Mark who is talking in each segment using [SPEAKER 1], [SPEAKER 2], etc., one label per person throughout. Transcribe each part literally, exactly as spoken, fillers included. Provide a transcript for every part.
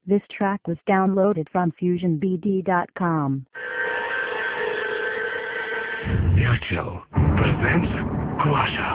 [SPEAKER 1] This track was downloaded from fusion b d dot com.
[SPEAKER 2] Airtel presents Kuasha.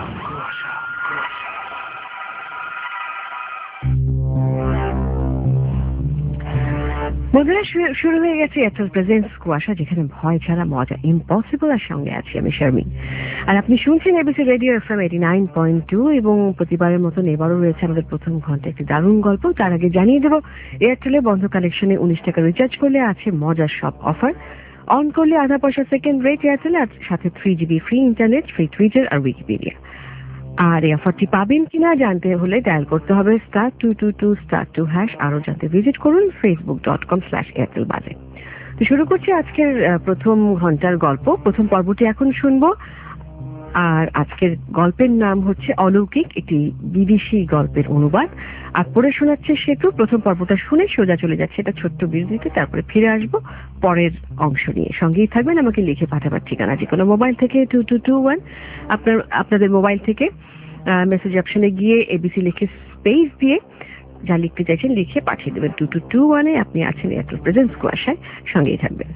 [SPEAKER 3] বন্ধুরা, শুরু হয়ে গেছে Airtel presents কুয়াশা, যেখানে ভয় ছাড়া মজা ইম্পসিবল। আর সঙ্গে আছি আমি শারমিন, আর আপনি শুনছেন ABC radio FM eighty nine point two. এবং প্রতিবারের মতন এবারও রয়েছে আমাদের প্রথম ঘন্টা একটি দারুণ গল্প। তার আগে জানিয়ে দেবো, এয়ারটেলে বন্ধ কানেকশনে উনিশ টাকা রিচার্জ করলে আছে মজার সব অফার। অন করলে আধা পয়সা সেকেন্ড রেট এয়ারটেলে, আর সাথে three GB free internet, free Twitter আর উইকিপিডিয়া। আর এই অফারটি পাবেন কিনা জানতে হলে ডায়াল করতে হবে star two two two star two hash. আরও জানতে ভিজিট করুন Facebook dot com slash Airtel বাজে। তো শুরু করছি আজকের প্রথম ঘন্টার গল্প। প্রথম পর্বটি এখন শুনবো। আর আজকের গল্পের নাম হচ্ছে অলৌকিক, একটি বিদেশি গল্পের অনুবাদ। আর পড়ে শোনাচ্ছে সেতু। প্রথম পর্বটা শুনে সোজা চলে যাচ্ছে এটা ছোট্ট বিরতিতে, তারপরে ফিরে আসবো পরের অংশ নিয়ে। সঙ্গেই থাকবেন। আমাকে লিখে পাঠাবার ঠিকানা যে কোনো মোবাইল থেকে টু টু টু ওয়ান। আপনার আপনাদের মোবাইল থেকে মেসেজ অপশনে গিয়ে এবিসি লিখে স্পেস দিয়ে যা লিখতে চাইছেন লিখে পাঠিয়ে দেবেন টু টু টু ওয়ানে। আপনি আছেন এয়ারটেল প্রেজেন্টস কুয়াশায়, সঙ্গেই থাকবেন।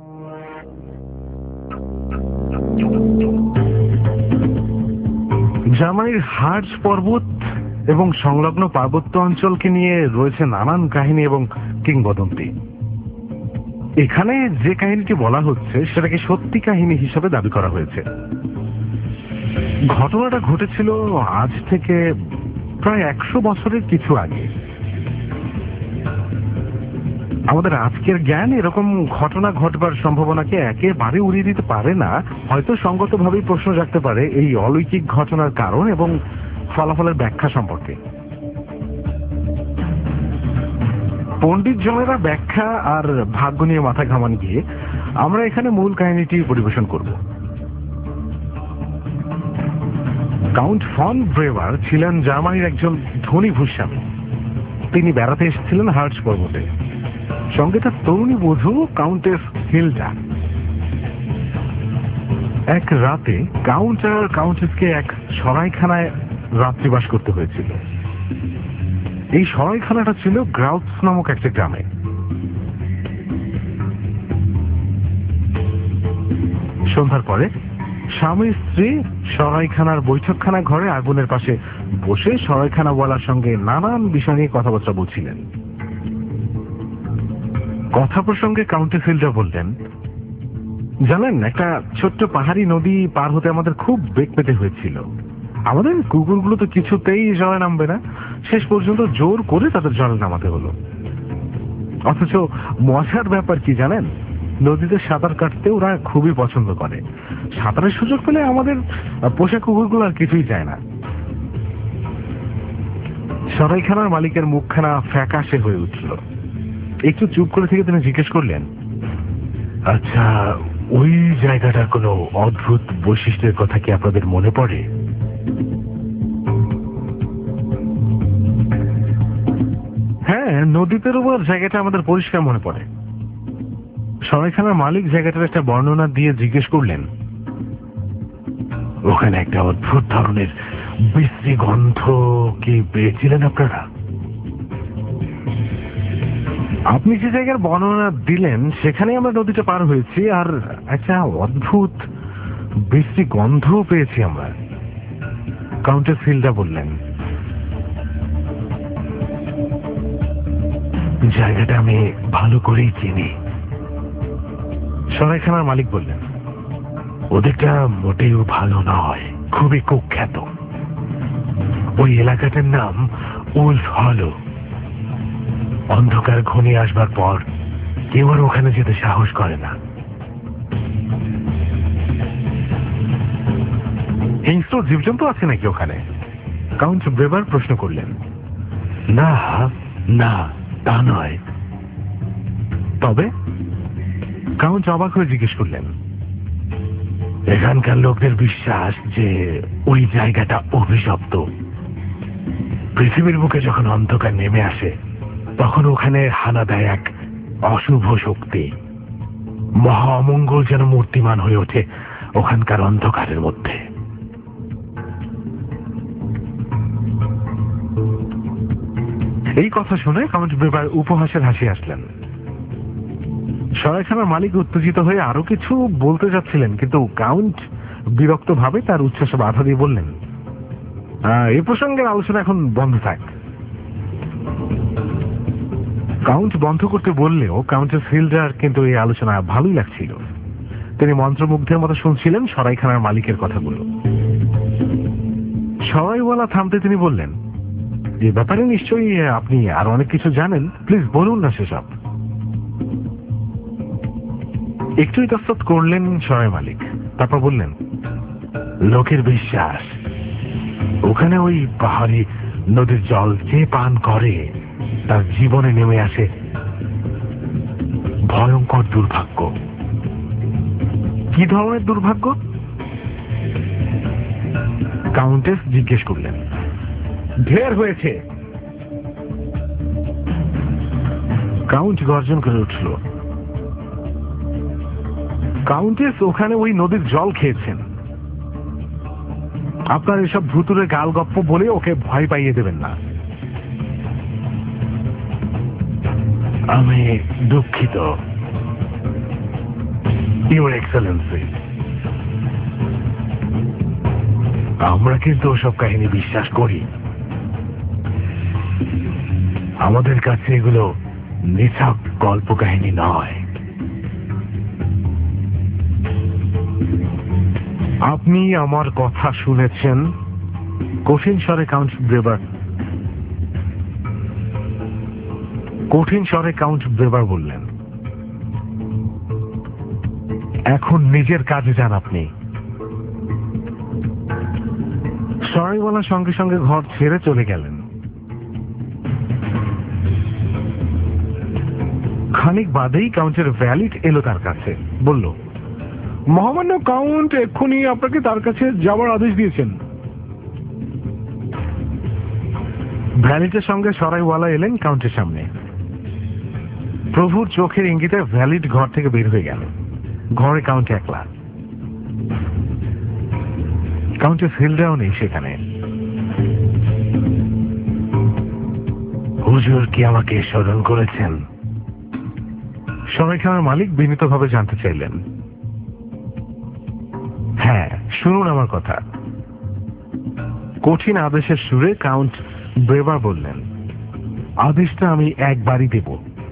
[SPEAKER 2] জার্মানির হার্জ পর্বত এবং সংলগ্ন পার্বত্য অঞ্চলকে নিয়ে রয়েছে নানান কাহিনী এবং কিংবদন্তি। এখানে যে কাহিনীটি বলা হচ্ছে সেটাকে সত্যি কাহিনী হিসাবে দাবি করা হয়েছে। ঘটনাটা ঘটেছিল আজ থেকে প্রায় একশো বছরের কিছু আগে। আমাদের আজকের জ্ঞান এরকম ঘটনা ঘটবার সম্ভাবনাকে একেবারে উড়িয়ে দিতে পারে না। হয়তো সঙ্গতভাবেই প্রশ্ন জাগতে পারে এই অলৌকিক ঘটনার কারণ এবং ফলাফলের ব্যাখ্যা সম্পর্কে। পণ্ডিত জনেরা ব্যাখ্যা আর ভাগ্য নিয়ে মাথা ঘামান গিয়ে আমরা এখানে মূল কাহিনীটি পরিবেশন করব। কাউন্ট ফন ব্রেভার ছিলেন জার্মানির একজন ধনী ভূস্বামী। তিনি বেড়াতে এসেছিলেন হার্জ পর্বতে, সঙ্গে তার তরুণী বধূ কাউন্টেস হিলডা। এক রাতে কাউন্ট আর কাউন্টেসকে এক সরাইখানায় রাত্রিবাস করতে হয়েছিল। এই সরাইখানাটা ছিল গ্রাউটস নামক একটা গ্রামে। সন্ধ্যার পরে স্বামী স্ত্রী সরাইখানার বৈঠকখানা ঘরে আগুনের পাশে বসে সরাইখানা বলার সঙ্গে নানান বিষয় নিয়ে কথাবার্তা বলছিলেন। কথা প্রসঙ্গে কাউন্টেস হিলডা বললেন, জানেন, একটা ছোট্ট পাহাড়ি নদী পার হতে আমাদের খুব বেগ পেতে হয়েছিল। আমাদের কুকুরগুলো তো কিছুতেই জলে নামবে না। শেষ পর্যন্ত জোর করে তাদের জলে নামাতে হলো। অথচ মজার ব্যাপার কি জানেন, নদীতে সাঁতার কাটতে ওরা খুবই পছন্দ করে। সাঁতারের সুযোগ পেলে আমাদের পোষা কুকুরগুলো আর কিছুই চায় না। সরাইখানার মালিকের মুখখানা ফ্যাকাশে হয়ে উঠল। একটু চুপ করে থেকে তিনি জিজ্ঞেস করলেন, আচ্ছা, ওই জায়গাটার কোনো অদ্ভুত বৈশিষ্ট্যের কথা কি আপনাদের মনে পড়ে? হ্যাঁ, নদীতে উপর জায়গাটা আমাদের পরিষ্কার মনে পড়ে। সরাইখানার মালিক জায়গাটার একটা বর্ণনা দিয়ে জিজ্ঞেস করলেন, ওখানে একটা অদ্ভুত ধরনের বিশ্রী গন্ধ কি পেয়েছিলেন আপনারা? আপনি যে জায়গার বর্ণনা দিলেন সেখানে আমরা নদীটা পার হয়েছি, আর একটা অদ্ভুত বিশ্রী গন্ধ পেয়েছি আমরা, কাউন্টেস হিলডা বললেন। জায়গাটা আমি ভালো করেই চিনি, সরাইখানার মালিক বললেন। ওদেরটা মোটেও ভালো নয়, খুবই কুখ্যাত। ওই এলাকাটার নাম উলফ হলো। অন্ধকার ঘনিয়ে আসবার পর কেউ আর ওখানে যেতে সাহস করে না। হিংস্র জীবজন্তু আছে নাকি ওখানে? কাউন্ট ব্রেভার প্রশ্ন করলেন। না না, তা নয়। তবে? কাউন্ট অবাক হয়ে জিজ্ঞেস করলেন। এখানকার লোকদের বিশ্বাস যে ওই জায়গাটা অভিশপ্ত। পৃথিবীর বুকে যখন অন্ধকার নেমে আসে তখন ওখানে হানা দেয় এক অশুভ শক্তি। মহা অমঙ্গল যেন মূর্তিমান হয়ে ওঠে ওখানকার অন্ধকারের মধ্যে। এই কথা শুনে কাউন্ট ব্রেবার উপহাসের হাসি আসলেন। সরাইখানার মালিক উত্তেজিত হয়ে আরো কিছু বলতে যাচ্ছিলেন, কিন্তু কাউন্ট বিরক্ত ভাবে তার উচ্ছ্বাসে বাধা দিয়ে বললেন, এই প্রসঙ্গের আলোচনা এখন বন্ধ থাক। কাউন্ট বন্ধ করতে বললেও কাউন্টের ফিল্ডার কিন্তু এই আলোচনা ভালোই লাগছিল। তিনি মন্ত্রমুগ্ধের মতো শুনছিলেন সরাইখানার মালিকের কথাগুলো। সরাইওয়ালা থামতে তিনি বললেন, এ ব্যাপারে নিশ্চয়ই আপনি আর অনেক কিছু জানেন, প্লিজ বলুন না সেসব। একটু ইতস্তত করলেন সরাই মালিক, তারপর বললেন, লোকের বিশ্বাস ওখানে ওই পাহাড়ি নদীর জল যে পান করে তার জীবনে নেমে আসে ভয়ঙ্কর দুর্ভাগ্য। কি ধরনের দুর্ভাগ্য? কাউন্টেস জিজ্ঞেস করলেন। ঢের হয়েছে, কাউন্ট গর্জন করে উঠল। কাউন্টেস ওখানে ওই নদীর জল খেয়েছেন। আপনার এসব ভুতুরে গাল গপ্প বলে ওকে ভয় পাইয়ে দেবেন না। আমি দুঃখিত ইউর এক্সেলেন্সি, আমরা কিন্তু ওসব কাহিনী বিশ্বাস করি। আমাদের কাছে এগুলো নিছক গল্প কাহিনী নয়। আপনি আমার কথা শুনেছেন? কঠিন স্বরে কাউন্ট ব্রেবার কঠিন স্বরে কাউন্ট ব্রেবার বললেন, এখন নিজের কাজে যান আপনি। সরাইওয়ালা সঙ্গে সঙ্গে ঘর ছেড়ে চলে গেলেন। খানিক বাদেই কাউন্টের ভ্যালিড এলো তার কাছে, বলল, মহামান্য কাউন্ট এক্ষুনি আপনাকে তার কাছে যাওয়ার আদেশ দিয়েছেন। ভ্যালিডের সঙ্গে সরাইওয়ালা এলেন কাউন্টের সামনে। প্রভুর চোখের ইঙ্গিতে ভ্যালিড ঘর থেকে বের হয়ে গেল। ঘরে কাউন্ট একলা। কাউন্টের ফিল্ডারও নেই সেখানে। হুজুর কি আমাকে স্মরণ করেছেন? সরাইখানার মালিক বিনীতভাবে জানতে চাইলেন। হ্যাঁ, শুনুন আমার কথা। কঠিন আদেশের সুরে কাউন্ট ব্রেবার বললেন, আদেশটা আমি একবারই দেব,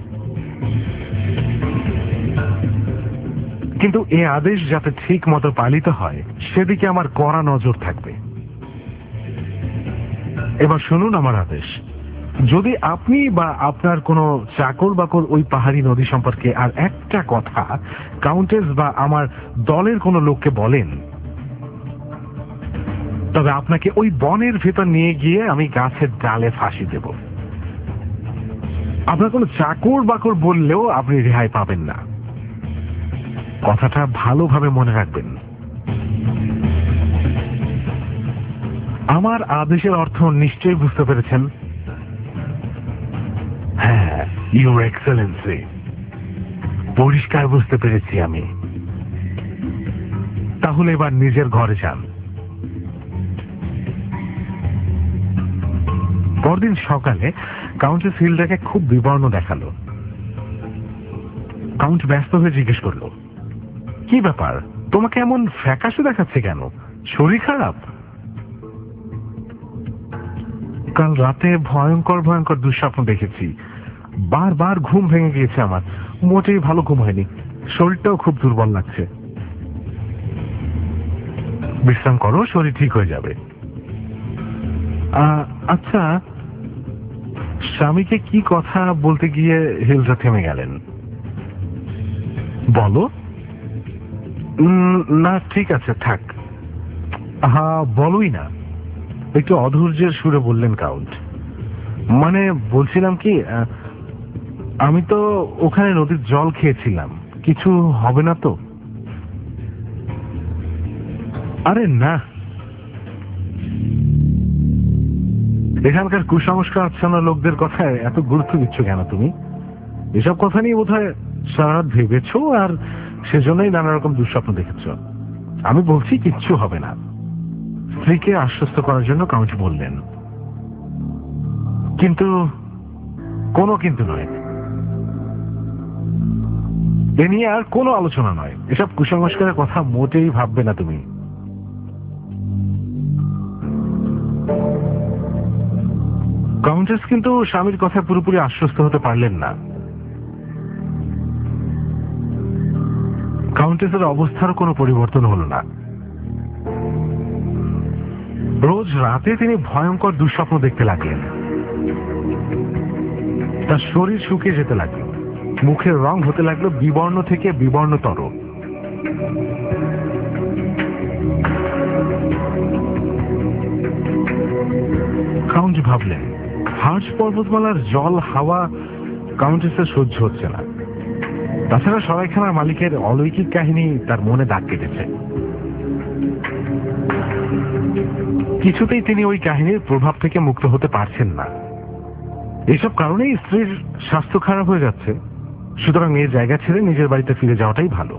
[SPEAKER 2] কিন্তু এ আদেশ যাতে ঠিক মতো পালিত হয় সেদিকে আমার কড়া নজর থাকবে। এবার শুনুন আমার আদেশ। যদি আপনি বা আপনার কোনো চাকর বাকর ওই পাহাড়ি নদী সম্পর্কে আর একটা কথা কাউন্টেস বা আমার দলের কোনো লোককে বলেন, তবে আপনাকে ওই বনের ভেতর নিয়ে গিয়ে আমি গাছের ডালে ফাঁসি দেব। আপনার কোনো চাকর বাকর বললেও আপনি রেহাই পাবেন না। কথাটা ভালোভাবে মনে রাখবেন। আমার আদেশের অর্থ নিশ্চয়ই বুঝতে পেরেছেন? হ্যাঁ, ইউর এক্সেলেন্সি, পরিষ্কার বুঝতে পেরেছি আমি। তাহলে এবার নিজের ঘরে যান। পরদিন সকালে কাউন্টের ফিল্ডারকে খুব বিবর্ণ দেখালো। কাউন্ট ব্যস্ত হয়ে জিজ্ঞেস করলো, কি ব্যাপার, তোমাকে এমন ফ্যাকাশে দেখাচ্ছে কেন? শরীর খারাপ? কাল রাতে ভয়ঙ্কর ভয়ঙ্কর দুঃস্বপ্ন দেখেছি। বারবার ঘুম ভেঙে গিয়েছে আমার। মোটেই ভালো ঘুম হয়নি। শরীরটাও খুব দুর্বল লাগছে। বিশ্রাম করো, শরীর ঠিক হয়ে যাবে। আচ্ছা, স্বামীকে কি কথা বলতে গিয়ে হিলরা থেমে গেলেন। বলো। না, ঠিক আছে, থাক। হ্যাঁ, বলোই না, একটু অধৈর্যের সুরে বললেন কাউন্ট। মানে বলছিলাম কি, আমি তো ওখানে নদীর জল খেয়েছিলাম, কিছু হবে না তো? আরে না, এখানকার কুসংস্কার আচ্ছন্ন লোকদের কথায় এত গুরুত্ব দিচ্ছ কেন তুমি? এসব কথা নিয়ে বোধহয় সারা রাত ভেবেছ আর সেজন্যই নানা রকম দুঃস্বপ্ন দেখেছ। আমি বলছি কিচ্ছু হবে না। স্ত্রীকে আশ্বস্ত করার জন্য কাউন্ট বললেন। কিন্তু কোনো কিন্তু নয়, এ নিয়ে আর কোনো আলোচনা নয়। এসব কুসংস্কারের কথা মোটেই ভাববে না তুমি। কাউন্টেস কিন্তু স্বামীর কথা পুরোপুরি আশ্বস্ত হতে পারলেন না। কাউন্টেসের অবস্থার কোনো পরিবর্তন হলো না। রোজ রাতে তিনি ভয়ঙ্কর দুঃস্বপ্ন দেখতে লাগলেন। তার শরীর শুকিয়ে যেতে লাগলো, মুখের রং হতে লাগলো বিবর্ণ থেকে বিবর্ণতর। কাউন্ট ভাবলেন, হার্স পর্বতমালার জল হাওয়া কাউন্টেসের সহ্য হচ্ছে না। তাছাড়া সরাইখানার মালিকের অলৌকিক কাহিনী তার মনে দাগ কেটেছে। কিছুতেই তিনি ওই কাহিনীর প্রভাব থেকে মুক্ত হতে পারছেন না। এসব কারণেই স্ত্রীর স্বাস্থ্য খারাপ হয়ে যাচ্ছে। সুতরাং এই জায়গা ছেড়ে নিজের বাড়িতে ফিরে যাওয়াটাই ভালো।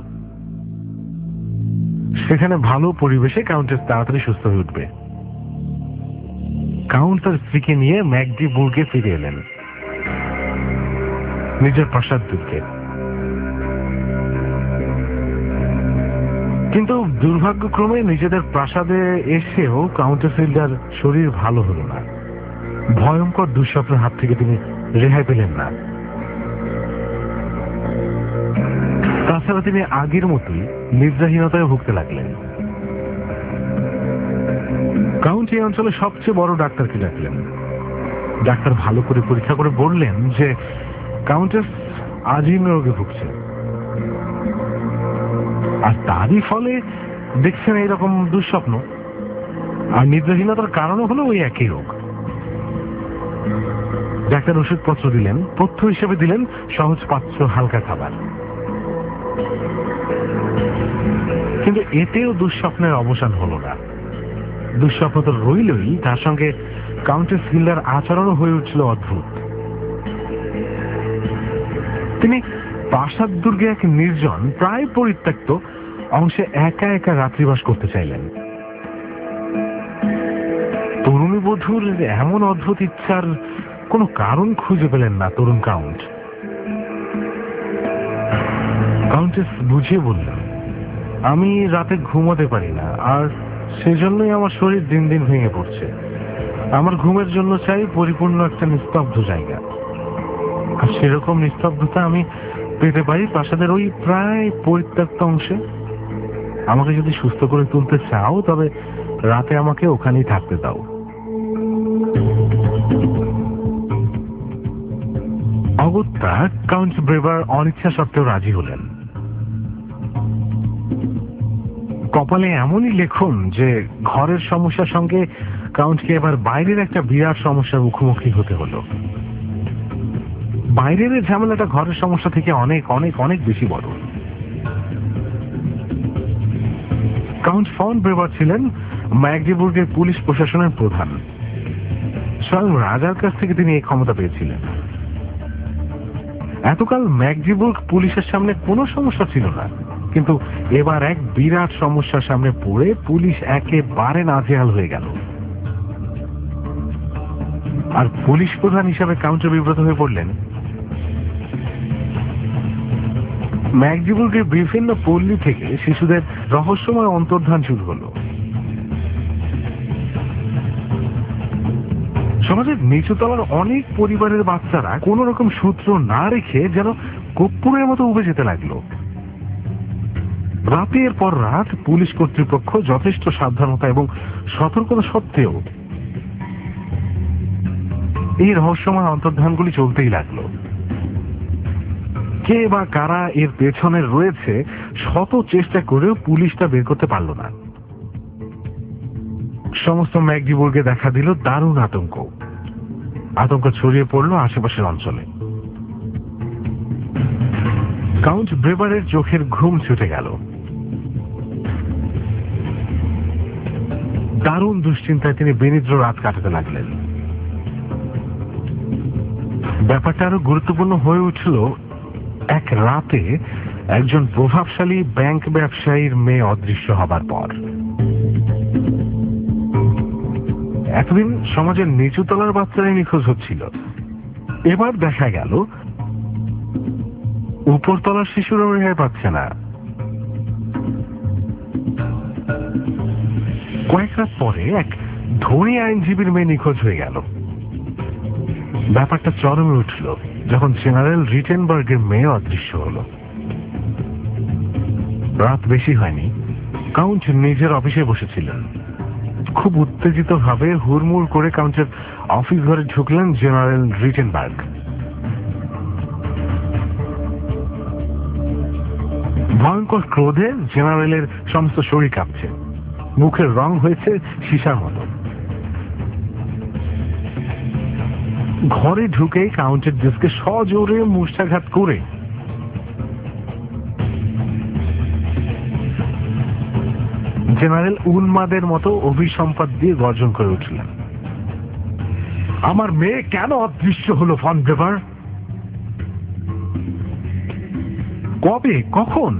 [SPEAKER 2] সেখানে ভালো পরিবেশে কাউন্টেস তাড়াতাড়ি সুস্থ হয়ে উঠবে। কাউন্ট তার স্ত্রীকে নিয়ে ম্যাকডিবুর্গে ফিরে এলেন, নিজের প্রাসাদ দুর্গে। কিন্তু দুর্ভাগ্যক্রমে নিজেদের প্রাসাদে এসেও কাউন্টেস হিল্ডার শরীর ভালো হলো না। ভয়ঙ্কর দুঃস্বপ্নের হাত থেকে তিনি রেহাই পেলেন না। তাছাড়া তিনি আগের মতোই নিদ্রাহীনতায় ভুগতে লাগলেন। কাউন্ট এই অঞ্চলে সবচেয়ে বড় ডাক্তারকে ডাকলেন। ডাক্তার ভালো করে পরীক্ষা করে বললেন যে কাউন্টেস আজিম রোগে ভুগছে, আর তারই ফলে দেখছেন এইরকম দুঃস্বপ্ন। আর নিদ্রাহীনতার কারণও হলো ওই একই রোগ। ডাক্তার ওষুধপত্র দিলেন, পথ্য হিসেবে দিলেন সহজ পাচ্য হালকা খাবার। কিন্তু এতেও দুঃস্বপ্নের অবসান হলো না। দুঃস্বপ্ন তো রইলই, তার সঙ্গে কাউন্টেস হিল্ডার আচরণও হয়ে উঠছিল অদ্ভুত। তিনি প্রাসাদ দুর্গে এক নির্জন প্রায় পরিত্যক্ত অংশে একা একা রাত্রিবাস করতে চাইলেন। তরুণী বধূর এমন অদ্ভুত ইচ্ছার কোনো কারণ খুঁজে পেলেন না তরুণ কাউন্ট। কাউন্টেস বুঝিয়ে বললেন, আমি রাতে ঘুমোতে পারি না, আর সেজন্যই আমার শরীর দিন দিন ভেঙে পড়ছে। আমার ঘুমের জন্য চাই পরিপূর্ণ একটা নিস্তব্ধ জায়গা। আর সেরকম নিস্তব্ধতা আমি পেতে পারি প্রাসাদের ওই প্রায় পরিত্যক্ত অংশে। আমাকে যদি সুস্থ করে তুলতে চাও তবে রাতে আমাকে ওখানেই থাকতে দাও। অগত্যা কাউন্ট ব্রেভার অনিচ্ছা সত্ত্বেও রাজি হলেন। কপালে এমনই লেখন যে ঘরের সমস্যার সঙ্গে কাউন্টকে এবার বাইরের একটা বিরাট সমস্যার মুখোমুখি হতে হলো। বাইরের ঝামেলাটা ঘরের সমস্যা থেকে অনেক অনেক অনেক বেশি বড়। কাউন্ট ফন ব্রেভার ছিলেন ম্যাকডিবুর্গের পুলিশ প্রশাসনের প্রধান। স্বয়ং রাজার কাছ থেকে তিনি এই ক্ষমতা পেয়েছিলেন। এতকাল ম্যাকডিবুর্গ পুলিশের সামনে কোনো সমস্যা ছিল না, কিন্তু এবার এক বিরাট সমস্যার সামনে পড়ে পুলিশ একেবারে নাজেহাল হয়ে গেল। আর পুলিশ প্রধান হিসাবে কাউন্ট বিব্রত হয়ে পড়লেন। ম্যাকডিবুর্গের বিভিন্ন পল্লী থেকে শিশুদের রহস্যময় অন্তর্ধান শুরু হলো। সমাজের নিচুতলার অনেক পরিবারের বাচ্চারা কোন রকম সূত্র না রেখে যেন কর্পূরের মতো উবে যেতে লাগলো। রাতের পর রাত পুলিশ কর্তৃপক্ষ যথেষ্ট সাবধানতা এবং সতর্কতা সত্ত্বেও এই রহস্যময় অন্তর্ধানগুলি চলতেই লাগলো। কে বা কারা এর পেছনে রয়েছে শত চেষ্টা করেও পুলিশটা বের করতে পারল না। সমস্ত ম্যাকডিবুর্গে দেখা দিল দারুণ আতঙ্ক। আতঙ্ক ছড়িয়ে পড়লো আশেপাশের অঞ্চলে। কাউন্ট ব্রেভারের চোখের ঘুম ছুটে গেল। দারুণ দুশ্চিন্তায় তিনি বিনিদ্র রাত কাটাতে লাগলেন। ব্যাপারটা আরো গুরুত্বপূর্ণ হয়ে উঠল এক রাতে একজন প্রভাবশালী ব্যাংক ব্যবসায়ীর মেয়ে অদৃশ্য হবার পর। এতদিন সমাজের নিচুতলার বাচ্চারাই নিখোঁজ হচ্ছিল, এবার দেখা গেল উপরতলার শিশুরা রেহাই পাচ্ছে না। কয়েক রাত পরে এক ধনী আইনজীবীর মেয়ে নিখোঁজ হয়ে গেল। ব্যাপারটা চরমে উঠল যখন জেনারেল রিটেনবার্গের মেয়ে অদৃশ্য হল। রাত বেশি হয়নি, কাউন্ট নিজের অফিসে বসেছিলেন। খুব উত্তেজিত ভাবে হুড়মুড় করে কাউন্টের অফিস ঘরে ঢুকলেন জেনারেল রিটেনবার্গ। ভয়ঙ্কর ক্রোধে জেনারেলের সমস্ত শরীর কাঁপছে, মুখের রং হয়েছে সীসার মতো। ঘরে ঢুকে কাউন্টের ডেস্কে সজোরে মুষ্টাঘাত করে জেনারেল উন্মাদের মতো অভিসম্পাদ দিয়ে গর্জন করে উঠলেন, আমার মেয়ে কেন অদৃশ্য হলো ফন ব্রেভার? কবে, কখন?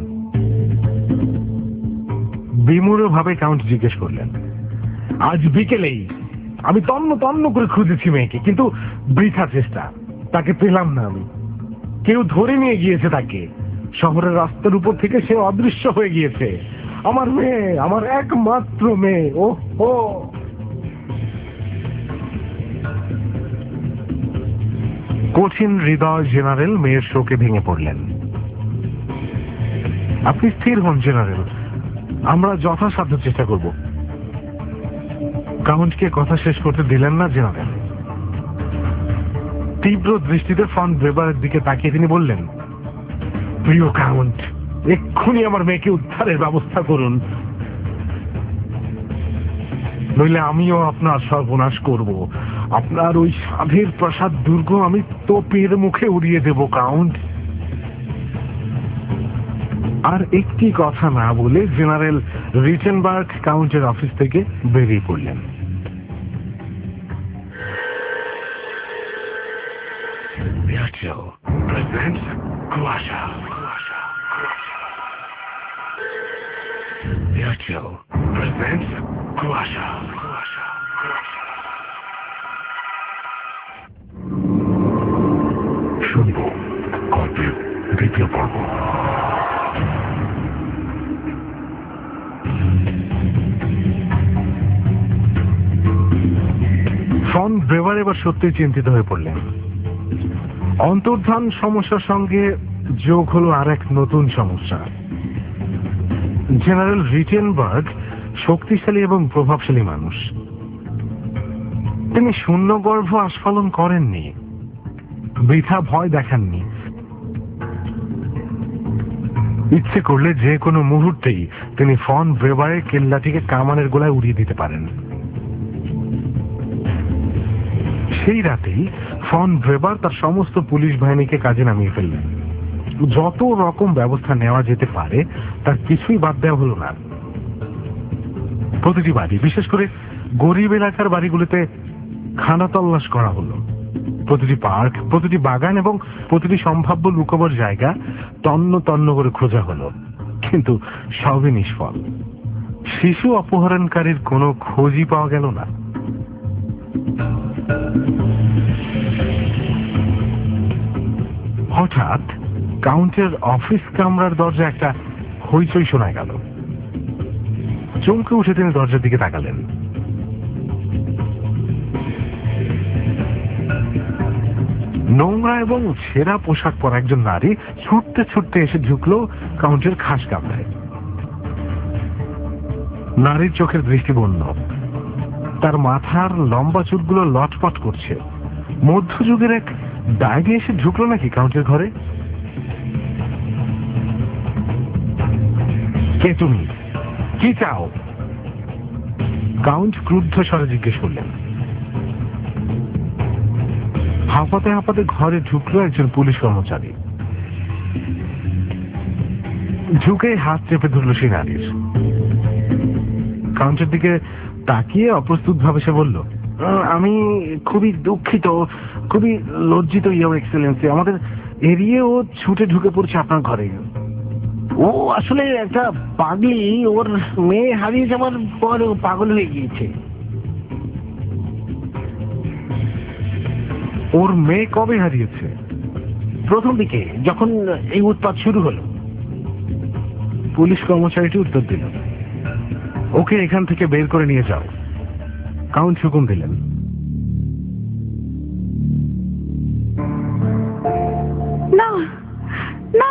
[SPEAKER 2] বিমূঢ় ভাবে কাউন্ট জিজ্ঞেস করলেন। আজ বিকেলেই। আমি তন্ন তন্ন করে খুঁজেছি মেয়েকে, কিন্তু বৃথা চেষ্টা, তাকে পেলাম না। আমি কেউ ধরে নিয়ে গিয়েছে তাকে। শহরের রাস্তার উপর থেকে সে অদৃশ্য হয়ে গিয়েছে। আমার মেয়ে, আমার একমাত্র মেয়ে। ও ও কঠিন হৃদয় জেনারেল মেয়ের শোকে ভেঙে পড়লেন। আপনি স্থির হন জেনারেল, আমরা যথাসাধ্য চেষ্টা করব। কাউন্টকে কথা শেষ করতে দিলেন না জেনারেল। তীব্র দৃষ্টিতে ফন ব্রেভারের দিকে তাকিয়ে তিনি বললেন, প্রিয় কাউন্ট, এক্ষুনি আমার মেয়েকে উদ্ধারের ব্যবস্থা করুন, নইলে আমিও আপনার সর্বনাশ করব। আপনার ওই সাধের প্রাসাদ দুর্গ আমি তোপের মুখে উড়িয়ে দেব কাউন্ট। আর একটি কথা না বলে জেনারেল রিটেনবার্গ কাউন্টের অফিস থেকে বেরিয়ে পড়লেন। শুনব গল্পের দ্বিতীয় পর্ব। ফন ব্রেভার এবার সত্যি চিন্তিত হয়ে পড়লেন। অন্তর্ধান সমস্যার সঙ্গে যোগ হলো আর এক নতুন সমস্যা। জেনারেল রিটেনবার্গ শক্তিশালী এবং প্রভাবশালী মানুষ। তিনি শূন্যগর্ভ আস্ফালন করেননি, বৃথা ভয় দেখাননি। ইচ্ছে করলে যে কোনো মুহূর্তেই তিনি ফন ব্রেভারের কেল্লাটিকে কামানের গোলায় উড়িয়ে দিতে পারেন। সেই রাতেই ফন ব্রেভার তার সমস্ত পুলিশ বাহিনীকে কাজে নামিয়ে ফেললেন। যত রকম ব্যবস্থা নেওয়া যেতে পারে তার কিছুই বাদ দেওয়া হলো না। প্রতিটি বাড়ি, বিশেষ করে গরিব এলাকার বাড়িগুলিতে খানা তল্লাশ করা হলো। প্রতিটি পার্ক, প্রতিটি বাগান এবং প্রতিটি সম্ভাব্য লুকোবার জায়গা তন্ন তন্ন করে খোঁজা হলো, কিন্তু সবই নিষ্ফল। শিশু অপহরণকারীর কোনো খোঁজই পাওয়া গেল না। হঠাৎ কাউন্টের অফিস কামরার দরজা একটা হইচই শোনা গেল। চমকে উঠে তিনি দরজার দিকে তাকালেন। নোংরা এবং ছেঁড়া পোশাক পরা একজন নারী ছুটতে ছুটতে এসে ঢুকলো কাউন্টের খাস কামরায়। নারীর চোখের দৃষ্টি বন্য, তার মাথার লম্বা চুলগুলো লটপট করছে। মধ্যযুগের এক ডাইনি এসে ঢুকলো নাকি কাউন্টের ঘরে? কে তুমি? কি চাও? কাউন্ট ক্রুদ্ধ স্বরে জিজ্ঞেস করলেন। হাঁপাতে হাঁপাতে ঘরে ঢুকলো একজন পুলিশ কর্মচারী। ঝুঁকে হাত চেপে ধরল সেই নারীর। কাউন্টের দিকে তাকিয়ে অপ্রস্তুত ভাবে সে বলল, আমি খুবই দুঃখিত, খুবই লজ্জিত ইয়োর এক্সেলেন্সি, আমাদের এড়িয়ে ও ছুটে ঢুকে পড়ছে আপনার ঘরে। ও আসলে একটা পাগলি, ওর মেয়ে হারিয়ে যাওয়ার পর ও পাগল হয়ে গিয়েছে। ওর মেয়ে কবে হারিয়েছে?
[SPEAKER 4] প্রথম দিকে যখন এই উৎপাত শুরু হলো।
[SPEAKER 2] পুলিশ কর্মচারীটি উত্তর দিল, ওকে এখান থেকে বের করে নিয়ে যাও। কাউন্ট হুকুম দিলেন।
[SPEAKER 3] না না।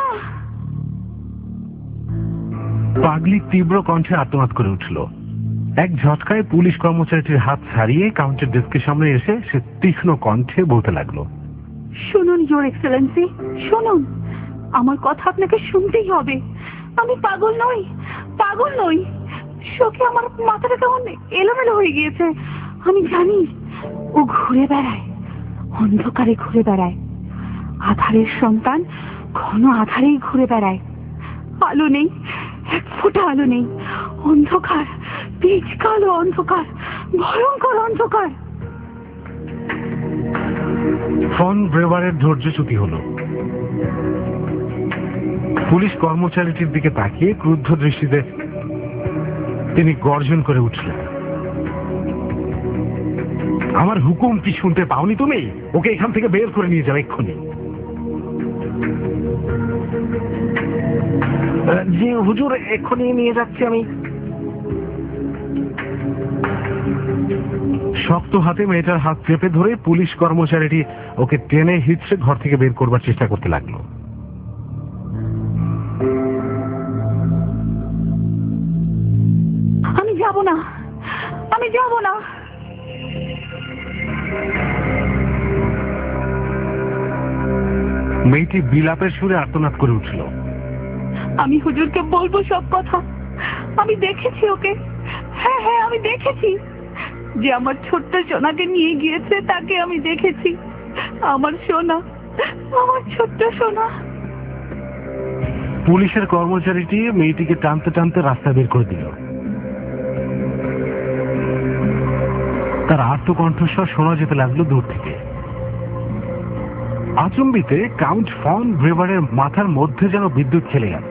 [SPEAKER 2] পাগলি তীব্র কণ্ঠে আর্তনাদ করে উঠল। এক ঝটকায় পুলিশ কর্মচারীটির হাত ছাড়িয়ে কাউন্টের ডেস্কের সামনে এসে সে তীক্ষ্ণ কণ্ঠে বলতে লাগলো,
[SPEAKER 5] শুনুন ইওর এক্সেলেন্সি, শুনুন, আমার কথা আপনাকে শুনতেই হবে। আমি পাগল নই, পাগল নই। শোকে আমার মাথাটা কেমন এলোমেলো হয়ে গিয়েছে। আমি জানি ও ঘুরে বেড়ায়, অন্ধকারে ঘুরে বেড়ায়। আধারের সন্তান ঘন আধারেই ঘুরে বেড়ায়। আলো নেই, এক ফোঁটা আলো নেই। অন্ধকার, পিচ কালো অন্ধকার, ভয়ঙ্কর অন্ধকার।
[SPEAKER 2] ফন ব্রেভারের ধৈর্যচ্যুতি হল। পুলিশ কর্মচারীটির দিকে তাকিয়ে ক্রুদ্ধ দৃষ্টিতে তিনি গর্জন করে উঠলেন, আমার হুকুম কি শুনতে পাওনি তুমি? ওকে এখান থেকে বের করে নিয়ে যাও এক্ষুনি।
[SPEAKER 4] জি হুজুর, এক্ষুনি নিয়ে যাচ্ছি আমি।
[SPEAKER 2] শক্ত হাতে মেয়েটার হাত চেপে ধরে পুলিশ কর্মচারীটি ওকে টেনে হিচড়ে ঘর থেকে বের করবার চেষ্টা করতে লাগলো।
[SPEAKER 5] আমি যাব না, আমি যাব না।
[SPEAKER 2] মেয়েটি বিলাপের সুরে আর্তনাদ করে উঠল,
[SPEAKER 5] আমি হুজুরকে বলবো সব কথা। আমি দেখেছি ওকে, হ্যাঁ হ্যাঁ আমি দেখেছি। যে আমার ছোট্ট সোনাকে নিয়ে গিয়েছে তাকে আমি দেখেছি। আমার সোনা, আমার ছোট্ট সোনা।
[SPEAKER 2] পুলিশের কর্মচারীটি মেয়েটিকে টানতে টানতে রাস্তায় বের করে দিল। তার আর্ত কণ্ঠস্বর শোনা যেতে লাগলো দূর থেকে। আচম্বিতে কাউন্ট ফন ব্রেভারের মাথার মধ্যে যেন বিদ্যুৎ খেলে গেল।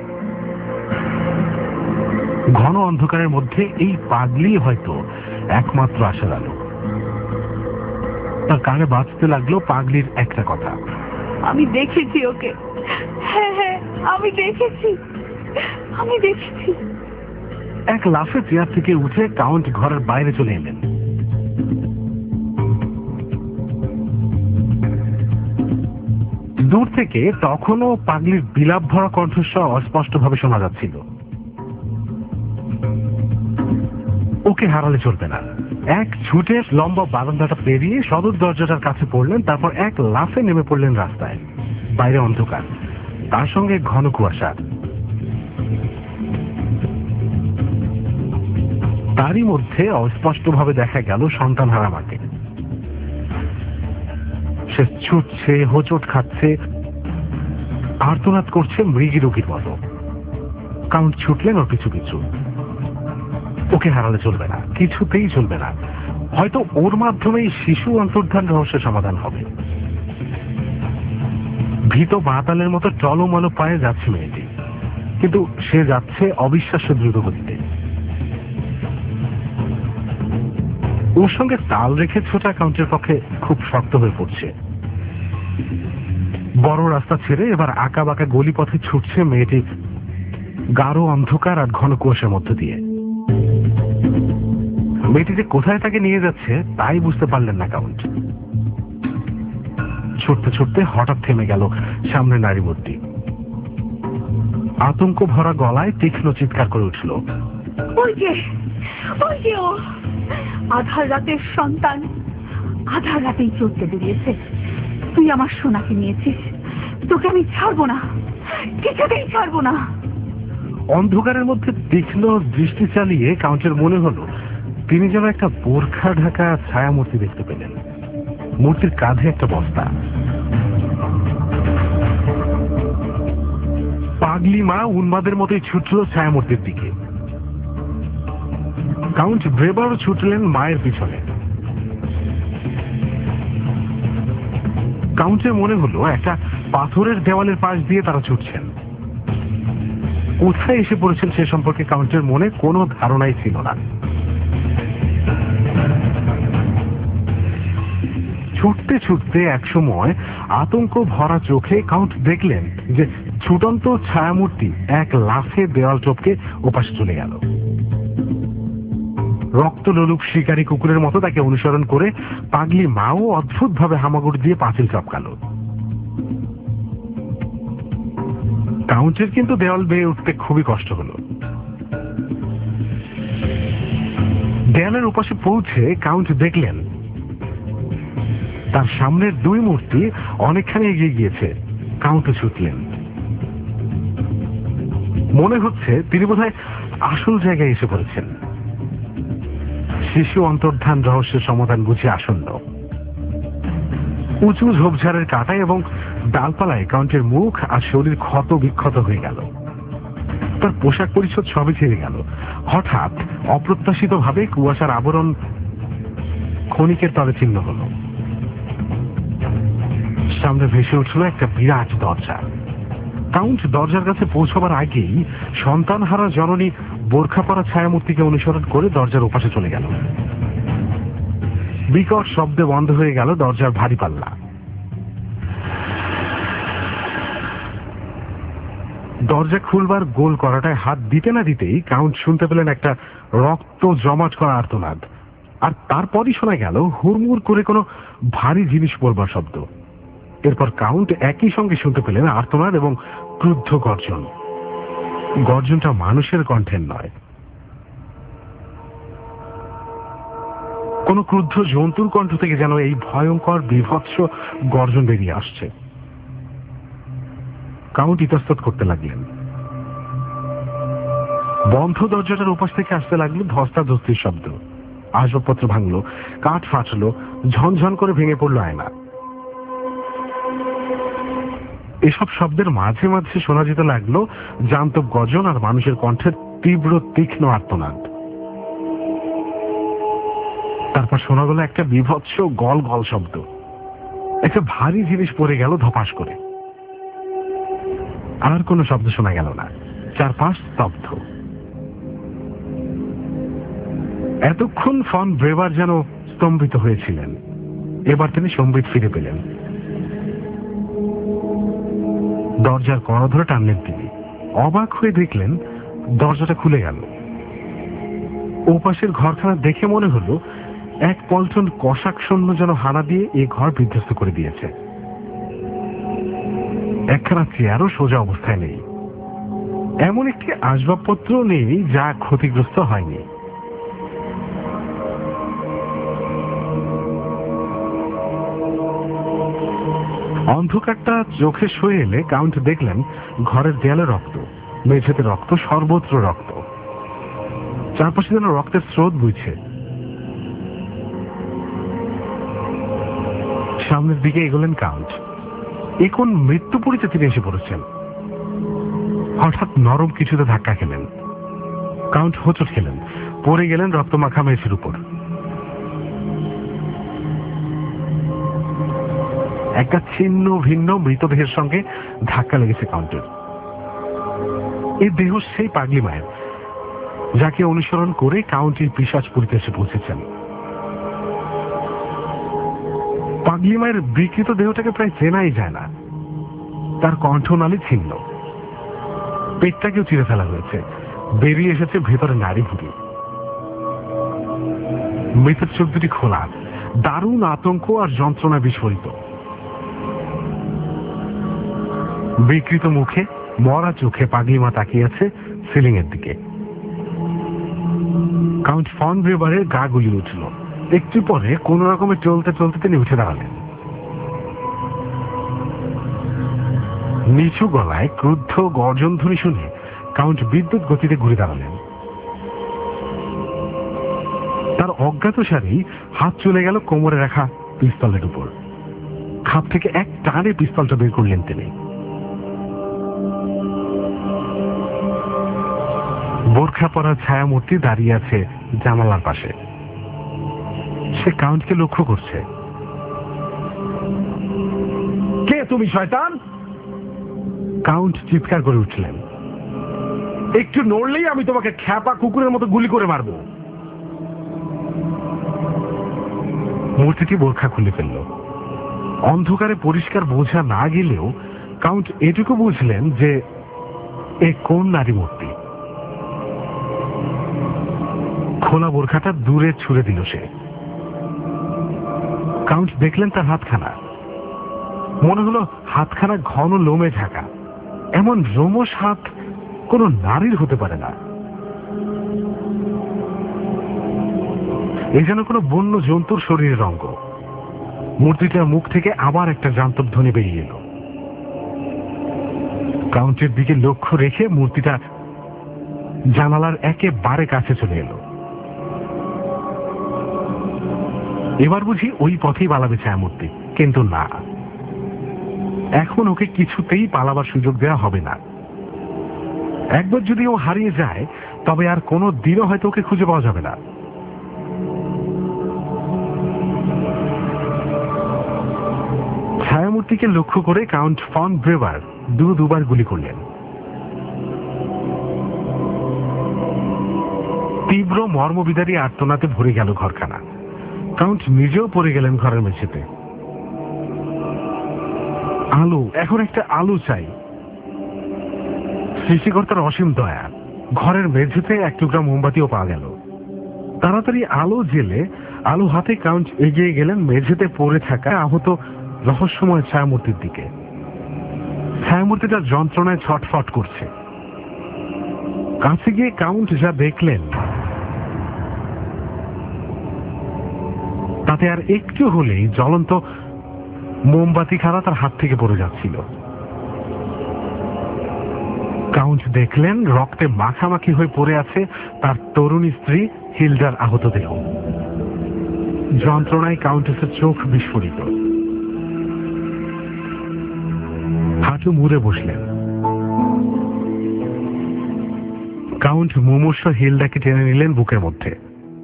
[SPEAKER 2] ঘন অন্ধকারের মধ্যে এই পাগলি হয়তো একমাত্র আশার আলো। তার কানে বাজতে লাগলো পাগলির একটা কথা,
[SPEAKER 5] আমি দেখেছি ওকে, হ্যাঁ হ্যাঁ আমি দেখেছি, আমি দেখেছি।
[SPEAKER 2] এক লাফে চেয়ার থেকে উঠে কাউন্ট ঘরের বাইরে চলে এলেন। দূর থেকে তখনও পাগলির বিলাপ ভরা কণ্ঠস্বর অস্পষ্টভাবে শোনা যাচ্ছিল। ওকে হারালে চলবে না। এক ছুটে লম্বা বারান্দাটা পেরিয়ে সদর দরজাটার কাছে পড়লেন, তারপর এক লাফে নেমে পড়লেন রাস্তায়। বাইরে অন্ধকার, তার সঙ্গে ঘন কুয়াশা। তারই মধ্যে অস্পষ্টভাবে দেখা গেল সন্তানহারা মাকে। সে ছুটছে, হোঁচট খাচ্ছে, আর্তনাদ করছে মৃগী রোগীর মতো। কাউন্ট ছুটলেন ওর পিছু পিছু। ওকে হারালে চলবে না, কিছুতেই চলবে না। হয়তো ওর মাধ্যমেই শিশু অন্তর্ধান রহস্যের সমাধান হবে। ভীত বাতালের মতো টলমলো পায়ে যাচ্ছে মেয়েটি, কিন্তু সে যাচ্ছে অবিশ্বাস্য দ্রুত গতিতে। ওর সঙ্গে তাল রেখে ছোটা কাউন্টের পক্ষে খুব শক্ত হয়ে পড়ছে। বড় রাস্তা ছেড়ে এবার আঁকা বাঁকা গলি পথে ছুটছে মেয়েটি গাঢ় অন্ধকার আর ঘন কুয়াশার মধ্য দিয়ে। মেয়েটি যে কোথায় তাকে নিয়ে যাচ্ছে তাই বুঝতে পারলেন না কাউন্ট। ছুটতে ছুটতে হঠাৎ থেমে গেল সামনে নারী মূর্তি। আতঙ্ক ভরা গলায় তীক্ষ্ণ চিৎকার করে উঠল,
[SPEAKER 5] ওই যে, ওই যে ও আধার রাতের সন্তান, আধার রাতেই চলতে বেরিয়েছে। তুই আমার সোনাকে নিয়েছিস, তোকে আমি ছাড়বো না, কিছুতেই ছাড়বো না।
[SPEAKER 2] অন্ধকারের মধ্যে তীক্ষ্ণ দৃষ্টি চালিয়ে কাউন্টের মনে হলো তিনি যেন একটা বোরখা ঢাকা ছায়া মূর্তি দেখতে পেলেন। মূর্তির কাঁধে একটা বস্তা। পাগলি মা উন্মাদের মতোই ছুটল ছায়ামূর্তির দিকে। কাউন্ট ব্রেভারও ছুটলেন মায়ের পিছনে। কাউন্টের মনে হলো একটা পাথরের দেওয়ালের পাশ দিয়ে তারা ছুটছেন। কোথায় এসে পড়েছেন সে সম্পর্কে কাউন্টের মনে কোনো ধারণাই ছিল না। ছুটতে ছুটতে একসময় আতঙ্ক ভরা চোখে কাউন্ট দেখলেন যে ছুটন্ত ছায়ামূর্তি এক লাফে দেওয়াল টপকে ওপাশে চলে গেল। রক্ত লোলুপ শিকারী কুকুরের মতো তাকে অনুসরণ করে পাগলি মাও অদ্ভুত ভাবে হামাগুড়ি দিয়ে পাঁচিল চপকাল। কাউন্টের কিন্তু দেওয়াল বেয়ে উঠতে খুবই কষ্ট হলো। দেয়ালের উপাশে পৌঁছে কাউন্ট দেখলেন তার সামনের দুই মূর্তি অনেকখানি এগিয়ে গিয়েছে। কাউন্টে ছুটলেন। মনে হচ্ছে তিনি বোধহয় আসল জায়গায় এসে পড়েছেন। শিশু অন্তর্ধান রহস্যের সমাধান বুঝে আসন্ন। উঁচু ঝোপঝাড়ের কাঁটায় এবং ডালপালায় কাউন্টের মুখ আর শরীর ক্ষত বিক্ষত হয়ে গেল। তার পোশাক পরিচ্ছদ সবই ছেড়ে গেল। হঠাৎ অপ্রত্যাশিত ভাবে কুয়াশার আবরণ ক্ষণিকের তলে ছিন্ন হল। সামনে ভেসে উঠল একটা বিরাট দরজা। কাউন্ট দরজার কাছে পৌঁছবার আগেই সন্তানহারা জননী বোরখা পরা ছায়ামূর্তিকে অনুসরণ করে দরজার ওপাশে চলে গেল। বিকট শব্দে বন্ধ হয়ে গেল দরজার ভারী পাল্লা। দরজা খুলবার গোল করাটায় হাত দিতে না দিতেই কাউন্ট শুনতে পেলেন একটা রক্ত জমাট করা আর্তনাদ, আর তারপরই শোনা গেল হুড়মুড় করে কোনো ভারী জিনিস পড়বার শব্দ। এরপর কাউন্ট একই সঙ্গে শুনতে পেলেন আর্তনাদ এবং ক্রুদ্ধ গর্জন। গর্জনটা মানুষের কণ্ঠের নয়, কোন ক্রুদ্ধ জন্তুর কণ্ঠ থেকে যেন এই ভয়ঙ্কর বিভৎস গর্জন বেরিয়ে আসছে। কাউন্ট ইতস্তত করতে লাগলেন। বন্ধ দরজাটার উপাস থেকে আসতে লাগলো ধস্তাধস্তির শব্দ। আসবাবপত্র ভাঙলো, কাঠ ফাটলো, ঝনঝন করে ভেঙে পড়লো আয়না। এসব শব্দের মাঝে মাঝে শোনা যেতে লাগলো জান্তব গর্জন আর মানুষের কণ্ঠের তীব্র তীক্ষ্ণ আর্তনাদ। তারপর শোনা গেল একটা বিভৎস গল গল শব্দ। একটা ভারী জিনিস পড়ে গেল ধপাস করে। আর কোনো শব্দ শোনা গেল না। চারপাশ স্তব্ধ। এতক্ষণ ফন ব্রেভার যেন স্তম্ভিত হয়েছিলেন। এবার তিনি সম্বিত ফিরে পেলেন। দরজার কড়া ধরে টানলেন তিনি। অবাক হয়ে দেখলেন দরজাটা খুলে গেল। ওপাশের ঘরখানা দেখে মনে হলো এক পল্টন কষাক সৈন্য যেন হানা দিয়ে এই ঘর বিধ্বস্ত করে দিয়েছে। একখানা চেয়ারও সোজা অবস্থায় নেই। এমন একটি আসবাবপত্র নেই যা ক্ষতিগ্রস্ত হয়নি। অন্ধকারটা চোখে সয়ে এলে কাউন্ট দেখলেন ঘরের দেয়ালে রক্ত, মেঝেতে রক্ত, সর্বত্র রক্ত। চারপাশে যেন রক্তের স্রোত বইছে। সামনের দিকে এগোলেন কাউন্ট। এখন মৃত্যুপুরীতে তিনি এসে পড়েছেন। হঠাৎ নরম কিছুতে ধাক্কা খেলেন। কাউন্ট হোঁচট খেলেন, পড়ে গেলেন রক্তমাখা মেঝের উপর। একটা ছিন্ন ভিন্ন মৃতদেহের সঙ্গে ধাক্কা লেগেছে কাউন্টের। এই দেহ সেই পাগলি মায়ের, যাকে অনুসরণ করে কাউন্টের পিশাচপুরীতে এসে পৌঁছেছেন। পাগলি মায়ের বিকৃত দেহটাকে প্রায় চেনাই যায় না। তার কণ্ঠনালী ছিন্ন, পেটটাকেও চিরে ফেলা হয়েছে, বেরিয়ে এসেছে ভেতরে নারী ভুড়ি। মৃতের চোখ দুটি খোলা, দারুণ আতঙ্ক আর যন্ত্রণা বিস্ফোরিত। বিকৃত মুখে মরা চোখে পাগলি মা তাকিয়ে আছে সিলিং এর দিকে। কাউন্ট ফন ব্রেভারের গা গুলি উঠল। একটু পরে কোন রকমে চলতে চলতে তিনি উঠে দাঁড়ালেন। নিচু গলায় ক্রুদ্ধ গর্জন ধ্বনি শুনে কাউন্ট বিদ্যুৎ গতিতে ঘুরে দাঁড়ালেন। তার অজ্ঞাতসারেই হাত চলে গেল কোমরে রাখা পিস্তলের উপর। খাপ থেকে এক টানে পিস্তলটা বের করলেন তিনি। বোরখা পরা ছায়ামূর্তি দাঁড়িয়ে আছে জানালার পাশে। সে কাউন্টকে লক্ষ্য করছে।
[SPEAKER 4] কে তুমি শয়তান?
[SPEAKER 2] কাউন্ট চিৎকার করে উঠলেন।
[SPEAKER 4] একটু নড়লেই আমি তোমাকে খ্যাপা কুকুরের মতো গুলি করে মারবো।
[SPEAKER 2] মূর্তিটি বোরখা খুলে ফেলল। অন্ধকারে পরিষ্কার বোঝা না গেলেও কাউন্ট এটুকু বুঝলেন যে এ কোন নারী মূর্তি। খোলা বোরখাটা দূরে ছুড়ে দিল সে। কাউন্ট দেখলেন তার হাতখানা। মনে হলো হাতখানা ঘন লোমে ঢাকা। এমন লোমশ হাত কোন নারীর হতে পারে না। এই যেন কোনো বন্য জন্তুর শরীরের অঙ্গ। মূর্তিটার মুখ থেকে আবার একটা জান্তব ধ্বনি বেরিয়ে এলো। কাউন্টের দিকে লক্ষ্য রেখে মূর্তিটা জানালার একেবারে কাছে চলে এলো। এবার বুঝি ওই পথেই পালাবে ছায়ামূর্তি, কিন্তু না, এখন ওকে কিছুতেই পালাবার সুযোগ দেওয়া হবে না। একবার যদি ও হারিয়ে যায় তবে আর কোনো দিনও হয়তো ওকে খুঁজে পাওয়া যাবে না। ছায়ামূর্তিকে লক্ষ্য করে কাউন্ট ফন ব্রেভার দু দুবার গুলি করলেন। তীব্র মর্মবিদারী আর্তনাতে ভরে গেল ঘরখানা। কাউন্ট নিজেও পড়ে গেলেন ঘরের মেঝেতে। আলো, এখন একটা আলো চাই। সৃষ্টিকর্তার অসীম দয়া, ঘরের মেঝেতে এক টুকরা মোমবাতিও পাওয়া গেল। তাড়াতাড়ি আলো জেলে আলো হাতে কাউন্ট এগিয়ে গেলেন মেঝেতে পড়ে থাকা আহত রহস্যময় ছায়ামূর্তির দিকে। ছায়ামূর্তিটা যন্ত্রণায় ছটফট করছে। কাছে গিয়ে কাউন্ট যা দেখলেন তাতে আর একটু হলেই জ্বলন্ত মোমবাতি খানা তার হাত থেকে পড়ে যাচ্ছিল। কাউন্ট দেখলেন রক্তে মাখামাখি হয়ে পড়ে আছে তার তরুণী স্ত্রী হিলডার আহত দেহ। যন্ত্রণায় কাউন্টেসের চোখ বিস্ফোরিত। হাঁটু মুড়ে বসলেন। কাউন্ট মুমূর্ষ হিলডাকে টেনে নিলেন বুকের মধ্যে।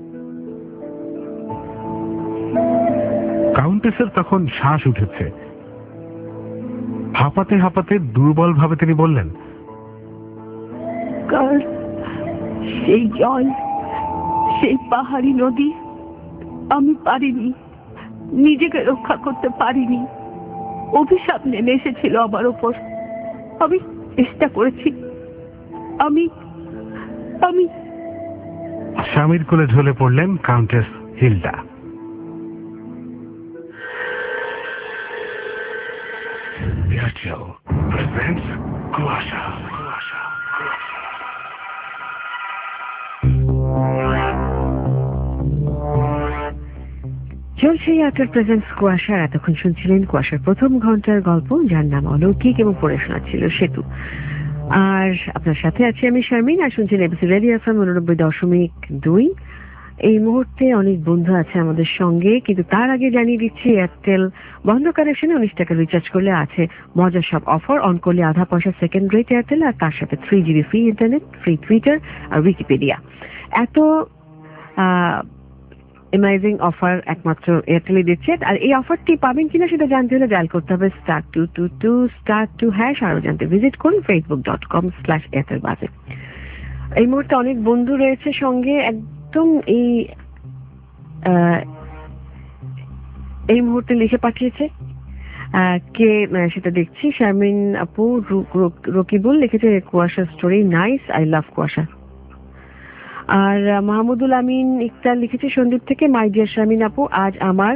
[SPEAKER 2] কাউন্টেসের তখন শ্বাস উঠেছে। হাঁপাতে হাঁপাতে দুর্বল ভাবে তিনি বললেন,
[SPEAKER 5] সেই জল, সেই পাহাড়ি নদী, আমি পারিনি, নিজেকে রক্ষা করতে পারিনি। অভিশাপ নেমে এসেছিল আমার ওপর। আমি চেষ্টা করেছি, আমি আমি
[SPEAKER 2] স্বামীর কোলে ঢলে পড়লেন কাউন্টেস হিলডা। কুয়াশা
[SPEAKER 3] চলছে আফটার প্রেজেন্ট কুয়াশা। এতক্ষণ শুনছিলেন কুয়াশার প্রথম ঘন্টার গল্প, যার নাম অলৌকিক এবং পড়ে শোনাচ্ছিল সেতু। আর আপনার সাথে আছি আমি শারমিন, আর শুনছেন এবিসি রেডিও এফএম উননব্বই দশমিক দুই। এই মুহূর্তে অনেক বন্ধু আছে আমাদের সঙ্গে, কিন্তু তার আগে জানিয়ে দিচ্ছি এয়ারটেল বন্ধ কানেকশনে উনিশ টাকা রিচার্জ করলে আছে মজার সব অফার। অন করলে আধা পয়সা সেকেন্ড রেট এয়ারটেল, আর তার সাথে three GB free internet, free Twitter আর উইকিপিডিয়া। এত আহ অ্যামেজিং অফার একমাত্র এয়ারটেলই দিচ্ছে। আর এই অফারটি পাবেন কিনা সেটা জানতে হলে ডায়াল করতে হবে star two two two star two hash. আরো জানতে ভিজিট করুন Facebook dot com slash Airtel বাজে। এই মুহূর্তে অনেক বন্ধু রয়েছে সঙ্গে, একদম এই এই মুহূর্তে লিখে পাঠিয়েছে কে সেটা দেখছি। শারমিন আপু রকিবুল লিখেছে কুয়াশা স্টোরি নাইস, আই লাভ কুয়াশা। আর মাহমুদুল আমিন ইকতার লিখেছে সন্দীপ থেকে, মাই ডিয়ার শারমিন আপু, আজ আমার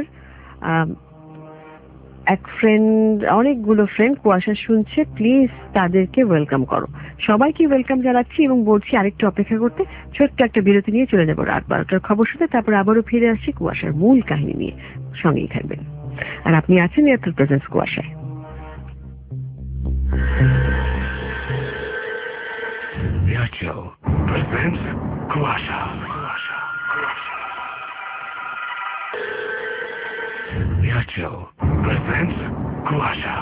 [SPEAKER 3] এক ফ্রেন্ড, অনেকগুলো ফ্রেন্ড কুয়াশা শুনছে, প্লিজ তাদেরকে ওয়েলকাম করো। সবাইকে ওয়েলকাম জানাচ্ছি এবং বলছি আরেকটু অপেক্ষা করতে। ছোট্ট একটা বিরতি নিয়ে চলে যাবো রাত বারোটার খবর শুনে, তারপর আবারও ফিরে আসছি কুয়াশার মূল কাহিনী নিয়ে। সঙ্গেই থাকবেন। আর আপনি আছেন এয়ারটেল প্রেজেন্স কুয়াশায়।
[SPEAKER 2] কুয়াশা Eartel presents Kuasha.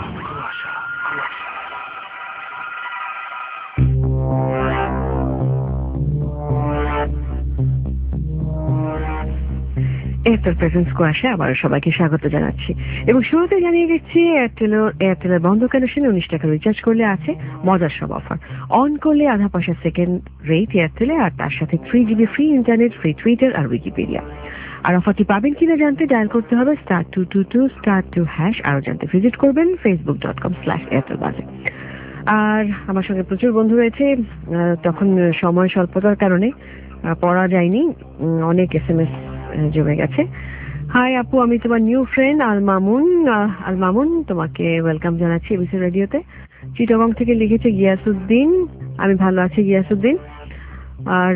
[SPEAKER 3] Airtel presents Kuasha আবার সবাইকে স্বাগত জানাচ্ছি এবং শুরুতে জানিয়ে দিচ্ছি এয়ারটেল এয়ারটেলের বন্ধ কানেকশনে উনিশ টাকা রিচার্জ করলে আছে মজার সব অফার। অন করলে আধা পয়সা সেকেন্ড রেট এয়ারটেলে, আর তার সাথে three GB free internet, free Twitter আর উইকিপিডিয়া। আর অফারটি পাবেন কিনা জানতে ডায়াল করতে হবে star two two two star two hash. আরো জানতে ভিজিট করবেন Facebook dot com slash Airtel বাজে। আর আমার সঙ্গে প্রচুর বন্ধু রয়েছে, তখন সময় স্বল্পতার কারণে পড়া যায়নি, অনেক এস এম এস জমে গেছে। হাই আপু, আমি তোমার নিউ ফ্রেন্ড আল মামুন। আল মামুন, তোমাকে ওয়েলকাম জানাচ্ছি এবিসি রেডিওতে। চিটাগং থেকে লিখেছে গিয়াসুদ্দিন, আমি ভালো আছি গিয়াসুদ্দিন। আর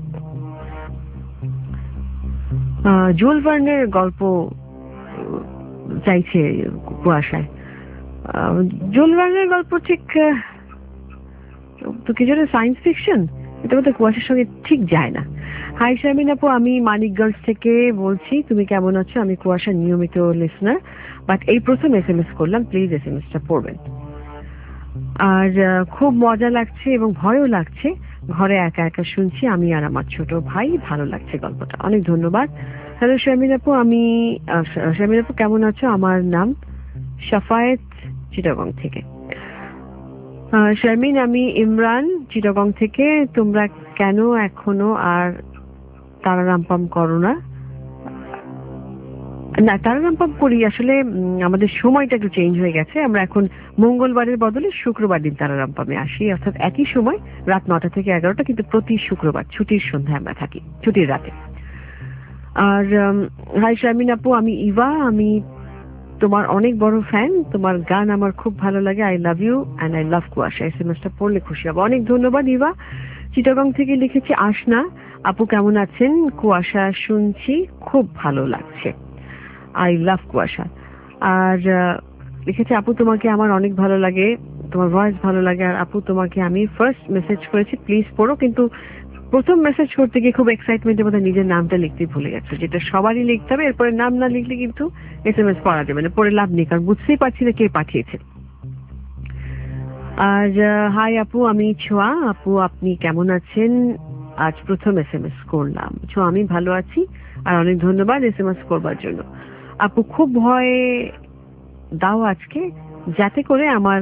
[SPEAKER 3] জুয়েল ভার্নের গল্প চাইছে কুয়াশায়। জুয়েল ভার্নের গল্প ঠিক তো কিছু সায়েন্স ফিকশন, এটা বোধ হয় কুয়াশার সঙ্গে ঠিক যায় না। হাই শারমিন আপু, আমি মানিকগঞ্জ থেকে বলছি, তুমি কেমন আছো? আমি কুয়াশার নিয়মিত লিসনার, বাট এই প্রথম এস এম এস করলাম, প্লিজ এস এম এসটা পড়বেন। আর খুব মজা লাগছে এবং ভয়ও লাগছে, ঘরে একা একা শুনছি আমি আর আমার ছোট ভাই, ভালো লাগছে গল্পটা, অনেক ধন্যবাদ। হ্যালো শারমিন আপু, আমি শারমিন আপু কেমন আছো? আমার নাম শাফায়েত, চিটাগং থেকে। শারমিন, আমি ইমরান, চিটাগং থেকে। তোমরা কেন এখনো আর তারারাম্পাম করো না? না, তারারাম্পাম করি, আসলে আমাদের সময়টা একটু চেঞ্জ হয়ে গেছে। আমরা এখন মঙ্গলবারের বদলে শুক্রবার দিন তারারাম্পামে আসি, অর্থাৎ একই সময় রাত নটা থেকে এগারোটা, কিন্তু প্রতি শুক্রবার ছুটির সন্ধ্যায় আমরা থাকি, ছুটির রাতে। আর হাই শারমিন আপু, আমি ইভা, আমি তোমার অনেক বড় ফ্যান, তোমার গান আমার খুব ভালো লাগে। I love you and I love Kuasha. S M এসটা পড়লে খুশি হবো, অনেক ধন্যবাদ ইভা। চিটাগং থেকে লিখেছি আসনা, আপু কেমন আছেন? কুয়াশা শুনছি, খুব ভালো লাগছে, আই লাভ কুয়াশা। আর লিখেছে আপু তোমাকে আমার অনেক ভালো লাগে, তোমার ভয়েস ভালো লাগে। আর আপু তোমাকে আমি ফার্স্ট মেসেজ করেছি, প্লিজ পড়ো, কিন্তু প্রথম মেসেজ করতে গিয়ে খুব এক্সাইটমেন্টের মধ্যে নিজের নামটা লিখতে ভুলে গেছে, যেটা সবারই লিখতে হবে। এরপরে নাম না লিখলে কিন্তু এস এম এস পড়া যাবে না, পড়ে লাভ নেই, কারণ বুঝতেই পারছি না কে পাঠিয়েছে। আর হাই আপু, আমি ছোঁয়া, আপু আপনি কেমন আছেন? আজ প্রথম এস এম এস করলাম। ছোঁয়া, আমি ভালো আছি, আর অনেক ধন্যবাদ এস এম এস করবার জন্য। আপু খুব ভয় দাও আজকে, যাতে করে আমার,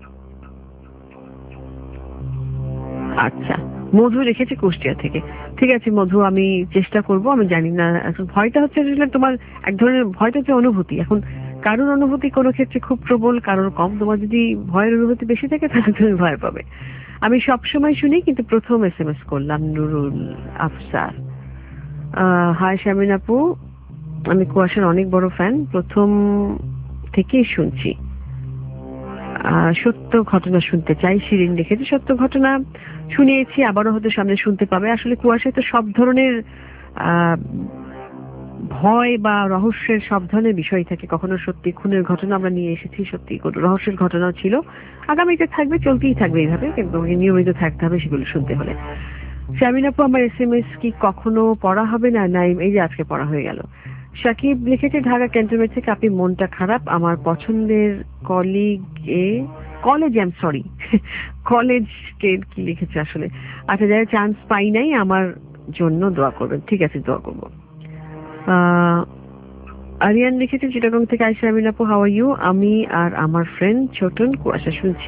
[SPEAKER 3] আচ্ছা মধু লিখেছে কুষ্টিয়া থেকে, ঠিক আছে মধু, আমি চেষ্টা করব। আমি জানি না, এখন ভয়টা হচ্ছে আসলে তোমার এক ধরনের, ভয়টা হচ্ছে অনুভূতি। এখন কারোর অনুভূতি কোনো ক্ষেত্রে খুব প্রবল, কারোর কম। তোমার যদি ভয়ের অনুভূতি বেশি থাকে তাহলে তুমি ভয় পাবে। আমি সবসময় শুনি, কিন্তু প্রথম এস এম এস করলাম। নুরুল আফসার, হাই শারমিন আপু, আমি কুয়াশার অনেক বড় ফ্যান, প্রথম থেকেই শুনছি, সত্য ঘটনা শুনতে চাই। শিরিন লিখেছে সত্য ঘটনা শুনিয়েছি, আবারও হয়তো সামনে শুনতে পাবে। আসলে কুয়াশায় তো সব ধরনের আহ ভয় বা রহস্যের সব ধরনের বিষয় থাকে, কখনো সত্যি খুনের ঘটনা আমরা নিয়ে এসেছি, সত্যি কোনো রহস্যের ঘটনাও ছিল, আগামীতে থাকবে, চলতেই থাকবে এইভাবে, কিন্তু নিয়মিত থাকতে হবে সেগুলো শুনতে হলে। শারমিন আপু, আমার এস এম এস কি কখনো পড়া হবে না? নাই, এই যে আজকে পড়া হয়ে গেল। সাকিব লিখেছে ঢাকা ক্যান্টনমেন্ট থেকে, আপনি মনটা খারাপ, আমার পছন্দের কলিগ এ college I am sorry college কে কি লিখেছে আসলে, আচ্ছা যারা চান্স পাই নাই আমার জন্য দোয়া করবেন। ঠিক আছে, দোয়া করবো। আহ আরিয়ান লিখেছে চিটাগং থেকে, আই শারমিন আপু হাউ আর ইউ? আমি আর আমার ফ্রেন্ড ছোটন কুয়াশা শুনছি।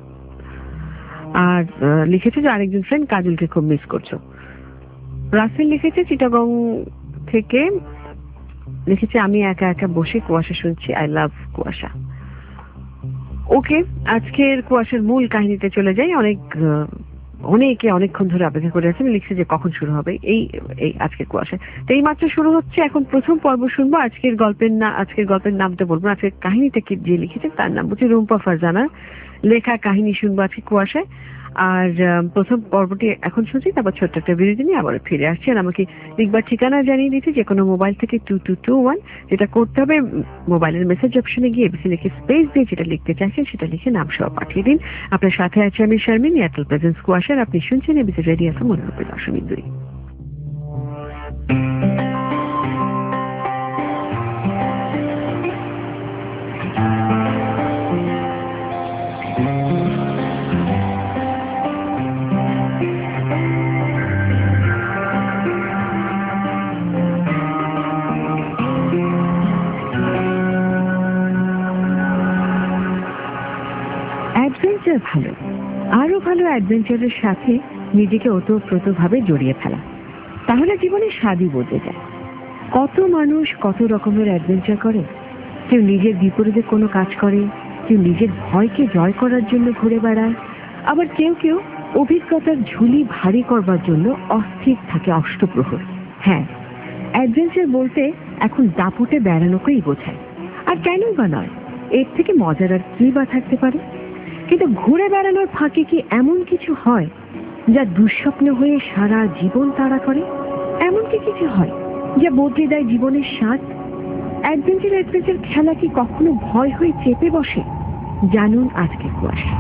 [SPEAKER 3] আর লিখেছে যে আরেকজন ফ্রেন্ড কাজলকে খুব মিস করছো। রাসেল লিখেছে চিটাগং থেকে, লিখেছে আমি একা একা বসে কুয়াশা শুনছি, আই লাভ কুয়াশা। ওকে, আজকের কুয়াশার মূল কাহিনীতে চলে যাই। অনেক অনেকে অনেকক্ষণ ধরে অপেক্ষা করে আছেন, লিখছে যে কখন শুরু হবে এই এই আজকের কুয়াশা। তো এই মাত্র শুরু হচ্ছে, এখন প্রথম পর্ব শুনবো। আজকের গল্পের না আজকের গল্পের নামটা বলবো, আজকের কাহিনীটা কি যে লিখেছে তার নাম হচ্ছে রুম্পা ফারজানা লেখা কাহিনী শুনবো আজকে কুয়াশায়। আর প্রথম পর্বটি এখন শুনছি, তারপর ছোট্ট একটা বিরতি নিয়ে আবার ফিরে আসছি। আর আমাকে লিখবার ঠিকানা জানিয়ে দিচ্ছি, যে কোনো মোবাইল থেকে টু টু টু ওয়ান, যেটা করতে হবে মোবাইলের মেসেজ অপশনে গিয়ে এবিসি লিখে স্পেস দিয়ে যেটা লিখতে চাইছেন সেটা লিখে নাম সহ পাঠিয়ে দিন। আপনার সাথে আছে আমি শারমিন, এয়ারটেল প্রেজেন্স কুয়াশার। আপনি শুনছেন এবিসি রেডিও এফএম মনোরূপে দশমিক দুই। অ্যাডভেঞ্চার ভালো, আরো ভালো অ্যাডভেঞ্চারের সাথে নিজেকে ওতপ্রোতভাবে জড়িয়ে ফেলা, তাহলে জীবনে স্বাদই বদলে যায়। কত মানুষ কত রকমের অ্যাডভেঞ্চার করে। কেউ নিজের বিপরীতে কোনো কাজ করে, কেউ নিজের ভয়কে জয় করার জন্য ঘুরে বেড়ায়, আবার কেউ কেউ অভিজ্ঞতার ঝুলি ভারী করবার জন্য অস্থির থাকে অষ্টপ্রহর। হ্যাঁ, অ্যাডভেঞ্চার বলতে এখন দাপুটে বেড়ানোকেই বোঝায়। আর কেনই বা নয়, এর থেকে মজার আর কি বা থাকতে পারে? কিন্তু ঘুরে বেড়ানোর ফাঁকে কি এমন কিছু হয় যা দুঃস্বপ্ন হয়ে সারা জীবন তাড়া করে? এমন কি কিছু হয় যা বদলে দেয় জীবনের স্বাদ? অ্যাডভেঞ্চার অ্যাডভেঞ্চার খেলা কি কখনো ভয় হয়ে চেপে বসে? জানুন আজকের কুয়াশা।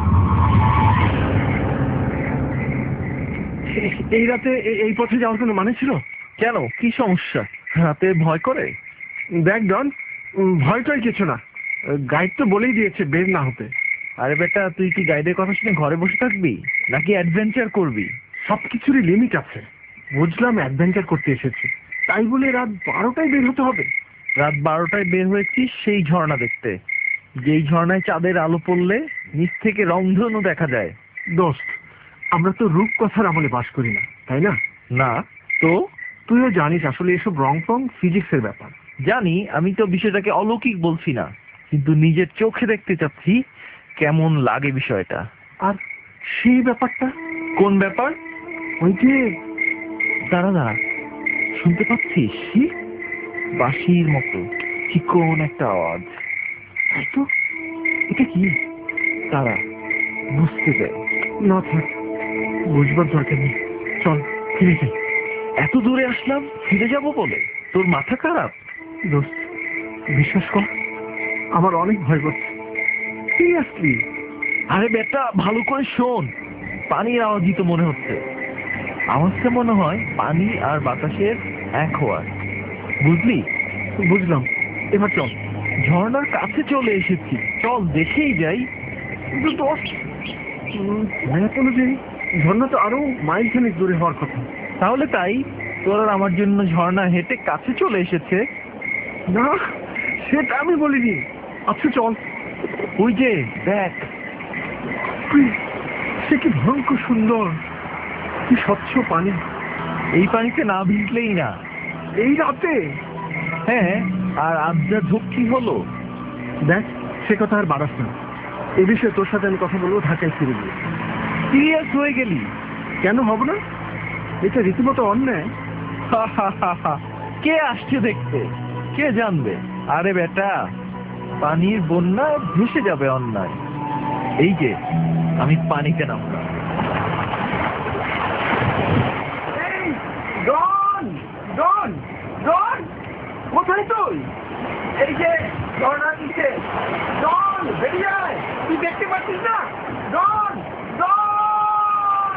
[SPEAKER 4] এই রাতে এই পথে যাওয়ার কোনো মানে ছিল?
[SPEAKER 6] কেন, কি সমস্যা? রাতে ভয় করে?
[SPEAKER 4] দেখ ডন, ভয়টাই কিছু না। গাইড তো বলেই দিয়েছে বের না হতে।
[SPEAKER 6] আরে বেটা, তুই কি গাইডের কথা শুনে ঘরে বসে থাকবি নাকি অ্যাডভেঞ্চার করবি?
[SPEAKER 4] সবকিছুরই লিমিট আছে। বুঝলাম অ্যাডভেঞ্চার করতে এসেছি, তাই বলে রাত বারোটায় বের হতে হবে?
[SPEAKER 6] রাত বারোটায় বের হয়েছিস সেই ঝর্ণা দেখতে, যেই ঝর্ণায় চাঁদের আলো পড়লে নিচ থেকে রংধনু দেখা যায়।
[SPEAKER 4] দোস্ত, আমরা তো রূপকথার আমলে বাস করি না, তাই না?
[SPEAKER 6] না তো?
[SPEAKER 4] তুইও জানিস আসলে এসব রং ফং ফিজিক্সের ব্যাপার।
[SPEAKER 6] জানি, আমি তো বিষয়টাকে অলৌকিক বলছি না, কিন্তু নিজের চোখে দেখতে চাচ্ছি কেমন লাগে বিষয়টা।
[SPEAKER 4] আর সেই ব্যাপারটা?
[SPEAKER 6] কোন ব্যাপার?
[SPEAKER 4] ওই যে,
[SPEAKER 6] দাঁড়া দাঁড়া, শুনতে পাচ্ছিস? বাঁশির মতো চিকন একটা আওয়াজ।
[SPEAKER 4] তাই তো। এটা কি?
[SPEAKER 6] দাঁড়া, বুঝতে দে।
[SPEAKER 4] না থাক, বুঝবার দরকার নেই, চল ফিরে যাই।
[SPEAKER 6] এত দূরে আসলাম, ফিরে যাব বলে? তোর মাথা খারাপ?
[SPEAKER 4] দোস্ত, বিশ্বাস কর, আমার অনেক ভয় করছে। সিরিয়াসলি।
[SPEAKER 6] আরে বেটা, ভালো করে শোন। পানির আওয়াজই তো মনে হচ্ছে। আওয়াজটা মনে হয় পানি আর বাতাসের এক হওয়ার। বুঝলি?
[SPEAKER 4] বুঝলাম, এবার চল।
[SPEAKER 6] ঝর্ণার কাছে চলে এসেছি, চল দেখেই যাই।
[SPEAKER 4] মায়াত অনুযায়ী ঝর্ণা তো আরো মাইল খানিক দূরে হওয়ার কথা।
[SPEAKER 6] তাহলে তাই, তোর আর আমার জন্য ঝর্ণা হেঁটে কাছে চলে এসেছে।
[SPEAKER 4] না, সেটা আমি বলিনি। আচ্ছা চল।
[SPEAKER 6] ওই যে দেখ,
[SPEAKER 4] সে কি ভয়ঙ্কর সুন্দর, কি স্বচ্ছ পানি।
[SPEAKER 6] এই পানিতে না ভিজলেই না।
[SPEAKER 4] এই রাতে?
[SPEAKER 6] হ্যাঁ, আর আজ যা ঝক্কি হলো।
[SPEAKER 4] দেখ, সে কথা আর বাড়াস না। এ বিষয়ে তোর সাথে আমি কথা বলবো ঢাকায় ফিরে গিয়ে।
[SPEAKER 6] সিরিয়াস হয়ে গেলি?
[SPEAKER 4] কেন হব না? এটা রীতিমতো অন্যায়।
[SPEAKER 6] কে আসছে দেখতে, কে জানবে? আরে বেটা, পানির বন্যা ভেসে যাবে অন্যায়। এই যে আমি পানিতে নামলাম।
[SPEAKER 4] ডন, ডন, ডন, কোথায় তুই? এই যে ঝর্ণার নিচে। ডন, বেরিয়ে আয়। তুই দেখতে পাচ্ছিস না? ডন, ডন,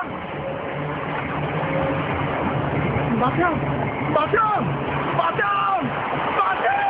[SPEAKER 4] বাঁচাও, বাঁচাও, বাঁচাও, বাঁচাও।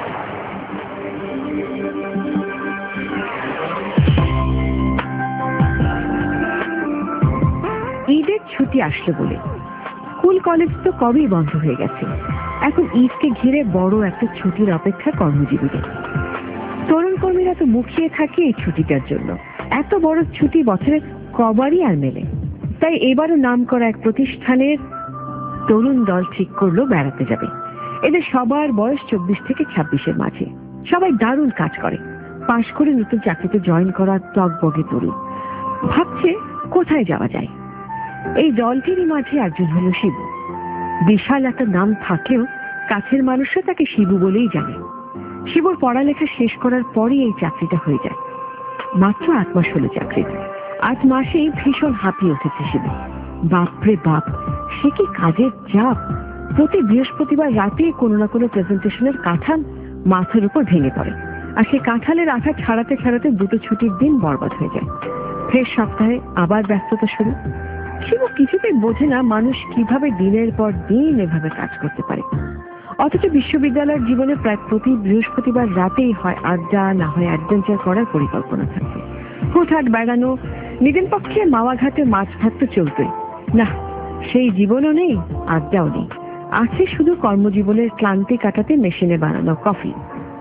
[SPEAKER 3] ঈদের ছুটি আসলো বলে স্কুল কলেজ তো কবেই বন্ধ হয়ে গেছে। এখন ঈদকে ঘিরে বড় একটা ছুটির অপেক্ষা কর্মজীবীদের। তরুণ কর্মীরা তো মুখিয়ে থাকে এই ছুটিটার জন্য। এত বড় ছুটি বছরে কবারই আর মেলে। তাই এবারও নাম করা এক প্রতিষ্ঠানের তরুণ দল ঠিক করলো বেড়াতে যাবে। এদের সবার বয়স চব্বিশ থেকে ছাব্বিশের মাঝে। সবাই দারুণ কাজ করে, পাশ করে নতুন চাকরিতে জয়েন করা টকবগে তরুণ। ভাবছে কোথায় যাওয়া যায়। এই দলটিরই মাঝে একজন হলো শিবু। বিশাল একটা নাম থাকলেও কাছের মানুষরা তাকে শিবু বলেই জানে। শিবুর পড়ালেখা শেষ করার পরই এই চাকরিটা হয়ে যায়। মাত্র আট মাস হলো চাকরির। আট মাসেই ভীষণ হাঁপিয়ে উঠেছে শিবু। বাপরে বাপ, সে কি কাজের চাপ! প্রতি বৃহস্পতিবার রাতে কোনো না কোনো প্রেজেন্টেশনের কাঁঠাল মাথার উপর ভেঙে পড়ে, আর সে কাঁঠালের আঠা ছাড়াতে ছাড়াতে দুটো ছুটির দিন বরবাদ হয়ে যায়। ফের সপ্তাহে আবার ব্যস্ততা শুরু। শিবু কিছুতেই বোঝে না মানুষ কিভাবে দিনের পর দিন এভাবে কাজ করতে পারে। অথচ বিশ্ববিদ্যালয়ের জীবনে প্রায় প্রতি বৃহস্পতিবার রাতেই হয় আড্ডা, না হয় অ্যাডভেঞ্চার করার পরিকল্পনা থাকে। হুটহাট বেড়ানো, নিজের পক্ষে মাওয়া ঘাটে মাছ ভাত তো চলতোই না, সেই জীবনও নেই, আড্ডাও নেই। আছে শুধু কর্মজীবনের ক্লান্তি কাটাতে মেশিনে বানানো কফি।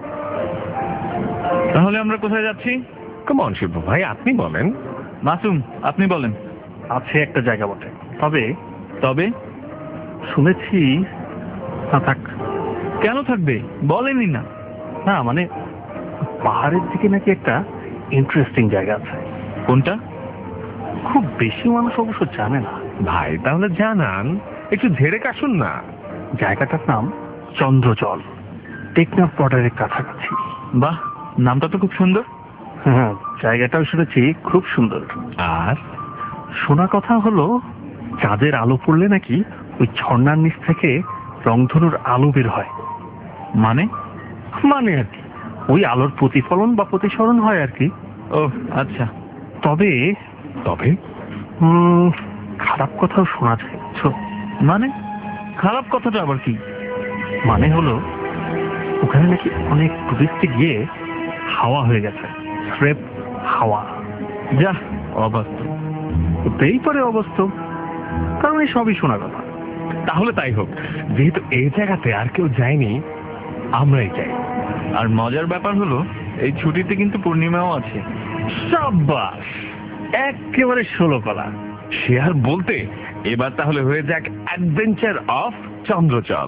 [SPEAKER 6] তাহলে আমরা কোথায় যাচ্ছি?
[SPEAKER 2] কেমন শিবু ভাই, আপনি বলেন।
[SPEAKER 6] মাসুম, আপনি বলেন।
[SPEAKER 2] আছে একটা জায়গা বটে, তবে
[SPEAKER 6] তবে
[SPEAKER 2] শুনেছি। না থাক,
[SPEAKER 6] কেন থাকবে বলেনি না?
[SPEAKER 2] না মানে পাহাড়ের দিকে নাকি একটা ইন্টারেস্টিং জায়গা আছে।
[SPEAKER 6] কোনটা?
[SPEAKER 2] খুব বেশি মানুষ অবশ্য জানে না।
[SPEAKER 7] ভাই তাহলে জানান, একটু ঝেড়ে কাশুন না।
[SPEAKER 2] জায়গাটার নাম চন্দ্রজল, টেকনাফ বর্ডারের কাছাকাছি।
[SPEAKER 6] বাহ, নামটা তো খুব সুন্দর।
[SPEAKER 2] হ্যাঁ, জায়গাটাও শুনেছি খুব সুন্দর।
[SPEAKER 7] আর
[SPEAKER 2] শোনা কথা হলো চাঁদের আলো পড়লে নাকি ওই ঝর্ণার নিচ থেকে রংধনুর আলো বের হয়।
[SPEAKER 6] মানে?
[SPEAKER 2] মানে আর কি ওই আলোর প্রতিফলন বা প্রতিসরণ হয় আর কি।
[SPEAKER 6] ও আচ্ছা।
[SPEAKER 2] তবে
[SPEAKER 7] তবে
[SPEAKER 2] উম, খারাপ কথাও শোনা যায়। বুঝছো?
[SPEAKER 6] মানে খারাপ কথাটা আবার কি?
[SPEAKER 2] মানে হলো ওখানে নাকি অনেক টুরিস্টে গিয়ে হাওয়া হয়ে গেছে, স্রেফ হাওয়া।
[SPEAKER 6] যা অবাস্তব।
[SPEAKER 2] হতেই পারে অবাস্তব, কারণ এই সবই শোনা কথা।
[SPEAKER 7] তাহলে তাই হোক, যেহেতু এই জায়গাতে আর কেউ যায়নি, আমরাই যাই।
[SPEAKER 6] আর মজার ব্যাপার হলো এই ছুটিতে কিন্তু পূর্ণিমাও আছে।
[SPEAKER 2] সাব্বাস, একেবারে ষোলো কলা।
[SPEAKER 7] সে আর বলতে, এবার তাহলে হয়ে যাক অ্যাডভেঞ্চার অফ চন্দ্রচল।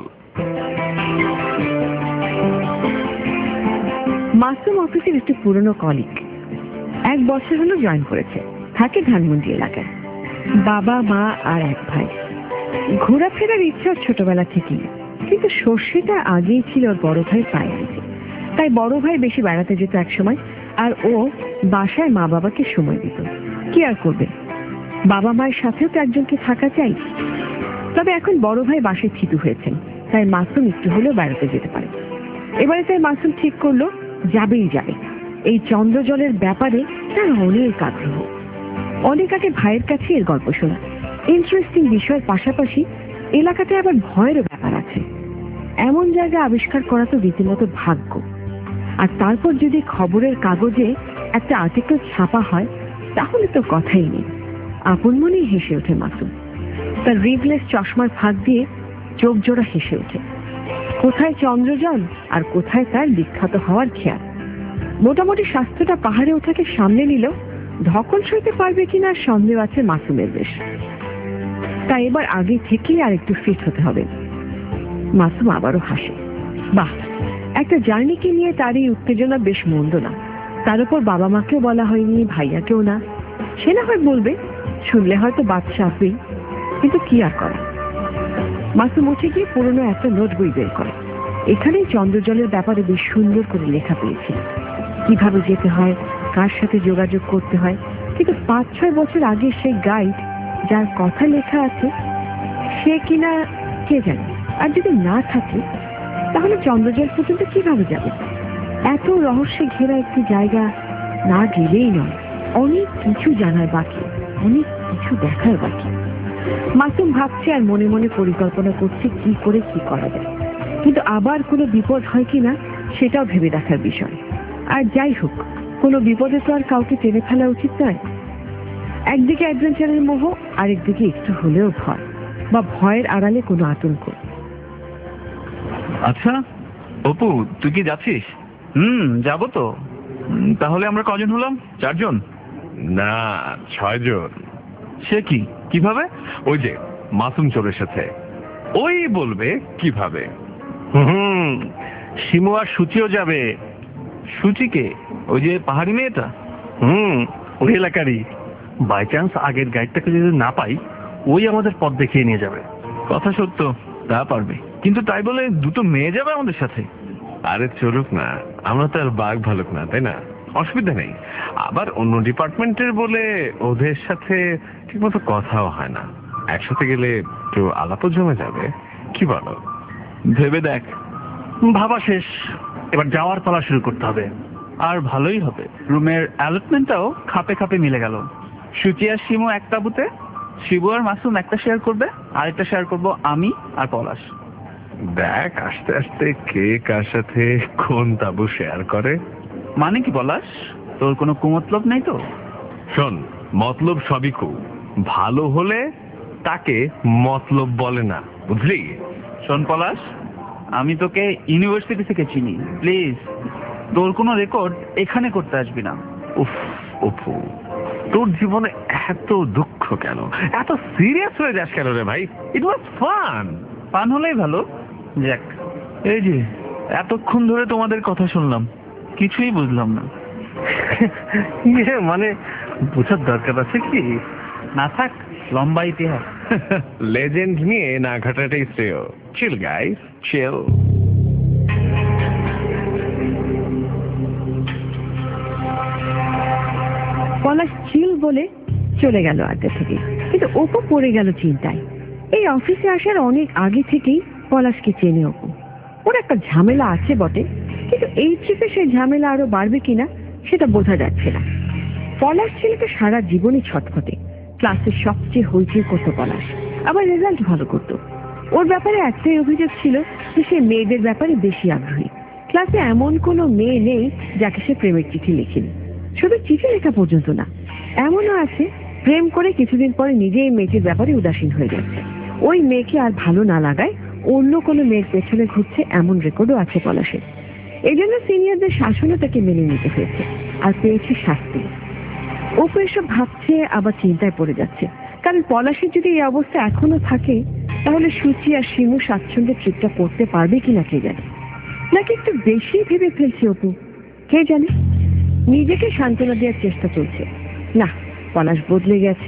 [SPEAKER 3] মাসুম অফিসের একটি পুরনো কলিগ, এক বছর হলো জয়েন করেছে, থাকে ধানমন্ডি এলাকায়। বাবা মা আর এক ভাই। ঘোরাফেরার ইচ্ছা ছোটবেলা থেকেই, কিন্তু সর্ষেটা আগেই ছিল ওর বড় ভাই পায়ে নিচে। তাই বড় ভাই বেশি বেড়াতে যেত এক সময়, আর ও বাসায় মা বাবাকে সময় দিত। কি আর করবে, বাবা মায়ের সাথেও তো একজনকে থাকা চাই। তবে এখন বড় ভাই বাসায় থিতু হয়েছেন, তাই মাসুম একটু হলেও বেড়াতে যেতে পারে। এবারে তাই মাসুম ঠিক করলো যাবেই যাবে। এই চন্দ্রজলের ব্যাপারে তার অনেক আগ্রহ। অনেক আগে ভাইয়ের কাছে এর গল্প শোনা। ইন্টারেস্টিং বিষয়ের পাশাপাশি এলাকাতে আবার ভয়েরও ব্যাপার আছে। এমন জায়গা আবিষ্কার করা তো রীতিমতো ভাগ্য। আর তারপর যদি খবরের কাগজে একটা আর্টিকেল ছাপা হয়, তাহলে তো কথাই নেই। আপন মনেই হেসে ওঠে মাসুম। তার রিভলেস চশমার ফাঁক দিয়ে চোখ জোড়া হেসে ওঠে। কোথায় চন্দ্রজল আর কোথায় তার বিখ্যাত হওয়ার খেয়াল। মোটামুটি স্বাস্থ্যটা পাহাড়ে ওঠাকে সামনে নিল, ধকল সইতে পারবে কিনা সন্দেহ আছে মাসুমের বেশ। তাই এবার আগে থেকেই আর একটু ফিট হতে হবে। মাসুম আবারও হাসে। বাহ, একটা জার্নিকে নিয়ে তার এই উত্তেজনা বেশ মন্দ না। তার উপর বাবা মাকেও বলা হয়নি, ভাইয়াকেও না। সে না হয় বলবে, শুনলে হয়তো বাচ্চা আসবেই, কিন্তু কি আর করা। মাসুম উঠে গিয়ে পুরনো একটা নোট বই বের করে। এখানেই চন্দ্রজলের ব্যাপারে বেশ সুন্দর করে লেখা পেয়েছি, কিভাবে যেতে হয়, কার সাথে যোগাযোগ করতে হয়। কিন্তু পাঁচ ছয় বছর আগে সেই গাইড যার কথা লেখা আছে, সে কিনা কে জানে। আর যদি না থাকে, তাহলে চন্দ্রজল পর্যন্ত কিভাবে যাবে? এত রহস্যে ঘেরা একটি জায়গা না গেলেই নয়, অনেক কিছু জানার বাকি, অনেক কিছু দেখার বাকি। মাসুম ভাবছে আর মনে মনে পরিকল্পনা করছে কি করে কি করা যায়। কিন্তু আবার কোনো বিপদ হয় কিনা সেটাও ভেবে দেখার বিষয়। আর যাই হোক, কোনো বিপদে তো আর কাউকে টেনে ফেলা উচিত নয়। একদিকে অ্যাডভেঞ্চারের মোহ, আরেকদিকে একটু হলেও ভয়, বা ভয়ের আড়ালে কোনো আতঙ্ক।
[SPEAKER 6] আচ্ছা অপু, তুই কি যাচ্ছিস? হুম, যাবো তো। উম, তাহলে আমরা কজন হলাম? চারজন?
[SPEAKER 7] না, ছয়জন।
[SPEAKER 6] সে কি, কিভাবে?
[SPEAKER 7] ওই যে মাসুম চলে এসেছে, ওই বলবে কিভাবে।
[SPEAKER 2] হুম, শিমু আর সুচিও যাবে।
[SPEAKER 6] সুচিকে? ওই যে পাহাড়ি মেয়েটা?
[SPEAKER 2] হুম, ওই এলাকারই। বাই চান্স আগের গাইডটাকে যদি না পাই, ওই আমাদের পথ দেখিয়ে নিয়ে যাবে।
[SPEAKER 6] কথা সত্য, তা পারবে। কিন্তু তাই বলে দুটো মেয়ে যাবে আমাদের সাথে?
[SPEAKER 7] আরে চলুক না, আমরা তো আর বাঘ ভালুক না, তাই না? অসুবিধা নেই। আবার অন্য ডিপার্টমেন্টের বলে ওদের সাথে ঠিকমতো কথাও হয় না। একসাথে গেলে একটু আলাপও জমে যাবে, কি বলো?
[SPEAKER 6] ভেবে দেখ।
[SPEAKER 2] ভাবা শেষ, এবার যাওয়ার পালা শুরু করতে হবে।
[SPEAKER 6] আর ভালোই হবে, রুমের অ্যালটমেন্টটাও খাপে খাপে মিলে গেল। সুচি আর শিমু এক তাঁবুতে, শিবু আর মাসুম একটা শেয়ার করবে, আরেকটা শেয়ার করব আমি আর পলাশ।
[SPEAKER 7] দেখ আস্তে আস্তে কে কার সাথে কোন তাবু শেয়ার করে।
[SPEAKER 6] মানে কি পলাশ, তোর কোনো কুমতলব নেই তো?
[SPEAKER 7] শোন, মতলব সবই কু, ভালো হলে তাকে মতলব বলে না, বুঝলি?
[SPEAKER 6] শোন পলাশ, আমি তোকে ইউনিভার্সিটি থেকে চিনি, প্লিজ তোর কোনো রেকর্ড এখানে করতে আসবি না।
[SPEAKER 7] উফ অপু, তোর জীবনে এত দুঃখ কেন, এত সিরিয়াস হয়ে যাস কেন রে ভাই? It was fun.
[SPEAKER 6] পান হলেই ভালো। যাক, এই যে এতক্ষণ ধরে তোমাদের কথা শুনলাম, কিছুই বুঝলাম না।
[SPEAKER 2] ইয়ে মানে বোঝার দরকার আছে কি?
[SPEAKER 6] না থাক, লম্বা ইতিহাস।
[SPEAKER 7] লেজেন্ড নিয়ে না ঘাটাটাই শ্রেয়। চিল গাইস, চিল।
[SPEAKER 3] পলাশ চিল বলে চলে গেল আড্ডা থেকে, কিন্তু অপু পড়ে গেল চিন্তায়। এই অফিসে আসার অনেক আগে থেকেই পলাশকে চেনে অপু। ওর একটা ঝামেলা আছে বটে, কিন্তু এই ট্রিপে সেই ঝামেলা আরো বাড়বে কিনা সেটা বোঝা যাচ্ছে না। পলাশ ছেলেটা সারা জীবনই ছটফটে। ক্লাসের সবচেয়ে হইচই করতো পলাশ, আবার রেজাল্ট ভালো করতো। ওর ব্যাপারে একটাই অভিযোগ ছিল যে সে মেয়েদের ব্যাপারে বেশি আগ্রহী। ক্লাসে এমন কোনো মেয়ে নেই যাকে সে প্রেমের চিঠি লিখেনি। শুধু চিঠি লেখা পর্যন্ত না, এমনও আছে প্রেম করে কিছুদিন পরে নিজেই মেয়েটির ব্যাপারে উদাসীন হয়ে যাচ্ছে। ওই মেয়েকে আর ভালো না লাগায় অন্য কোনো মেয়ের পেছনে ঘুরছে, এমন রেকর্ডও আছে পলাশের। এই জন্য সিনিয়রদের শাসনও তাকে মেনে নিতে হয়েছে, আর পেয়েছে শাস্তি। অপু এসব ভাবছে, আবার চিন্তায় পড়ে যাচ্ছে। কারণ পলাশের যদি এই অবস্থা এখনো থাকে, তাহলে সুচি আর শিমু স্বাচ্ছন্দ্যের ট্রিপটা করতে পারবে কিনা কে জানে। নাকি একটু বেশি ভেবে ফেলছে অপু, কে জানে। নিজেকে সান্ত্বনা দেওয়ার চেষ্টা চলছে। না, পলাশ বদলে গেছে,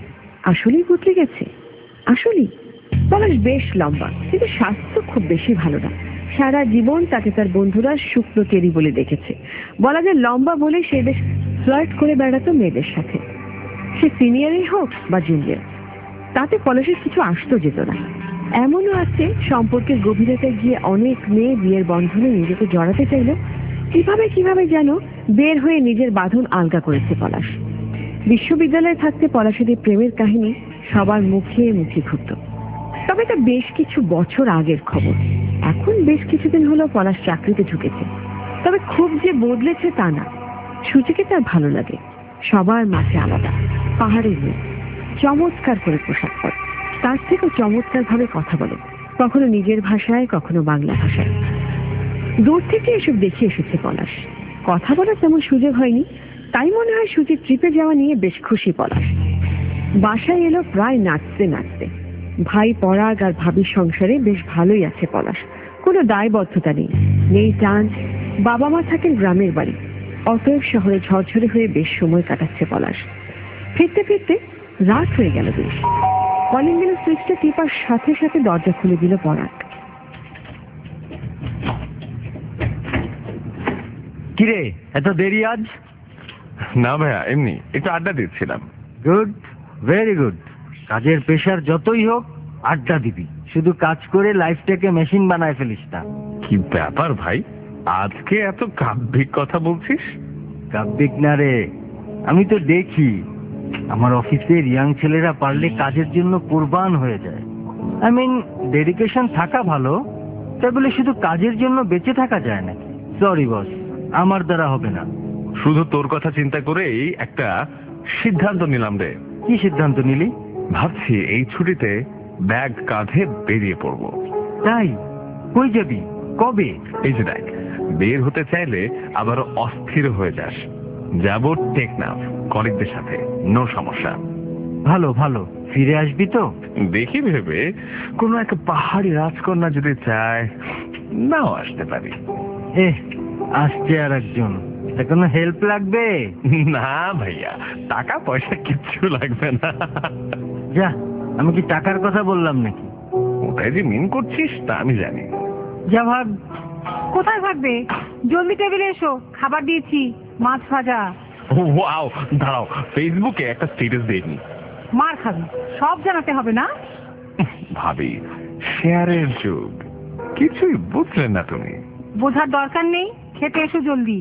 [SPEAKER 3] আসলেই বদলে গেছে। আসলেই পলাশ বেশ লম্বা, কিন্তু স্বাস্থ্য খুব বেশি ভালো না। সারা জীবন তাকে তার বন্ধুরা শুকনো চেরি বলে দেখেছে। বলা যায় লম্বা বলে সে বেশ ফ্লার্ট করে বেড়াতো মেয়েদের সাথে, সে সিনিয়রই হোক বা জুনিয়র। তাতে পলাশের কিছু আসতো যেত না। এমনও আছে সম্পর্কের গভীরতায় গিয়ে অনেক মেয়ে বিয়ের বন্ধনে নিজেকে জড়াতে চাইল। কিভাবে কিভাবে যেন বের হয়ে নিজের বাঁধন আলগা করেছে পলাশ। বিশ্ববিদ্যালয়ে থাকতে পলাশের এই প্রেমের কাহিনী সবার মুখে মুখে ঘুরত। তবে এটা বেশ কিছু বছর আগের খবর। এখন বেশ কিছুদিন হলো পলাশ চাকরিতে ঢুকেছে। তবে খুব যে বদলেছে তা না। সুচিকে তার ভালো লাগে, সবার মাঝে আলাদা, পাহাড়ের মেয়ে, চমৎকার করে পোশাক পরে, তার থেকেও চমৎকার ভাবে কথা বলে, কখনো নিজের ভাষায় কখনো বাংলা ভাষায়। দূর থেকে এসব দেখে এসেছে পলাশ। কথা বলার তেমন সুযোগ হয়নি, তাই মনে হয় সুচির ট্রিপে যাওয়া নিয়ে বেশ খুশি পলাশ। বাসায় এলো প্রায় নাচতে নাচতে। ভাই পরাগ আর ভাবির সংসারে বেশ ভালোই আছে পলাশ। কোনো দায়বদ্ধতা নেই, নেই টান। বাবা মা থাকেন গ্রামের বাড়ি, অতএব শহরে ঝরঝরে হয়ে বেশ সময় কাটাচ্ছে পলাশ। ফিরতে ফিরতে রাত হয়ে গেল বেশ। কলিং বেলের সুইচটা টিপার সাথে সাথে দরজা খুলে দিল পরাগ।
[SPEAKER 6] কিরে, এত দেরি আজ?
[SPEAKER 7] না ভাইয়া, এমনি একটু আড্ডা দিচ্ছিলাম।
[SPEAKER 8] Good, very good. কাজের প্রেশার যতই হোক আড্ডা দিবি, শুধু কাজ করে লাইফটাকে মেশিন বানায় ফেলিস না।
[SPEAKER 7] কি ব্যাপার ভাই, আজকে এত কাব্যিক কথা বলছিস?
[SPEAKER 8] কাব্যিক না রে, আমি তো দেখি আমার অফিসের ইয়াং ছেলেরা পারলে কাজের জন্য কোরবান হয়ে যায়। আই মিন ডেডিকেশন থাকা ভালো, তাই বলে শুধু কাজের জন্য বেঁচে থাকা যায় নাকি? সরি বস, আমার দ্বারা হবে না।
[SPEAKER 7] শুধু তোর কথা চিন্তা করেই একটা সিদ্ধান্ত নিলাম রে।
[SPEAKER 8] কি সিদ্ধান্ত নিলি?
[SPEAKER 7] ভাবছি এই ছুটিতে ব্যাগ কাঁধে বেরিয়ে পড়বো।
[SPEAKER 8] তাই? কই যাবি, কবে?
[SPEAKER 7] এই যে দেখ, বের হতে চাইলে আবার অস্থির হয়ে যাস। যাবো টেকনাফ, কলিগদের সাথে, নো সমস্যা।
[SPEAKER 8] ভালো ভালো, ফিরে আসবি তো?
[SPEAKER 7] দেখি ভেবে, কোনো একটা পাহাড়ি রাজকন্যা যদি চায়, নাও আসতে পারি।
[SPEAKER 8] এ আসছে আর একজন, কোনো হেল্প লাগবে?
[SPEAKER 7] না ভাইয়া, টাকা পয়সা কিচ্ছু লাগবে না।
[SPEAKER 8] যা, আমি কি টাকার কথা বললাম নাকি?
[SPEAKER 7] ওটাই যে মিন করছিস তা আমি জানি।
[SPEAKER 8] যা ভাগ।
[SPEAKER 5] কোথায় থাকবে? জলদি টেবিলে এসো, খাবার দিয়েছি, মাছ ভাজা।
[SPEAKER 7] ওয়াও, দাঁড়াও, ফেসবুকে একটা স্ট্যাটাস দেখি।
[SPEAKER 5] মার খাবি, সব জানাতে হবে না?
[SPEAKER 7] ভাবি, শেয়ারের যুগ, কিছুই বুঝলেন না তুমি।
[SPEAKER 5] বোঝার দরকার নেই, খেতে এসো জলদি।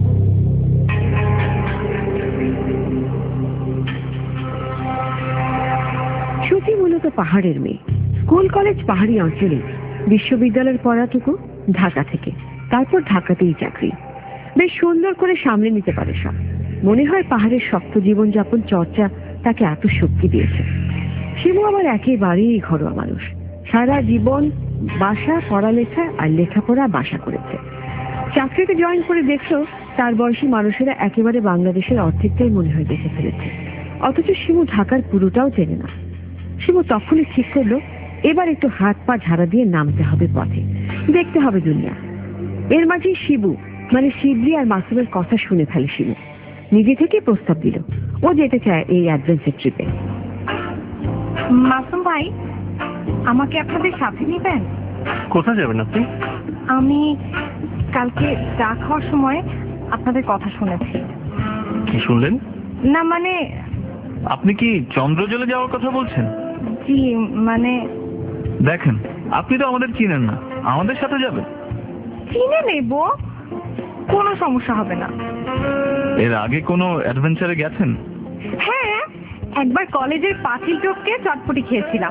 [SPEAKER 3] সুচি মূলত পাহাড়ের মেয়ে, স্কুল কলেজ পাহাড়ি অঞ্চলে, বিশ্ববিদ্যালয়ের পড়াটুকু ঢাকা থেকে, তারপর ঢাকাতেই চাকরি। বেশ সুন্দর করে সামলে নিতে পারে সব। মনে হয় পাহাড়ের শক্ত জীবনযাপন চর্চা তাকে এত শক্তি দিয়েছে। শিমু আবার একেবারেই ঘরোয়া মানুষ, সারা জীবন বাসা, পড়ালেখা আর লেখাপড়া বাসা করেছে। চাকরিতে জয়েন করে দেখলো তার বয়সী মানুষেরা একেবারে বাংলাদেশের অর্ধেকটাই মনে হয় দেখে ফেলেছে, অথচ শিমু ঢাকার পুরোটাও চেনে না। শিমু তখনই ঠিক করলো এবার একটু হাত পা ঝাড়া দিয়ে নামতে হবে পথে। দেখতে হবে দুনিয়া। এর মাঝে শিবু মানে শিবলি আর মাসুমের কথা শুনে ফেলে শিবু। নিজে থেকে প্রস্তাব দিল ও যেতে চায় এই অ্যাডভেঞ্চার ট্রিপে।
[SPEAKER 5] মাসুম ভাই, আমাকে আপনাদের সাথে নিবেন?
[SPEAKER 8] কোথায় যাবেন আপনি?
[SPEAKER 5] আমি কালকে চা খাওয়ার সময় আপনাদের কথা শুনেছি।
[SPEAKER 6] কি শুনলেন?
[SPEAKER 5] না মানে
[SPEAKER 6] আপনি কি চন্দ্রজলে যাওয়ার কথা বলছেন?
[SPEAKER 5] জি মানে
[SPEAKER 6] দেখেন, আপনি তো আমাদের চিনেন না, আমাদের সাথে যাবেন?
[SPEAKER 5] চিনে নেব, কোনো সমস্যা হবে না।
[SPEAKER 6] এর আগে কোনো অ্যাডভেঞ্চারে গেছেন?
[SPEAKER 5] হ্যাঁ, একবার কলেজের পাঁচিল টপকে চটপটি খেয়েছিলাম।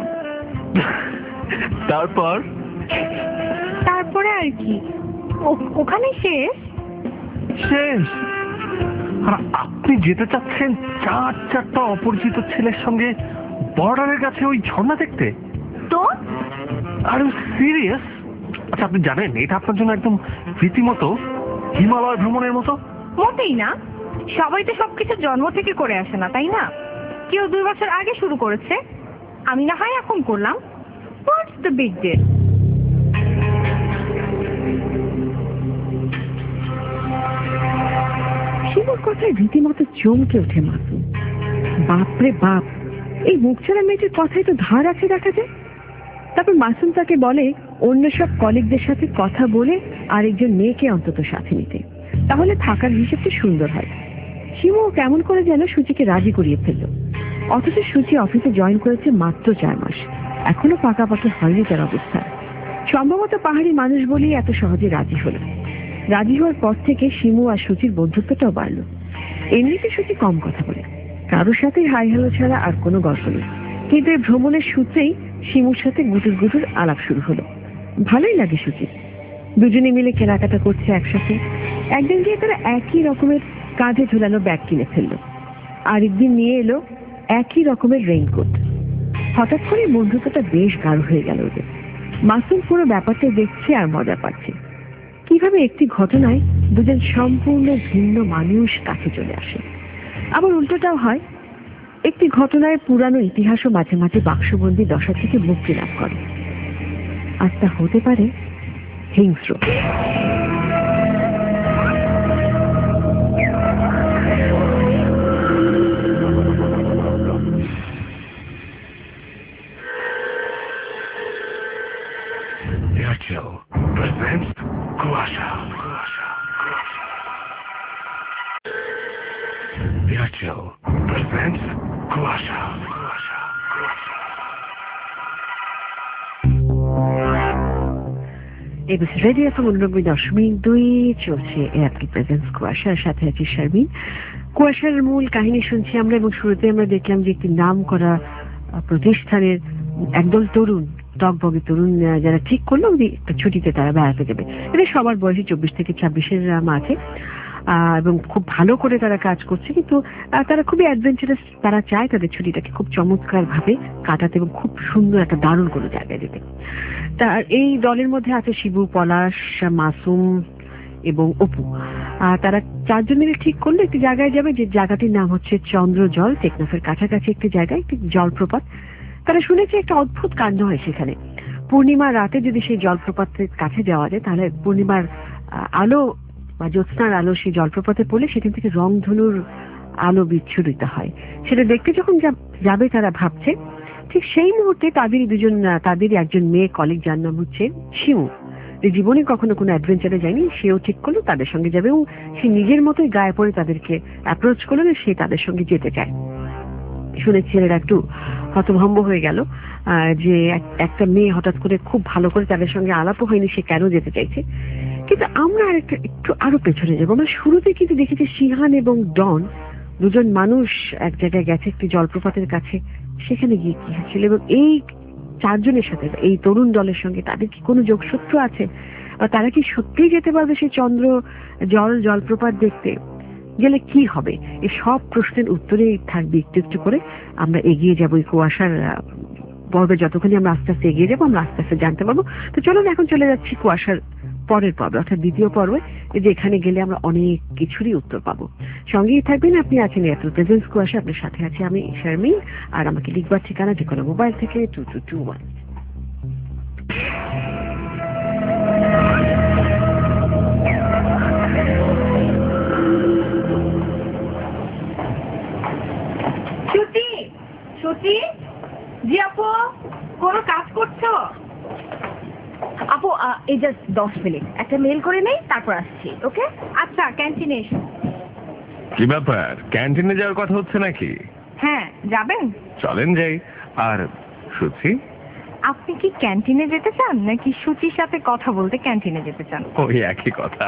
[SPEAKER 6] তারপর?
[SPEAKER 5] তারপরে আর কি, ওখানে শেষ।
[SPEAKER 8] শেষ? আর আপনি যেতে চাচ্ছেন চার চারটা অপরিচিত ছেলের সঙ্গে বর্ডারের কাছে ওই ঝর্ণা দেখতে?
[SPEAKER 5] তো
[SPEAKER 8] আর সিরিয়াস? আচ্ছা, আপনি জানেন এটা আপনার জন্য একদম রীতিমতো হিমালয় ভ্রমণের মতো।
[SPEAKER 5] মোটেই না, সবাই তো সবকিছু জন্ম থেকে করে আসে না, তাই না? কেউ দুই বছর আগে শুরু করেছে, আমি না হয় এখন করলাম। What's the big deal?
[SPEAKER 3] শিবুর কথায় রীতিমতো চমকে ওঠে মাসুম। বাপরে বাপ, এই মুখছাড়া মেয়েটির কথায় তো ধার আছে দেখা যায়। তারপর মাসুম তাকে বলে অন্য সব কলিগদের সাথে কথা বলে আরেকজন মেয়েকে অন্তত সাথে নিতে, তাহলে থাকার হিসেবটা সুন্দর হয়। শিবু কেমন করে যেন সূচিকে রাজি করিয়ে ফেলল। অথচ সূচি অফিসে জয়েন করেছে মাত্র চার মাস, এখনো পাকাপাকি হয়নি তার অবস্থা। সম্ভবত পাহাড়ি মানুষ বলেই এত সহজে রাজি হলো। রাজি হওয়ার পর থেকে শিমু আর সূচির বন্ধুত্বটাও বাড়লো। এমনিতে সূচি কম কথা বলে, কারোর সাথে হাই হ্যালো ছাড়া আর কোনো গল্প নেই। কিন্তু এই ভ্রমণের সূত্রেই শিমুর সাথে গুটুর গুটুর আলাপ শুরু হলো। ভালোই লাগে সূচি, দুজনে মিলে কেনাকাটা করছে একসাথে। একদিন গিয়ে তারা একই রকমের কাঁধে ঝুলানো ব্যাগ কিনে ফেললো, আরেকদিন নিয়ে এলো একই রকমের রেইনকোট। হঠাৎ করে বন্ধুত্বটা বেশ গাঢ় হয়ে গেল ওদের। মাসুম পুরো ব্যাপারটা দেখছে আর মজা পাচ্ছে, কিভাবে একটি ঘটনায় দুজন সম্পূর্ণ ভিন্ন মানুষ কাছে চলে আসে। আবার উল্টোটাও হয়, একটি ঘটনায় পুরানো ইতিহাসও মাঝে মাঝে বাক্সবন্দি দশা থেকে মুক্তি লাভ করে। আর তা হতে পারে হিংস্র।
[SPEAKER 2] কুয়াশা কুয়াশা
[SPEAKER 3] এবিসি রেডিও এফএম উননব্বই দশমিক দুই চলছে এআরপি প্রেজেন্স কুয়াশার সাথে আছি শারমিন। কুয়াশার মূল কাহিনী শুনছি আমরা, এবং শুরুতে আমরা দেখলাম যে একটি নাম করা প্রতিষ্ঠানের একদল তরুণ, টকবগে তরুণ, যারা ঠিক করলো ছুটিতে তারা বেড়াতে যাবে। এটা সবার বয়সী চব্বিশ থেকে ছাব্বিশের মাঝে, এবং খুব ভালো করে তারা কাজ করছে। কিন্তু তারা খুবই অ্যাডভেঞ্চারাস, তারা চায় তাদের ছুটিটাকে খুব চমৎকার ভাবে কাটাতে এবং খুব সুন্দর একটা দারুণ কোনো জায়গায় যেতে। তার এই দলের মধ্যে আছে শিবু, পলাশ, মাসুম এবং অপু। তারা চারজন মিলে ঠিক করলো একটি জায়গায় যাবে, যে জায়গাটির নাম হচ্ছে চন্দ্রজল। টেকনাফের কাছাকাছি একটি জায়গায়, একটি জলপ্রপাত। তারা শুনেছে একটা অদ্ভুত কাণ্ড হয় সেখানে। পূর্ণিমার রাতে যদি সেই জলপ্রপাতের কাছে যাওয়া যায়, তাহলে পূর্ণিমার আলো বা জ্যোৎস্নার আলো সেই জলপ্রপাতে পড়লে সেখান থেকে রংধনুর আলো বিচ্ছুরিত হয়। সেটা দেখতে যখন যাবে তারা ভাবছে, ঠিক সেই মুহূর্তে তাদের দুজন, তাদের একজন মেয়ে কলিগ, যার নাম হচ্ছে শিমু, যে জীবনে কখনো কোনো অ্যাডভেঞ্চারে যায়নি, সেও ঠিক করলো তাদের সঙ্গে যাবে, এবং সে নিজের মতোই গায়ে পড়ে তাদেরকে অ্যাপ্রোচ করলো যে সে তাদের সঙ্গে যেতে চায়। শুনে ছেলেরা একটু হতভম্ব হয়ে গেল যে একটা মেয়ে হঠাৎ করে খুব ভালো করে তাদের সঙ্গে আলাপও হয়নি, সে কেন যেতে চাইছে। কিন্তু আমরা আরেকটু একটু আরো পেছনে যাবো। আমরা শুরুতে কিন্তু দেখেছি সিহান এবং ডন দুজন মানুষ এক জায়গায় গেছে একটি জলপ্রপাতের কাছে, সেখানে গিয়ে কি হয়েছিল, এবং এই চারজনের সাথে, এই তরুণ দলের সঙ্গে তাদের কি কোনো যোগসূত্র আছে, বা তারা কি সত্যিই যেতে পারবে সেই চন্দ্র জল জলপ্রপাত দেখতে? গেলে কি হবে? এই সব প্রশ্নের উত্তরেই থাকবে একটু একটু করে আমরা এগিয়ে যাবো। এই কুয়াশার পর্বে যতখানি আমরা আস্তে আস্তে এগিয়ে যাবো, আমরা আস্তে আস্তে জানতে পারবো। তো চলুন এখন চলে যাচ্ছি কুয়াশার পরের পর্বে, অর্থাৎ দ্বিতীয় পর্বে, যে এখানে গেলে আমরা অনেক কিছুরই উত্তর পাবো। সঙ্গেই থাকবেন, আপনি আছেন এয়ারটেল প্রেজেন্স কুয়াশা, আপনার সাথে আছি আমি শারমিন। আর আমাকে লিখবার ঠিকানা যে কোনো মোবাইল থেকে টু টু টু ওয়ান।
[SPEAKER 5] সত্যি? জি আপু, কোনো কাজ করছো?
[SPEAKER 3] আপু আহ, এই জাস্ট দশ মিনিট একটা মেল করে নেই, তারপর আসছি। ওকে?
[SPEAKER 5] আচ্ছা, ক্যান্টিনে এসো।
[SPEAKER 7] কি ব্যাপার, ক্যান্টিনে যাওয়ার কথা হচ্ছে নাকি?
[SPEAKER 5] হ্যাঁ, যাবেন?
[SPEAKER 7] চলেন যাই। আর সুচি?
[SPEAKER 5] আপনি কি ক্যান্টিনে যেতে চান নাকি সুচির সাথে কথা বলতে ক্যান্টিনে যেতে চান?
[SPEAKER 7] ওই একই কথা।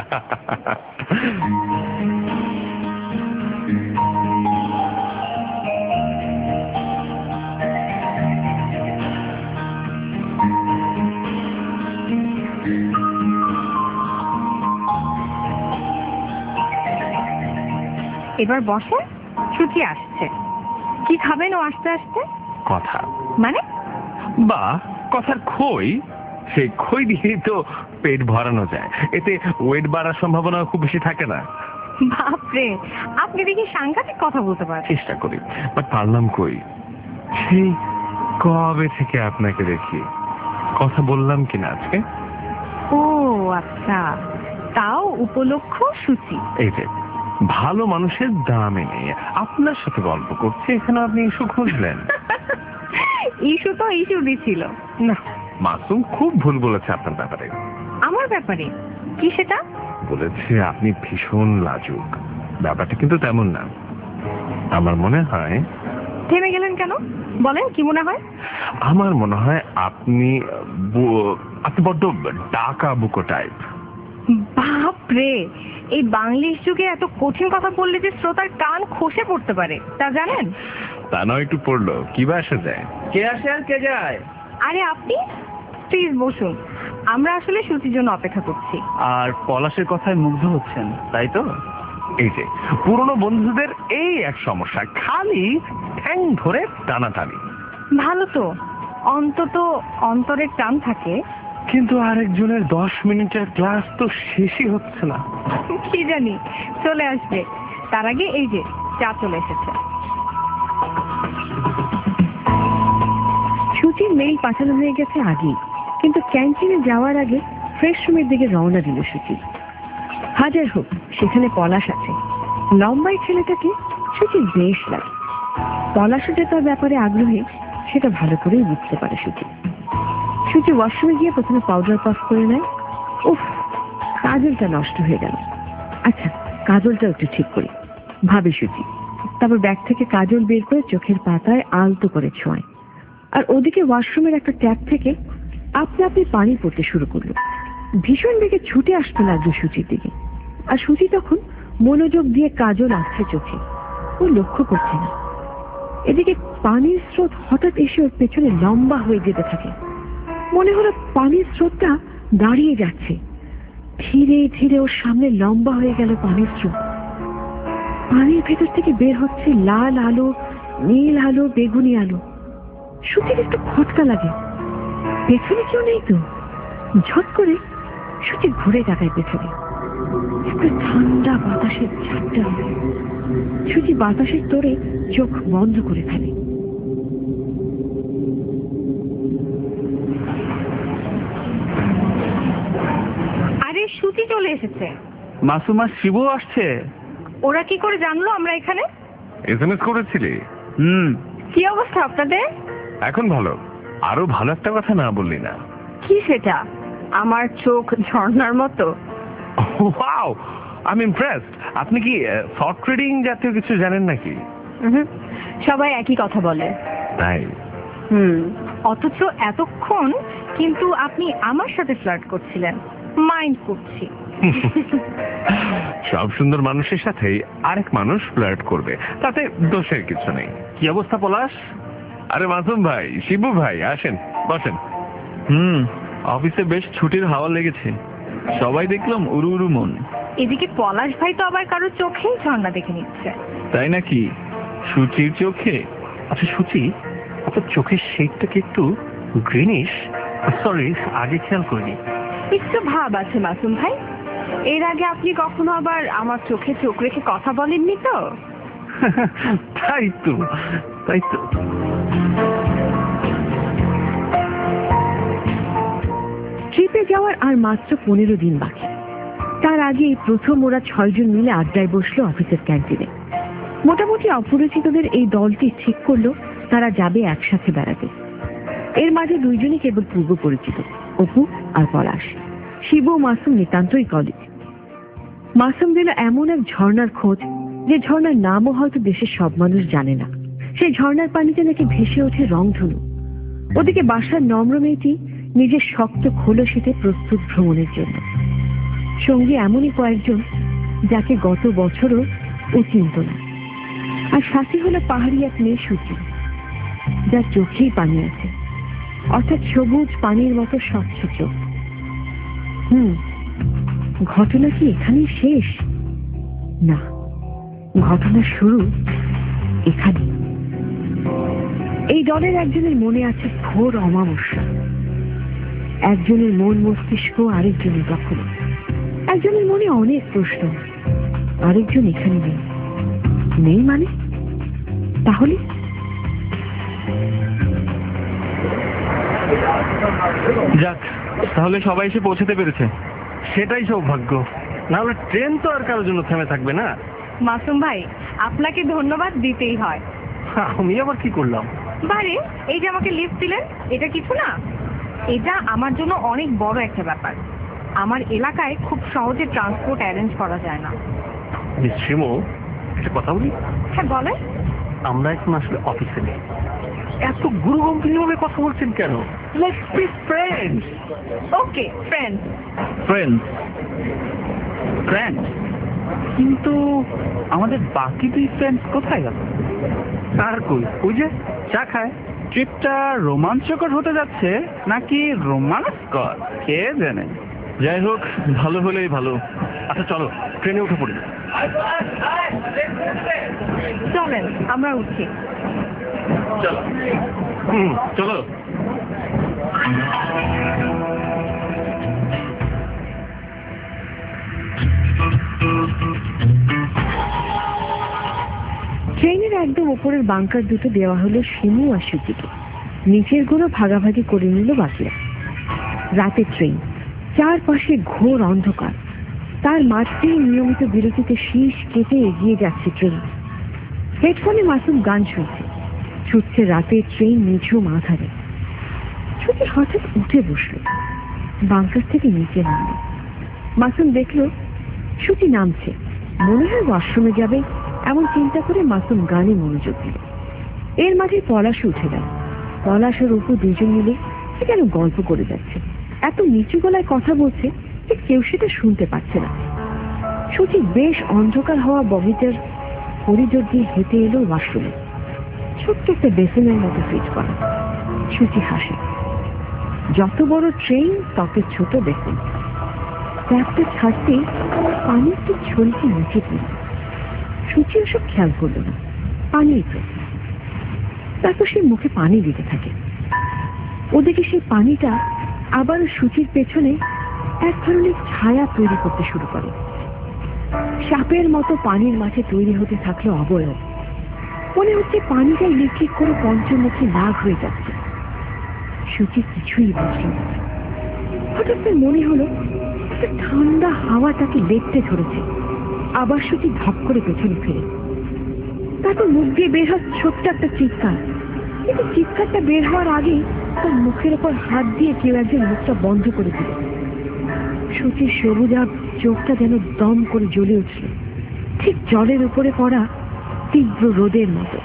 [SPEAKER 5] এবার বসে, সুচি আসছে। কি খাবেন ও আসতে আসতে?
[SPEAKER 7] কথা
[SPEAKER 5] মানে?
[SPEAKER 7] বা কথার খই, সেই খই দিয়েই তো পেট ভরানো যায়, এতে ওয়েট বাড়ার সম্ভাবনা খুব বেশি থাকে না।
[SPEAKER 5] বাপরে, আপনি দেখি সাংঘাতিক কথা বলতে পারেন।
[SPEAKER 7] চেষ্টা করি, বাট পারলাম কই। সেই কবে থেকে আপনাকে দেখি, কথা বললাম কিনা আজকে?
[SPEAKER 5] ও আচ্ছা, তাও উপলক্ষ সুচি।
[SPEAKER 7] এই যে ভালো মানুষের দামে নেই, আপনার সাথে গল্প করছি, এখানে আপনি ইস্যু খুঁজলেন।
[SPEAKER 5] ইস্যু তো ইস্যু দিছিল
[SPEAKER 7] না, মাসুম খুব ভুল বলেছে আপনার ব্যাপারে।
[SPEAKER 5] আমার ব্যাপারে? কি সেটা?
[SPEAKER 7] বলেছে আপনি ভীষণ লাজুক। ব্যাপারটা কিন্তু তেমন না। আমার মনে হয়।
[SPEAKER 5] থেমে গেলেন কেন? বলেন, কি মনে হয়?
[SPEAKER 7] আমার মনে হয় আপনি বু- আপনি বড্ড ডাকা বুকো টাইপ।
[SPEAKER 5] বাপরে, এই বাংলিশ যুগে এত কঠিন কথা বললে যে শ্রোতার কান খসে পড়তে পারে, তা জানেন?
[SPEAKER 7] তা নয় একটু পড়লো, কি বা আসা যায়।
[SPEAKER 4] কে আসে আর কে যায়?
[SPEAKER 5] আরে আপনি প্লিজ বসুন, আমরা আসলে সুচির জন্য অপেক্ষা করছি।
[SPEAKER 8] আর পলাশের কথায় মুগ্ধ হচ্ছেন, তাই তো?
[SPEAKER 7] এই যে পুরনো বন্ধুদের এই এক সমস্যা, খালি ঠ্যাং ধরে টানাটানি।
[SPEAKER 5] ভালো তো, অন্তত অন্তরের টান থাকে।
[SPEAKER 7] কিন্তু আরেকজনের দশ মিনিটের ক্লাস তো শেষই হচ্ছে না।
[SPEAKER 5] কি জানি চলে আসবে, তার আগে এই যে চা চলে এসেছে।
[SPEAKER 3] সুচির মেইল পাঠানো হয়ে গেছে আগেই, কিন্তু ক্যান্টিনে যাওয়ার আগে ফ্রেশ রুমের দিকে রওনা দিল সুচি। হাজার হোক, সেখানে পলাশ আছে। লম্বাই ছেলেটাকে সুচির বেশ লাগে। পলাশও যে তার ব্যাপারে আগ্রহী, সেটা ভালো করেই বুঝতে পারে সুচি। সুচি ওয়াশরুমে গিয়ে প্রথমে পাউডার পাস করে নেয়। উফ, কাজলটা নষ্ট হয়ে গেল। আচ্ছা, কাজলটা একটু ঠিক করি, ভাবে সুচি। তারপর ব্যাগ থেকে কাজল বের করে চোখের পাতায় আলতো করে ছোঁয়। আর ওদিকে ওয়াশরুমের একটা ট্যাপ থেকে আপনি আপনি পানি পড়তে শুরু করলো। ভীষণ বেগে ছুটে আসতে লাগলো সুচির দিকে। আর সুচি তখন মনোযোগ দিয়ে কাজল আসছে চোখে, ও লক্ষ্য করছে না। এদিকে পানির স্রোত হঠাৎ এসে ওর পেছনে লম্বা হয়ে যেতে থাকে। মনে হলো পানির স্রোতটা দাঁড়িয়ে যাচ্ছে। ধীরে ধীরে ওর সামনে লম্বা হয়ে গেল পানির স্রোত। পানির ভেতর থেকে বের হচ্ছে লাল আলো, নীল আলো, বেগুনি আলো। সুচির একটু খটকা লাগে, পেছনে কেউ নেই তো। ঝট করে সুচি ঘুরে তাকায় পেছনে। একটা ঠান্ডা বাতাসের ঝাপটা। সুচি বাতাসের তোড়ে চোখ বন্ধ করে ফেলে।
[SPEAKER 5] আরে সুচি চলে এসেছে।
[SPEAKER 8] মাসুমা শিবু আসছে।
[SPEAKER 5] ওরা কি করে জানলো আমরা এখানে?
[SPEAKER 7] এসএমএস করেছিলি?
[SPEAKER 8] হুম।
[SPEAKER 5] কি অবস্থা আপনাদের?
[SPEAKER 7] এখন ভালো। আরো ভালো একটা কথা না বললি না।
[SPEAKER 5] কি সেটা? আমার চোখ ঝর্ণার মতো।
[SPEAKER 7] Wow, I am impressed. আপনি কি থট রিডিং জাতীয় কিছু জানেন নাকি?
[SPEAKER 5] উহুম, সবাই একই কথা বলে।
[SPEAKER 7] তাই?
[SPEAKER 5] হুম, অথচ এতক্ষণ কিন্তু আপনি আমার সাথে ফ্লার্ট করছিলেন। মাইন্ড করছি।
[SPEAKER 7] সব সুন্দর মানুষের সাথেই আরেক মানুষ ফ্লার্ট করবে, তাতে দোষের কিছু নেই।
[SPEAKER 8] কি অবস্থা পলাশ?
[SPEAKER 7] আরে মাসুম ভাই, শিবু ভাই, আসেন বসেন।
[SPEAKER 8] হুম, অফিসে বেশ ছুটির হাওয়া লেগেছে। সবাই দেখলাম উড়ু উড়ু মন।
[SPEAKER 5] এদিকে পলাশ ভাই তো আবার কারো চোখেই ঝর্ণা দেখে নিচ্ছে।
[SPEAKER 8] তাই নাকি? সুচির চোখে? আচ্ছা সুচি, আপনার চোখের শেডটা কি একটু গ্রিনিশ? সরি, আগে খেয়াল করিনি।
[SPEAKER 5] একটু ভাব আছে মাসুম ভাই। এর আগে আপনি কখনো আবার আমার চোখে চোখ রেখে কথা বলেননি তো?
[SPEAKER 8] তাই তো, তাই তো।
[SPEAKER 3] ট্রিপে যাওয়ার আর মাত্র পনেরো দিন বাকি। তার আগে প্রথম ওরা ছয়জন মিলে আড্ডায় বসলো অফিসের ক্যান্টিনে। মোটামুটি অপরিচিতদের এই দলটি ঠিক করলো তারা যাবে একসাথে বেড়াতে। এর মাঝে দুইজনই কেবল পূর্ব পরিচিত, অপু আর পলাশ। শিব ও মাসুম নিতান্তই কলিগ। মাসুম দিল এমন এক ঝর্ণার খোঁজ, যে ঝর্ণার নামও হয়তো দেশের সব মানুষ জানে না। সেই ঝর্ণার পানিতে নাকি ভেসে ওঠে রংধনু। ওদিকে বাসার নম্র মেয়েটি নিজের শক্ত খোলসিতে প্রস্তুত ভ্রমণের জন্য। সঙ্গী এমনই কয়েকজন যাকে গত বছরও ও চিনত না। আর সাথী হলো পাহাড়ি এক মেয়ে সুচি, যার চোখেই পানি আছে, অর্থাৎ সবুজ পানির মতো স্বচ্ছ চোখ। হুম ঘটনা কি এখানেই শেষ? না, ঘটনা শুরু এখানে। এই দলের একজনের মনে আছে ঘোর অমাবস্যা, একজনের মন মস্তিষ্ক আরেকজনের দখল, একজনের মনে অনেক প্রশ্ন, আরেকজন এখানে নেই। নেই মানে? তাহলে
[SPEAKER 6] যাক, তাহলে সবাই এসে পৌঁছাতে পেরেছে।
[SPEAKER 8] সেটাই সৌভাগ্য, না হলে ট্রেন তো আর কারোর জন্য থেমে থাকবে না।
[SPEAKER 5] মাসুম ভাই, আপনাকে ধন্যবাদ দিতেই হয়।
[SPEAKER 8] আমি আবার কি করলাম?
[SPEAKER 5] বারে, এই যে আমাকে লিফট দিলেন, এটা কিছু না। এটা আমার জন্য অনেক বড় একটা ব্যাপার। আমার এলাকায় খুব সহজে ট্রান্সপোর্ট অ্যারেঞ্জ করা যায় না।
[SPEAKER 8] শ্রীমু, একটা কথা বলি।
[SPEAKER 5] হ্যাঁ বলে।
[SPEAKER 8] আমরা এখন আসলে অফিসে নেই, এত গুরুগম্ভীর ভাবে কথা বলছেন কেন? Let's be friends.
[SPEAKER 5] Okay, friend.
[SPEAKER 6] Friend friend কিন্তু আমাদের বাকি দুই ফ্রেন্ডস কোথায় গেল?
[SPEAKER 8] আর কই, ওই যে চা খায়।
[SPEAKER 6] ট্রিপটা রোমাঞ্চকর হতে যাচ্ছে নাকি রোমাঞ্চকর কে জানে। যাই হোক, ভালো হলেই ভালো।
[SPEAKER 8] আচ্ছা চলো, ট্রেনে উঠে পড়ি।
[SPEAKER 5] চলেন, আমরা উঠছি।
[SPEAKER 8] চলো। হুম চলো।
[SPEAKER 3] ট্রেনের একদম উপরের বাংকার দুটো দেওয়া হলো শিমু আর সুচিকে, নিচের গুলো ভাগাভাগি করে নিল বাকিরা। রাতের ট্রেন, চারপাশে ঘোর অন্ধকার, তার মাঝেই নিয়মিত বিরতিতে শীষ কেটে এগিয়ে যাচ্ছে ট্রেন। হেডফোনে মাসুম গান শুনছে, ছুটছে রাতের ট্রেন নিঝুম আধারে। সুচি হঠাৎ উঠে বসলো, বাংকার থেকে নিচে নামলো। মাসুম দেখলো সুচি নামছে, মনে হয় ওয়াশরুমে যাবে, এমন চিন্তা করে মাসুম গানে মনোযোগ দিল। এর মাঝে পলাশ উঠে গেল। পলাশ আর অপু দুজন মিলে কেন গল্প করে যাচ্ছে, এত নিচু গলায় কথা বলছে যে কেউ সেটা শুনতে পাচ্ছে না। সুচি বেশ অন্ধকার হওয়া বগিটার করিডোর দিয়ে হেঁটে এলো ওয়াশরুমে। ছোট্ট একটা বেসিনের মতো ফিট করা। সুচি হাসে। যত বড় ট্রেন তত ছোট বেসিন। ট্যাপটা ছাড়তে পানি একটু ছলকে নিচে পড়ল। সুচি ওসব খেয়াল করলো না, পানি তো। তারপর সে মুখে পানি দিতে থাকে। ওদিকে সেই পানিটা আবার সুচির পেছনে এক ধরনের ছায়া তৈরি করতে শুরু করে। সাপের মতো পানির মাঝে তৈরি হতে থাকলো অবয়ব। মনে হচ্ছে পানিটাই লিকলিক করে পঞ্চমুখী নাগ হয়ে যাচ্ছে। সুচি কিছুই বুঝল না। হঠাৎ মনে হলো একটা ঠান্ডা হাওয়া তাকে লেপটে ধরেছে। আবার সুচি ধপ করে পেছনে ফিরে। তারপর মুখ দিয়ে বের হয় ছোট্ট একটা চিৎকার। কিন্তু চিৎকারটা বের হওয়ার আগেই তার মুখের ওপর হাত দিয়ে কেউ একজন মুখটা বন্ধ করে দিল। সুচির সবুজাব চোখটা যেন দম করে জ্বলে উঠল, ঠিক জলের উপরে পড়া তীব্র রোদের মতো।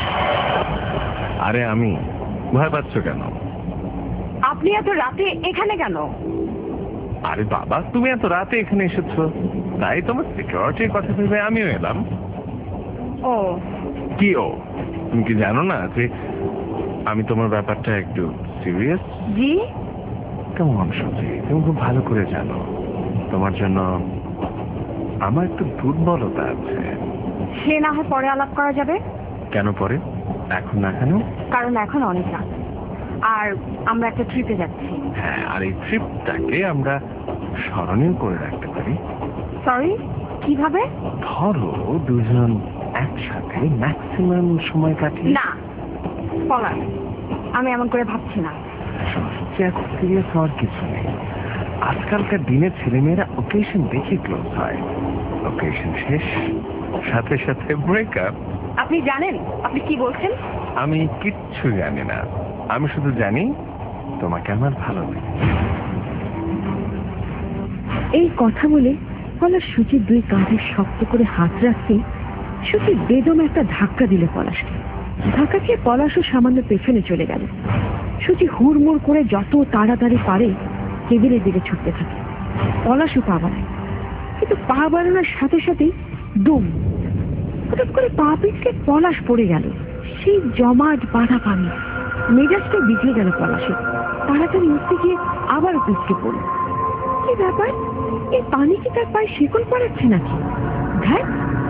[SPEAKER 7] আরে আমি, ভয় পাচ্ছ কেন?
[SPEAKER 5] আপনি এত রাতে এখানে কেন?
[SPEAKER 7] আরে বাবা, তুমি এত রাতে এখানে এসেছো, তাই তোমার সিকিউরিটির কথা ভেবে আমিও এলাম।
[SPEAKER 5] ও
[SPEAKER 7] কি ও? তুমি কি জানো না যে আমি তোমার ব্যাপারটা একটু সিরিয়াস?
[SPEAKER 5] জি।
[SPEAKER 7] কেমন সুচি, তুমি খুব ভালো করে জানো তোমার জন্য আমার একটু দুর্বলতা আছে।
[SPEAKER 5] সে না হয় পরে আলাপ করা যাবে।
[SPEAKER 7] কেন পরে? এখন না কেন?
[SPEAKER 5] কারণ এখন অনেক রাত, আর আমরা একটা ট্রিপে যাচ্ছি।
[SPEAKER 7] হ্যাঁ, আর এই ট্রিপটাকে আমরা স্মরণীয় করে রাখতে পারি।
[SPEAKER 5] সরি, কিভাবে?
[SPEAKER 7] ধরো দুজন একসাথে ম্যাক্সিমাম সময় কাটিয়ে।
[SPEAKER 5] না পলাশ, আমি এমন করে ভাবছি না।
[SPEAKER 7] সিরিয়াস হওয়ার কিছু নেই। আজকালকার দিনে ছেলেমেয়েরা ওকেশন দেখে ক্লোজ হয়। ওকেশন শেষ, সাথে সাথে ব্রেকআপ।
[SPEAKER 5] আপনি জানেন আপনি কি বলছেন?
[SPEAKER 7] আমি কিচ্ছু জানি না, আমি শুধু জানি তোমাকে আমার ভালো লাগে।
[SPEAKER 3] এই কথা বলে পলাশ সুচির দুই কাঁধে শক্ত করে হাত রাখতেই সুচি বেদম একটা ধাক্কা দিল পলাশকে। ধাক্কা খেয়ে পলাশও সামান্য পেছনে চলে গেল। সুচি হুড়মুড় করে যত তাড়াতাড়ি পারে টেবিলের দিকে ছুটতে থাকে। পলাশও পা বাড়ায়, কিন্তু পা বাড়ানোর সাথে সাথেই দুম হঠাৎ করে পা পিছলে পলাশ পড়ে গেল সেই জমাট বাঁধা পানি। মেজাজটা বিগড়ে গেল পলাশের। তাড়াতাড়ি উঠতে গিয়ে আবার পিছলে পড়ল। কি ব্যাপার, এই পানি কি তার পায়ে শিকল পড়াচ্ছে নাকি? দেখ,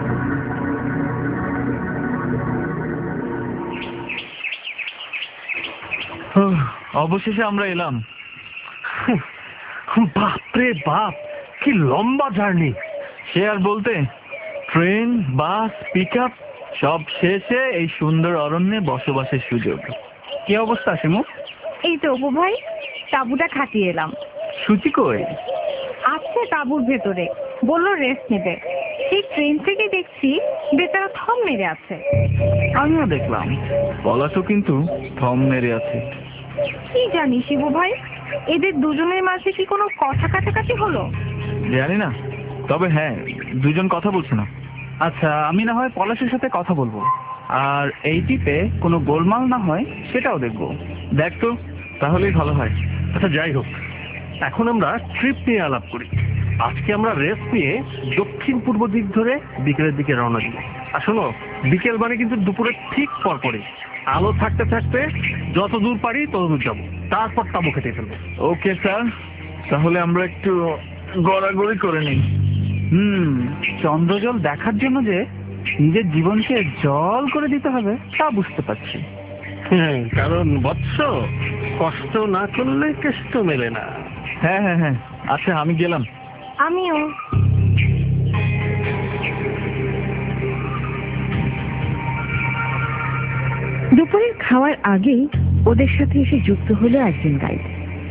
[SPEAKER 6] অবশেষে আমরা এলাম।
[SPEAKER 8] বাপরে বাপ, কি লম্বা জার্নি!
[SPEAKER 6] সে আর বলতে, ট্রেন, বাস, পিক আপ সব শেষে এই সুন্দর অরণ্যে বসবাসের সুযোগ। কি অবস্থা শিমু?
[SPEAKER 5] এই তো অপু ভাই, তাঁবুটা খাটিয়ে এলাম।
[SPEAKER 6] সুচি কই?
[SPEAKER 5] আছে তাঁবুর ভেতরে, বললো রেস্ট নেবে। সেই ট্রেন থেকে দেখছি বেচারা থম মেরে আছে।
[SPEAKER 6] আমিও দেখলাম পলাশও কিন্তু থম মেরে আছে।
[SPEAKER 5] কি জানি শিবু ভাই, এদের দুজনের মাঝে কি কোনো কথা কাটাকাটি হলো?
[SPEAKER 6] জানি না, তবে হ্যাঁ দুজন কথা বলছে না। আচ্ছা, আমি না হয় পলাশের সাথে কথা বলবো, আর এই টিপে কোনো গোলমাল না হয় সেটাও দেখবো। দেখ তো, তাহলেই ভালো হয়।
[SPEAKER 8] আচ্ছা যাই হোক, এখন আমরা ট্রিপ নিয়ে আলাপ করি। আজকে আমরা রেস্ট নিয়ে দক্ষিণ পূর্ব দিক ধরে বিকেলের দিকে রওনা দিব। আর শোনো, বিকেল মানে কিন্তু দুপুরের ঠিক পরপরই। আলো থাকতে থাকতে যত দূর পারি তত দূর যাবো, তারপর তাবু কেটে ফেলবো।
[SPEAKER 6] ওকে স্যার, তাহলে আমরা একটু গড়াগড়ি করে নিই। হুম, চন্দ্রজল দেখার জন্য যে নিজের জীবনকে জল করে দিতে হবে তা বুঝতে পারছি।
[SPEAKER 8] হ্যাঁ, কারণ বৎস, কষ্ট না করলে কেষ্ট মেলে না।
[SPEAKER 6] হ্যাঁ হ্যাঁ হ্যাঁ, আচ্ছা আমি গেলাম।
[SPEAKER 5] আমিও।
[SPEAKER 3] দুপুরের খাওয়ার আগেই ওদের সাথে এসে যুক্ত হলো একজন গাইড।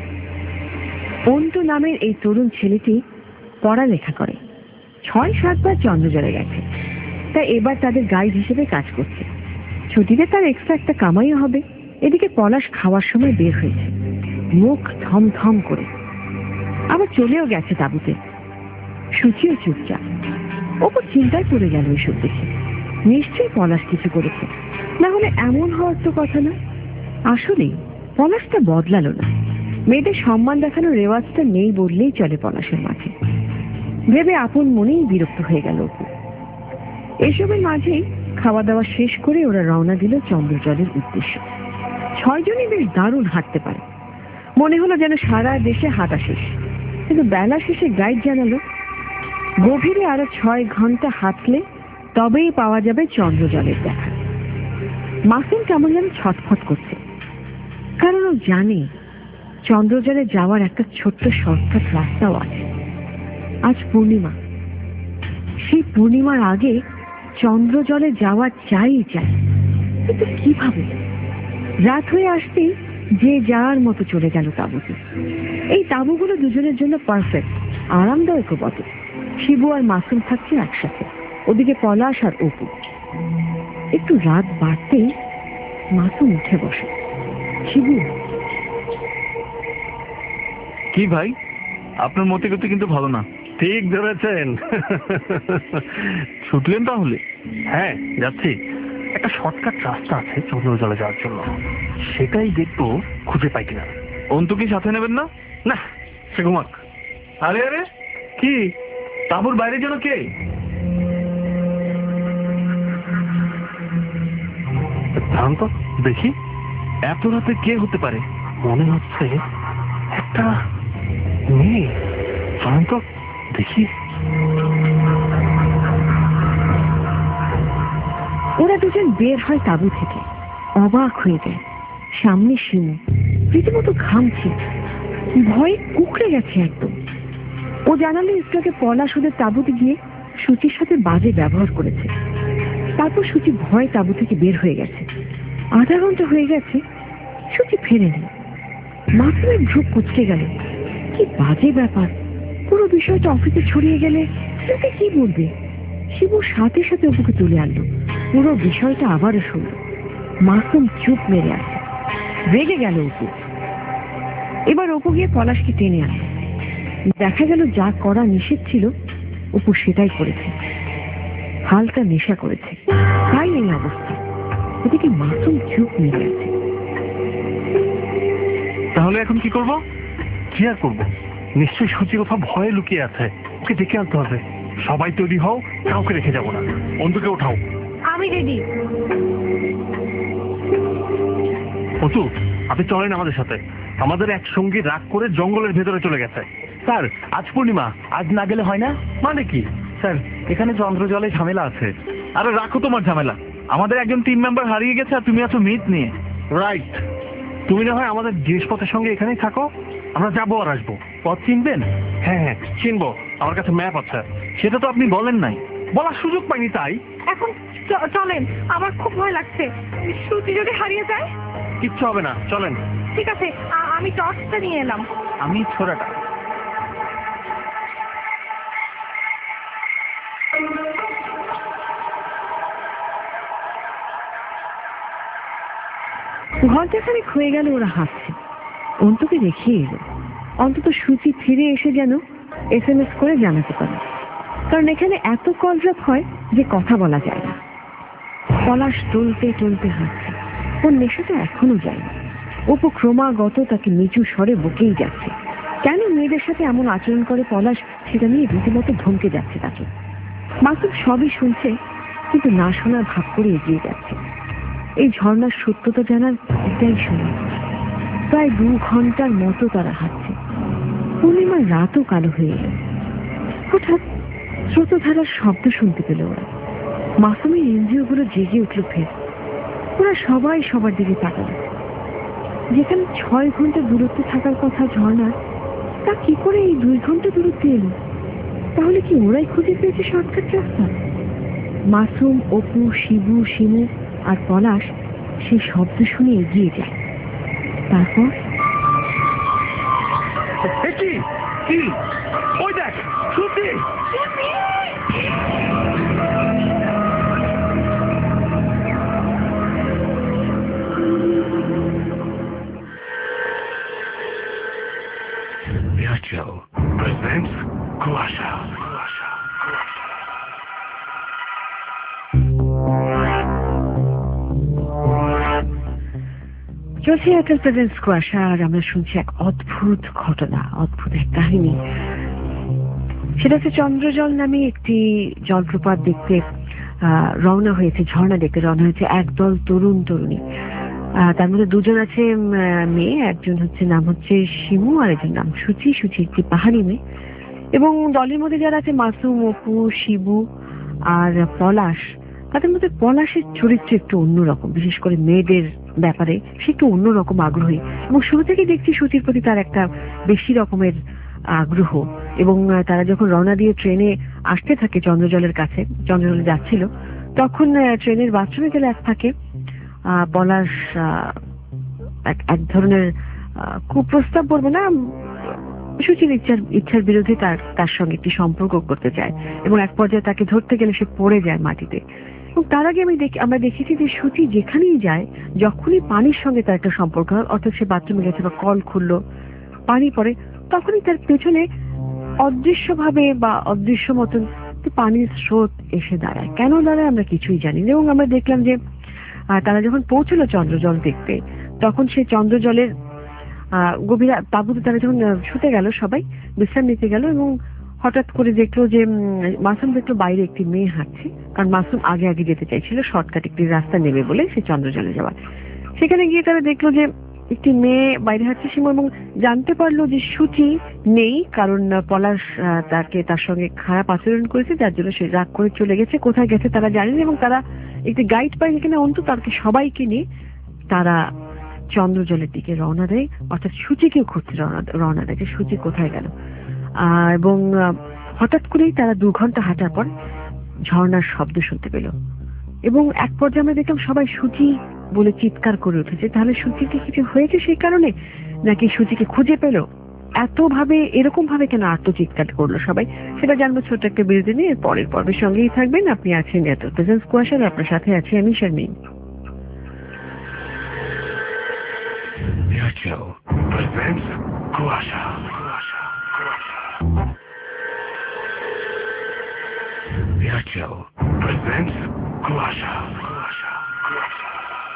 [SPEAKER 3] অন্তু নামের এই তরুণ ছেলেটি পড়ালেখা করে, ছয় সাতবার চন্দ্রজলে গেছে, তাই এবার তাদের গাইড হিসেবে কাজ করছে। ছুটিতে তার এক্সট্রা একটা কামাইও হবে। এদিকে পলাশ খাওয়ার সময় বের হয়েছে, মুখ থমথম করে, আবার চলেও গেছে তাঁবুতে। সুচিও চুপচাপ। ওপর চিন্তায় পড়ে গেল এসব দেখে। নিশ্চয়ই পলাশ কিছু করেছে, না হলে এমন হওয়ার তো কথা না। আসলেই পলাশটা বদলালো না। মেয়েদের সম্মান দেখানোর রেওয়াজটা নেই বললেই চলে পলাশের মাঝে। ভেবে আপন মনেই বিরক্ত হয়ে গেল অপু। এসবের মাঝেই খাওয়া দাওয়া শেষ করে ওরা রওনা দিল চন্দ্রজলের উদ্দেশ্যে। ছয়জনই বেশ দারুণ হাঁটতে পারে, মনে হলো যেন সারা দেশে হাঁটা শেষ। কিন্তু বেলা শেষে গাইড জানালো গভীরে আরো ছয় ঘন্টা হাঁটলে তবেই পাওয়া যাবে চন্দ্রজলের দেখা। মাসুম কেমন যেন ছটফট করছে, কারণ ও জানে চন্দ্রজলে যাওয়ার একটা ছোট্ট শর্টকাট রাস্তাও আছে। আজ পূর্ণিমা, সেই পূর্ণিমার আগে চন্দ্রজলে যাওয়া চাই চাই, কিন্তু কিভাবে? রাত হয়ে আসতেই যে যার মতো চলে গেল তাঁবুতে। এই তাঁবুগুলো দুজনের জন্য পারফেক্ট, আরামদায়ক বটে। শিবু আর মাসুম থাকছে একসাথে, ওদিকে পলাশ আর অপু। একটু রাত বাড়তেই মাসুম উঠে বসে। শিবু,
[SPEAKER 6] কি ভাই, আপনার মতে গতি কিন্তু ভালো না।
[SPEAKER 8] ঠিক ধরেছেন।
[SPEAKER 6] ছুটলেন তাহলে?
[SPEAKER 8] হ্যাঁ, যাচ্ছি। একটা শর্টকাট রাস্তা আছে চন্দ্রজলে যাওয়ার জন্য, সেটাই দেখবো খুঁজে পাই কিনা।
[SPEAKER 6] অন্তু কি সাথে নেবেন না?
[SPEAKER 8] না, সে ঘুমাক।
[SPEAKER 6] আরে আরে, কি তাঁবুর বাইরে যেন কে?
[SPEAKER 8] দাঁড়ান তো দেখি,
[SPEAKER 6] এত রাতে কে হতে পারে?
[SPEAKER 8] মনে হচ্ছে একটা মেয়ে। দাঁড়ান তো দেখি।
[SPEAKER 3] ওরা দুজন বের হয় তাঁবু থেকে, অবাক হয়ে যায়। সামনে শিমু রীতিমতো ঘামছে, ভয়ে কুকড়ে গেছে একদম। ও জানালো একটুকে পলাশ ওদের তাঁবুতে গিয়ে সুচির সাথে বাজে ব্যবহার করেছে। তারপর সুচি ভয় তাঁবু থেকে বের হয়ে গেছে। আধা ঘন্টা হয়ে গেছে, সুচি ফেরেনি। মাসুমের ঝোঁক কুচকে গেল। কি বাজে ব্যাপার! পুরো বিষয়টা অফিসে ছড়িয়ে গেলে লোকে কি বলবে? শিবু সাথে সাথে অপুকে তুলে আনলো, পুরো বিষয়টা আবারও শুনল। মাসুম চুপ মেরে আছে, রেগে গেল অপু। এবার অপু গিয়ে পলাশকে টেনে আনলো। দেখা গেল যা করা নিষেধ ছিল অপু সেটাই করেছে, হালকা নেশা করেছে, তাই এই অবস্থা। এদিকে মাসুম চুপ মেরে আছে।
[SPEAKER 8] তাহলে এখন কি করব? কি আর করবো, নিশ্চয়ই সূচি কোথাও ভয়ে লুকিয়ে আছে, ওকে ডেকে আনতে হবে। সবাই তৈরি হও, কাউকে রেখে যাবো না। অন্তুকে ওঠাও।
[SPEAKER 5] আমি রেডি।
[SPEAKER 8] অন্তু, আপনি চলেন আমাদের সাথে। আমাদের একসঙ্গে রাগ করে জঙ্গলের ভেতরে চলে গেছে। স্যার, আজ পূর্ণিমা, আজ না গেলে হয় না? মানে কি স্যার, এখানে চন্দ্রজলে ঝামেলা আছে।
[SPEAKER 6] আরে রাখো তোমার ঝামেলা, আমাদের একজন টিম মেম্বার হারিয়ে গেছে আর তুমি আছো মিট নিয়ে।
[SPEAKER 8] রাইট, তুমি না হয় আমাদের জিনিসপত্রের সঙ্গে এখানেই থাকো, আমরা যাবো আর আসবো। পথ চিনবেন? হ্যাঁ হ্যাঁ চিনবো, আমার কাছে ম্যাপ আছে।
[SPEAKER 6] সেটা তো আপনি বলেন নাই।
[SPEAKER 8] বলার সুযোগ পাইনি তাই।
[SPEAKER 5] এখন চ- চলেন, আমার খুব ভয় লাগছে। শ্রুতি যদি হারিয়ে যায়?
[SPEAKER 8] কিচ্ছু হবে না, চলেন।
[SPEAKER 5] ঠিক আছে, আ- আমি টর্চটা নিয়ে এলাম।
[SPEAKER 6] আমি ছোড়াটা।
[SPEAKER 3] ঘন্টাখানেক হয়ে গেল ওরা হাসছে। অন্তকে দেখিয়ে এলো, অন্তত সুচি ফিরে এসে যেন এস এম এস করে জানাতে পারে, কারণ এখানে এত কল ড্রপ হয় যে কথা বলা যায় না। পলাশ টলতে টলতে হাসছে, ওর নেশাটা এখনো যায়নি। অপু ক্রমাগত তাকে নিচু স্বরে বকেই যাচ্ছে। কেন মেয়েদের সাথে এমন আচরণ করে পলাশ, সেটা নিয়ে রীতিমতো ধমকে যাচ্ছে তাকে। মাসুম সবই শুনছে, কিন্তু না শোনার ভাব করে এগিয়ে যাচ্ছে। এই ঝর্ণার সত্যতা জানার এটাই সময়। প্রায় দু ঘন্টার মতো তারা হাঁটছে। পূর্ণিমার রাতও কালো হয়ে এলো। হঠাৎ স্রোতধারার শব্দ শুনতে পেল ওরা। মাসুমের ইন্দ্রিয়গুলো জেগে উঠল ফের। ওরা সবাই সবার দিকে তাকালো। যেখানে ছয় ঘন্টা দূরত্বে থাকার কথা ঝর্ণার, তা কি করে এই দুই ঘন্টা দূরত্বে এলো? তাহলে কি ওরাই খুঁজে পেয়েছে শর্টকাট রাস্তা? মাসুম, অপু, শিবু, শিমু আর পলাশ সেই শব্দ শুনে এগিয়ে যায়। তারপর
[SPEAKER 8] কি কি ওই দেখ, সত্যি presents কুয়াশা।
[SPEAKER 3] চলছে এয়ারটেল প্রেজেন্স কুয়াশা, আর আমরা শুনছি এক অদ্ভুত ঘটনা, অদ্ভুত এক কাহিনী। সেটা হচ্ছে চন্দ্রজল নামে একটি জলপ্রপাত দেখতে আহ রওনা হয়েছে, ঝর্ণা দেখতে রওনা হয়েছে একদল তরুণ তরুণী। আহ তার মধ্যে দুজন আছে মেয়ে, একজন হচ্ছে নাম হচ্ছে শিমু আর একজন নাম সুচি। সুচি একটি পাহাড়ি মেয়ে। এবং দলের মধ্যে যারা আছে মাসুম, অপু, শিবু আর পলাশ, তাদের মধ্যে পলাশের চরিত্র একটু অন্যরকম, বিশেষ করে মেয়েদের ব্যাপারে সে একটু অন্যরকম আগ্রহী। এবং শুরু থেকে দেখছি সুচির প্রতি তার একটা বেশি রকমের আগ্রহ। এবং তারা যখন রওনা দিয়ে ট্রেনে আসতে থাকে চন্দ্রজলের কাছে, চন্দ্রজলে যাচ্ছিল, তখন ট্রেনের বাথরুমে গেলে এক থাকে আহ পলাশ এক ধরনের কুপ্রস্তাব বলবো না, সুচির ইচ্ছার ইচ্ছার বিরুদ্ধে তার তার সঙ্গে একটি সম্পর্ক করতে চায়। এবং এক পর্যায়ে তাকে ধরতে গেলে সে পড়ে যায় মাটিতে। এবং তার আগে আমি দেখি আমরা দেখেছি যে সুচি যেখানেই যায়, যখনই পানির সঙ্গে তার একটা সম্পর্ক হয়, অর্থাৎ সে বাথরুমে গেছে বা কল খুললো, পানি পড়ে, তখনই তার পেছনে অদৃশ্যভাবে বা অদৃশ্য মতন পানির স্রোত এসে দাঁড়ায়। কেন দাঁড়ায় আমরা কিছুই জানি না। এবং আমরা দেখলাম যে তারা যখন পৌঁছলো চন্দ্রজল দেখতে, তখন সেই চন্দ্রজলের আহ গভীর তাঁবুতে তারা যখন শুতে গেল, সবাই বিশ্রাম নিতে গেল, এবং হঠাৎ করে দেখলো যে মাসুম দেখলো বাইরে একটি মেয়ে হাঁটছে। কারণ মাসুম আগে আগে যেতে চাইছিল, শর্টকাট একটি রাস্তা নেবে বলে সে চন্দ্রজলে যাওয়ার। সেখানে গিয়ে তারা দেখলো যে একটি মেয়ে বাইরে হাঁটছে শিমু, এবং জানতে পারলো যে সুচি নেই, কারণ পলাশ তাকে তার সঙ্গে খারাপ আচরণ করেছে, যার জন্য সে রাগ করে চলে গেছে। কোথায় গেছে তারা জানেন। এবং তারা একটি গাইড পায়, যেখানে অন্তু তাকে সবাইকে নিয়ে তারা চন্দ্রজলের দিকে রওনা দেয়, অর্থাৎ সূচিকেও খুঁজতে রওনা রওনা দেয় যে সূচি কোথায় গেল। আহ এবং হঠাৎ করেই তারা দু ঘন্টা হাঁটার পর ঝর্ণার শব্দ শুনতে পেল। এবং এক পর্যায়ে আমরা দেখলাম সবাই সূচি বলে চিৎকার করে উঠেছে। তাহলে সূচিকে কিছু হয়েছে সেই কারণে, নাকি সূচিকে খুঁজে পেল, এত ভাবে এরকম ভাবে কেন আত্মচিৎকার করলো সবাই, সেটা জানবো ছোট্ট একটা বিরতি নিয়ে। পরের পর্বের সঙ্গেই থাকবেন। আপনি আছেন এয়ারটেল প্রেজেন্স কুয়াশা, আপনার সাথে আছি আমি Sharmin.
[SPEAKER 2] Airtel presents Kuasha. Kuasha. Kuasha. Airtel presents Kuasha. Kuasha. Kuasha.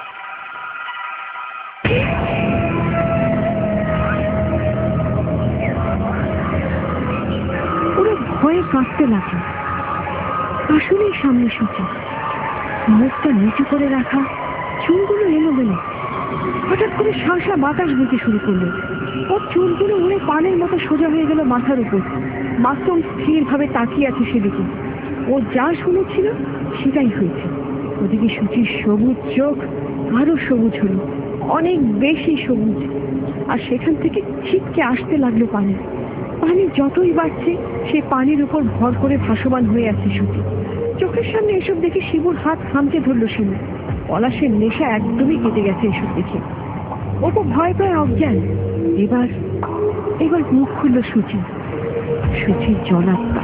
[SPEAKER 3] পুরো ভয়ে কাঁপতে লাগলো। আসলেই সামনে সূচি, মুখটা নিচু করে রাখা, চুলগুলো এলোমেলো। হঠাৎ করে শাঁসা বাতাস বইতে শুরু করলো। ওর চুলগুলো উড়ে পানের মতো সোজা হয়ে গেল মাথার উপর। মাসুম স্থির ভাবে তাকিয়ে আছে সেদিকে। ও যা শুনেছিল সেটাই হয়েছে। ওদিকে সূচির সবুজ চোখ আরো সবুজ হলো, অনেক বেশি সবুজ। আর সেখান থেকে ছিটকে আসতে লাগলো পানি। পানি যতই বাড়ছে সে পানির উপর ভর করে ভাসমান হয়ে আছে সূচি। চোখের সামনে এসব দেখে শিবুর হাত থামতে ধরলো শিবু। পলাশের নেশা একদমই কেটে গেছে এসব দেখে। ও তো ভয় পায় অজ্ঞান। এবার এবার মুখ খুলল সূচি। সূচির জলাত্মা।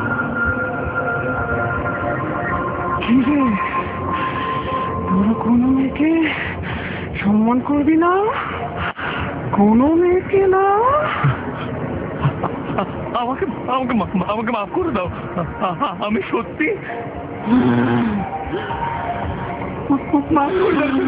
[SPEAKER 2] তোরা কোনো মেয়েকে সম্মান করবি না, কোনো মেয়েকে না।
[SPEAKER 6] আমাকে আমাকে আমাকে মাফ করে দাও, আমি সত্যি মাফ করে দাও।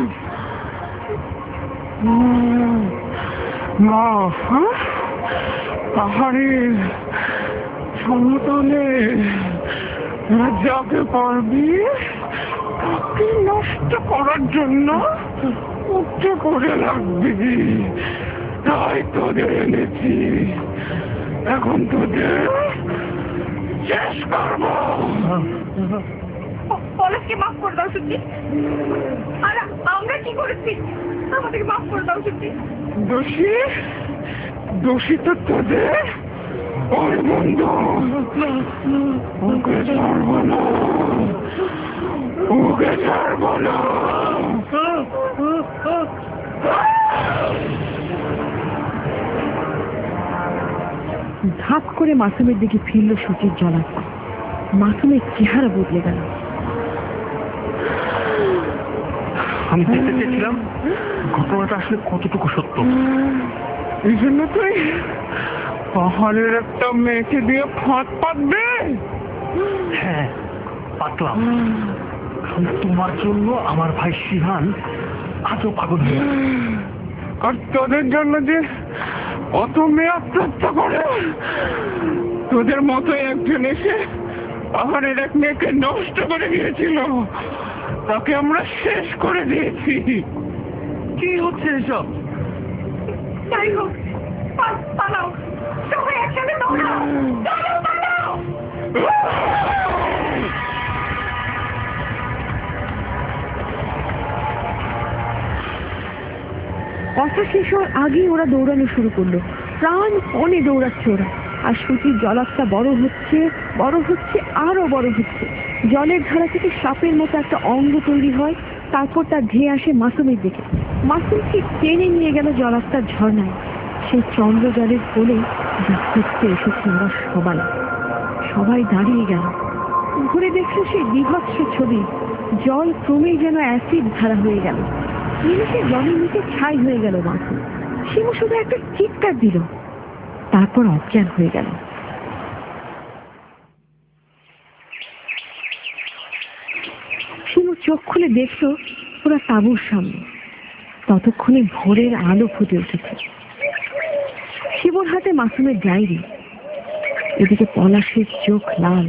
[SPEAKER 2] মাফ? পাহাড়ের সমতলে তোরা যাকে পারবি তাকে নষ্ট করার জন্য উঠে করে লাগবি। তাই তোদের এনেছি, এখন তোদের শেষ করবো।
[SPEAKER 5] পলাশকে মাফ করে দাও সত্যি। আর আমরা কি করেছি? আমাদেরকে মাফ করে দাও সত্যি।
[SPEAKER 2] দোষী দোষী তো তোদের ওর বন্ধু। ওকে ছাড়বো না, ওকে ছাড়বো না।
[SPEAKER 3] ধাপ করে মাসুমের দিকে ফিরল সূচির জলাত্মা। মাসুমের চেহারা বদলে গেল।
[SPEAKER 2] আমি দেখতে চেয়েছিলাম ঘটনাটা আসলে কতটুকু সত্য। এই জন্য তুই পাহাড়ের একটা মেয়েকে দিয়ে ফাঁদ পাতবে? হ্যাঁ, পাতলাম। কারণ তোমার জন্য আমার ভাই শিহান আজও পাগল হয়ে গেছে। আর তোদের জন্য যে অত মেয়ে আত্মহত্যা করে, তোদের মতো একজন এসে পাহাড়ের এক মেয়েকে নষ্ট করে দিয়েছিল, তাকে আমরা শেষ করে দিয়েছি। কি হচ্ছে এসব?
[SPEAKER 5] যাই হোক, পালাও সবাই একসাথে, দৌড়াও দৌড়াও পালাও।
[SPEAKER 3] কথা শেষ হওয়ার আগেই ওরা দৌড়ানো শুরু করলো। প্রাণ পণে দৌড়াচ্ছে ওরা। আর সূচির জলাত্মা বড় হচ্ছে, বড় হচ্ছে, আরো বড় হচ্ছে। জলের ধারা থেকে সাপের মতো একটা অঙ্গ তৈরি হয়, তারপর তার ধেয়ে আসে মাসুমের দিকে। মাসুমকে টেনে নিয়ে গেল জলাত্মার ঝর্ণায়। সেই চন্দ্র জলের কোলে দেখতে এসেছে ওরা সবাই। সবাই দাঁড়িয়ে গেল, ঘুরে দেখলো সেই বিভৎস ছবি। জল ক্রমেই যেন অ্যাসিড ধারা হয়ে গেল। নিমিষে জলের নিচে ছাই হয়ে গেল মাসুম। শিমু শুধু একটা চিৎকার দিল, তারপর অজ্ঞান হয়ে গেল। শিমু চোখ খুলে দেখলো ওরা তাঁবুর সামনে। ততক্ষণে ভোরের আলো ফুটে উঠেছে। শিবুর হাতে মাসুমের ডায়েরি, এদিকে পলাশের চোখ লাল।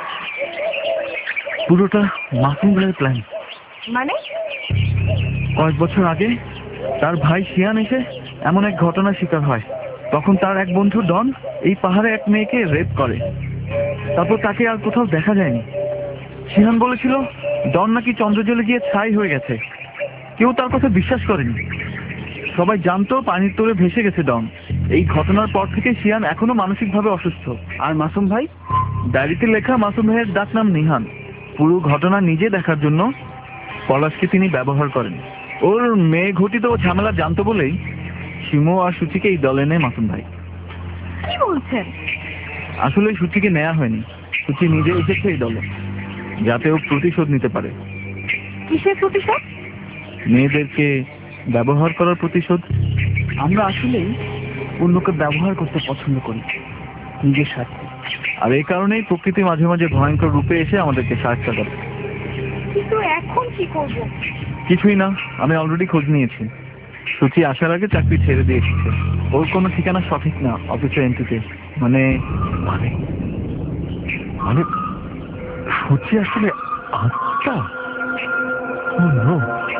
[SPEAKER 6] পুরোটা মাসুম ভাইয়ের প্ল্যান।
[SPEAKER 5] মানে?
[SPEAKER 6] কয়েক বছর আগে তার ভাই শিয়ান এসে এমন এক ঘটনার শিকার হয়। তখন তার এক বন্ধু ডন এই পাহাড়ে এক মেয়েকে রেপ করে। তারপর তাকে আর কোথাও দেখা যায়নি। শিহান বলেছিল ডন নাকি চন্দ্রজলে গিয়ে ছাই হয়ে গেছে। কেউ তার কথা বিশ্বাস করেনি। সবাই জানতো পানির তলে ভেসে গেছে ডন। এই ঘটনার পর থেকে শিয়ান এখনো মানসিকভাবে অসুস্থ। আর মাসুম ভাই? ডায়েরিতে লেখা মাসুম ভাইয়ের ডাক নাম নিহান। পুরো ঘটনা নিজে দেখার জন্য পলাশকে তিনি ব্যবহার করেন। ওর মেয়ে ঘটিত ঝামেলা জানতো বলেই শিমু আর সূচিকে এই দলে নেয় মাসুম ভাই।
[SPEAKER 5] কি বলছেন?
[SPEAKER 6] আসলে সূচিকে নেওয়া হয়নি, সূচি নিজে এসেছে এই দলে, যাতে ও প্রতিশোধ নিতে পারে।
[SPEAKER 5] কিসের প্রতিশোধ?
[SPEAKER 6] মেয়েদেরকে ব্যবহার করার প্রতিশোধ। আমরা আসলেই অন্যকে ব্যবহার করতে পছন্দ করি নিজের স্বার্থে, আর এই কারণেই প্রকৃতি মাঝে মাঝে ভয়ঙ্কর রূপে এসে আমাদেরকে সাহায্য করে।
[SPEAKER 5] কিন্তু এখন কি করব?
[SPEAKER 6] কিছুই না, আমি অলরেডি খোঁজ নিয়েছি। সূচি আসার আগে চাকরি ছেড়ে দিয়ে এসেছে। ওর কোনো ঠিকানা সঠিক না অফিসের এন্ট্রিতে। মানে
[SPEAKER 2] মানে মানে সূচি আসলে আত্মা? Oh no.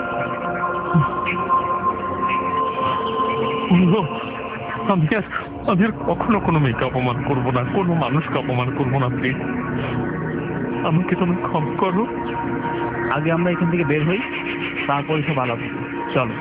[SPEAKER 2] Oh no. আমি আর আমি আর কখনো কোনো মেয়েকে অপমান করবো না, কোনো মানুষকে অপমান করবো না। প্লিজ আমাকে তুমি ক্ষমা করো।
[SPEAKER 6] আগে আমরা এখান থেকে বের হই, তারপরে সব আলাদা। চলো।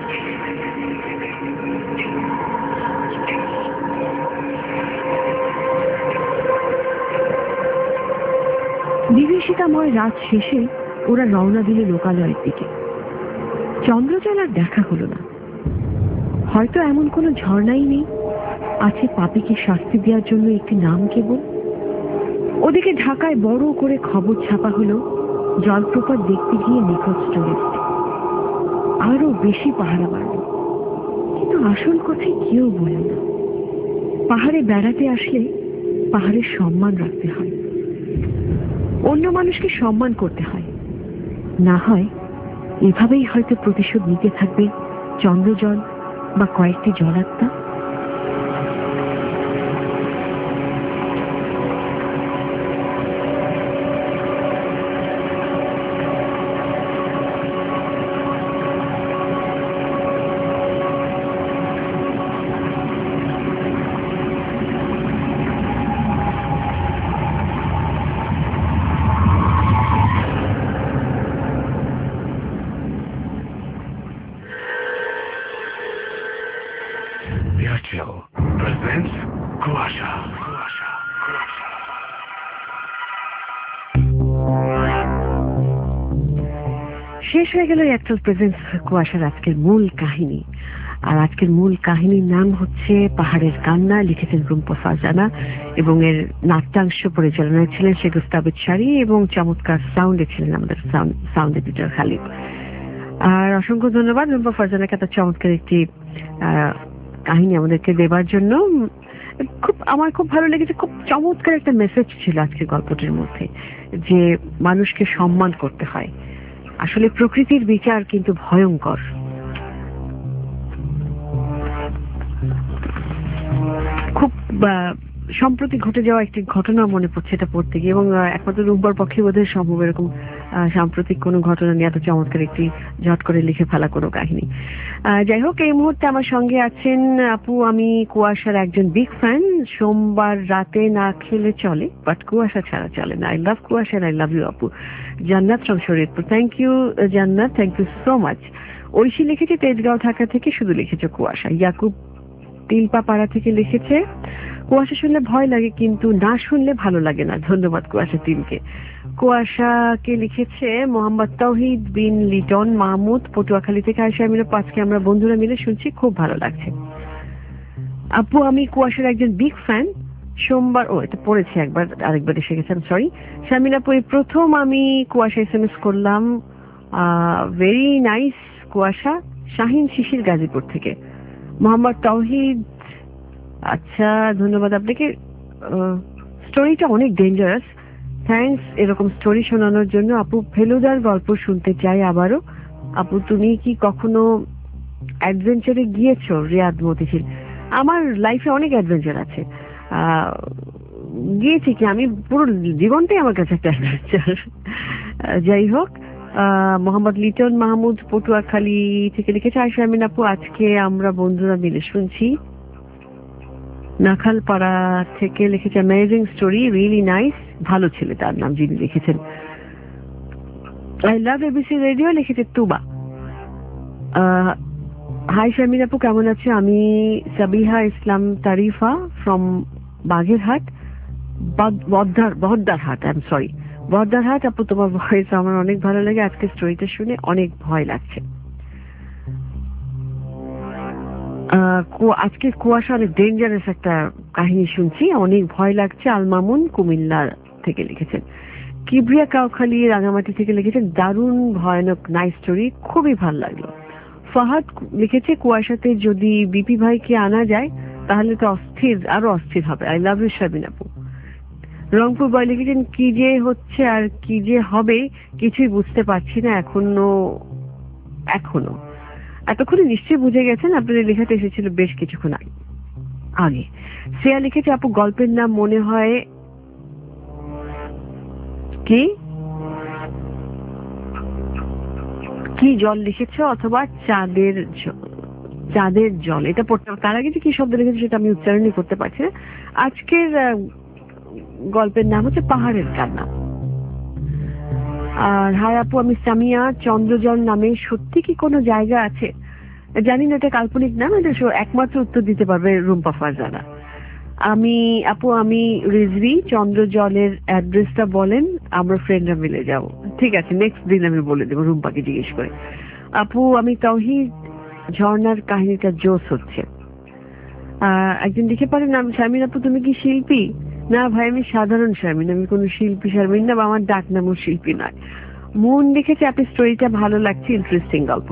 [SPEAKER 3] বিভীষিকাময় রাত শেষে ওরা রওনা দিল লোকালয়ের দিকে। চন্দ্রজল আর দেখা হলো না। হয়তো এমন কোনো ঝর্ণাই নেই, আছে পাপীকে শাস্তি দেওয়ার জন্য একটি নাম কেবল। ওদিকে ঢাকায় বড় করে খবর ছাপা হলো জলপ্রপাত দেখতে গিয়ে নিখোঁজ টুরিস্ট। আরো বেশি পাহারা বাড়ল, কিন্তু আসল কথাই কেউ বলল না। পাহাড়ে বেড়াতে আসলে পাহাড়ের সম্মান রাখতে হয়, অন্য মানুষকে সম্মান করতে হয়। না হয় এভাবেই হয়তো প্রতিশোধ নিতে থাকবে চন্দ্রজল বা কয়েকটি জলাত্মা।
[SPEAKER 2] presents কুয়াশা। কুয়াশা
[SPEAKER 3] শেষ হয়ে গেল এয়ারটেল প্রেজেন্টস কুয়াশার আজকের মূল কাহিনী। আর আজকের মূল কাহিনীর নাম হচ্ছে পাহাড়ের কান্না। লিখেছেন রুম্পা ফারজানা এবং এর নাট্যাংশ পরিচালনায় ছিলেন শেখ গুস্তাবেদ শাড়ি এবং চমৎকার সাউন্ডে ছিলেন আমাদের সাউন্ড এডিটর খালিদ। আর অসংখ্য ধন্যবাদ রুম্পা ফারজানাকে এত চমৎকার একটি কাহিনী আমাদেরকে দেবার জন্য। খুব আমার খুব ভালো লেগেছে, খুব চমৎকার একটা মেসেজ ছিল আজকের গল্পটির মধ্যে, যে মানুষকে সম্মান করতে হয়। আসলে প্রকৃতির বিচার কিন্তু ভয়ঙ্কর। খুব সম্প্রতি ঘটে যাওয়া একটি ঘটনা মনে পড়ছে এটা পড়তে গিয়ে, এবং একমাত্র রূপবার পক্ষে বোধহয় সম্ভব এরকম সাম্প্রতিক কোনো ঘটনা নিয়ে এত চমৎকার একটি ঝট করে লিখে ফেলা কোনো কাহিনী। যাই হোক, এই মুহূর্তে আমার সঙ্গে আছেন আপু। আমি কুয়াশার একজন বিগ ফ্যান। সোমবার রাতে না খেলে চলে, বাট কুয়াশা ছাড়া চলে না। আই লাভ কুয়াশা, আই লাভ ইউ আপু। Jannat from Shariatpur. Thank you Jannat, thank you so much. Oishi লিখেছে তেজগাঁও ঢাকা থেকে, শুধু লিখেছে কুয়াশা। ইয়াকুব তিলপা পাড়া থেকে লিখেছে কুয়াশা শুনলে ভয় লাগে, কিন্তু না শুনলে ভালো লাগে না। ধন্যবাদ কুয়াশা টিমকে। কুয়াশাকে লিখেছে মোহাম্মদ তাওহিদ বিন লিটন মাহমুদ পটুয়াখালী থেকে। আয়শা মিলে পাঁচকে আমরা বন্ধুরা মিলে শুনছি, খুব ভালো লাগছে। আপু আমি কুয়াশার একজন বিগ ফ্যান। সোমবার ও এটা পড়েছি একবার, আরেকবার এসে গেছেন, সরি। শামিল আপু এই প্রথম আমি কুয়াশা এস এম এস করলাম। Very nice Kuasha. শাহিন শিশির গাজীপুর থেকে। মোহাম্মদ তাওহিদ, আচ্ছা ধন্যবাদ আপনাকে। স্টোরিটা অনেক ডেঞ্জারাস, থ্যাঙ্কস এরকম স্টোরি শোনানোর জন্য। আপু ফেলুদার গল্প শুনতে চাই আবারও। আপু তুমি কি কখনো অ্যাডভেঞ্চারে গিয়েছো? রিয়াদ মতিঝিল। আমার লাইফে অনেক অ্যাডভেঞ্চার আছে, গিয়েছি কি আমি, পুরো জীবনটাই আমার কাছে একটা অ্যাডভেঞ্চার। যাই হোক, মোহাম্মদ লিটন মাহমুদ পটুয়াখালী থেকে লিখেছে আয়শা আমিন আপু আজকে আমরা বন্ধুরা মিলে শুনছি। নাখালপাড়া থেকে লিখেছে অ্যামেজিং স্টোরি, রিয়েলি নাইস। ভালো ছেলে তার নাম যিনি লিখেছেন। আই লাভ এবিসি রেডিও লিখেছে তুবা। হাই শামিন আপু কেমন আছো? আমি Sabiha Islam Tarifa from Bagerhat, Bahaddar Bahaddarhat I am sorry Bahaddarhat. আপু তোমার ভয়েস আমার অনেক ভালো লাগে, আজকে স্টোরিটা শুনে অনেক ভয় লাগছে। আহ, কু- আজকে কুয়াশা অনেক ডেঞ্জারাস একটা কাহিনী শুনছি, অনেক ভয় লাগছে। আলমামুন কুমিল্লা থেকে লিখেছেন। কিবরিয়া কাউখালী রাঙামাটি থেকে লিখেছেন দারুণ ভয়ানক নাইস স্টোরি, খুবই ভালো লাগলো। ফাহাদ লিখেছে কুয়াশাতে যদি বিপি ভাইকে আনা যায় তাহলে তো অস্থির, আরো অস্থির হবে। আই লাভ ইউ শাবিন আপু। রংপুর বয় লিখেছেন কি যে হচ্ছে আর কি যে হবে কিছুই বুঝতে পারছি না এখনো এখনো এতক্ষণে নিশ্চয়ই বুঝে গেছেন, আপনাদের লেখাতে এসেছিল বেশ কিছুক্ষণ আগে আগে শ্রেয়া লিখেছে আপু গল্পের নাম মনে হয় কি কি জল লিখেছো অথবা চাঁদের জ- চাঁদের জল, এটা পড়তে হবে। তার আগে যে কি শব্দ লিখেছে সেটা আমি উচ্চারণই করতে পারছি না। আজকের আহ, গল্পের নাম হচ্ছে পাহাড়ের কান্না। আর হাই আপু, আমি সামিয়া। চন্দ্রজল নামে সত্যি কি কোনো জায়গা আছে? জানি না, এটা কাল্পনিক নাম, এটা সো- একমাত্র উত্তর দিতে পারবে রুম্পা ফারজানা। আমি আপু আমি রিজভি, চন্দ্রজলের অ্যাড্রেসটা বলেন, আমরা ফ্রেন্ডরা মিলে যাব। ঠিক আছে, নেক্সট দিন আমি বলে দেবো রুম্পাকে জিজ্ঞেস করে। আপু আমি তাওহিদ, ঝর্ণার কাহিনীটা জোস হচ্ছে। আহ একজন লিখে পারেন নাম শারমিন আপু তুমি কি শিল্পী? না ভাই, আমি সাধারণ শারমিন, আমি কোনো শিল্পী শারমিন না, বা আমার ডাক নামও শিল্পী নয়। মন লিখেছে আপনি স্টোরিটা ভালো লাগছে, ইন্টারেস্টিং গল্প।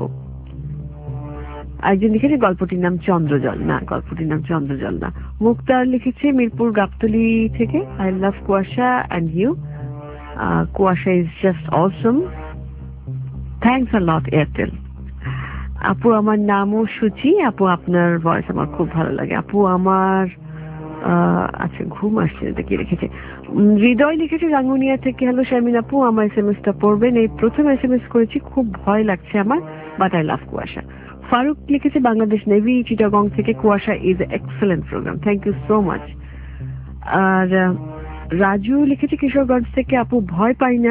[SPEAKER 3] একজন লিখেছে গল্পটির নাম চন্দ্রজল, না গল্পটির নাম চন্দ্রজল না। মুক্তার লিখেছে মিরপুর গাবতলী থেকে, I love Kuasha and you, Kuasha is just awesome, thanks a lot Airtel. আপু আমার নামও সুচি, আপু আপনার ভয়েস আমার খুব ভালো লাগে। আপু আমার আহ, আচ্ছা ঘুম আসছে, এটা কি লিখেছে? উম, হৃদয় লিখেছে রাঙ্গুনিয়া থেকে, হ্যালো শারমিন আপু আমার এস এম এস টা পড়বেন, এই প্রথম এস এম এস করেছি, খুব ভয় লাগছে আমার, বাট আই লাভ কুয়াশা। ফারুক লিখেছে বাংলাদেশ নেভি চিটাগং থেকে, Kuasha is excellent program, thank you so much. আর আহ, রাজু লিখেছে কিশোরগঞ্জ থেকে, আপু ভয় পাই না।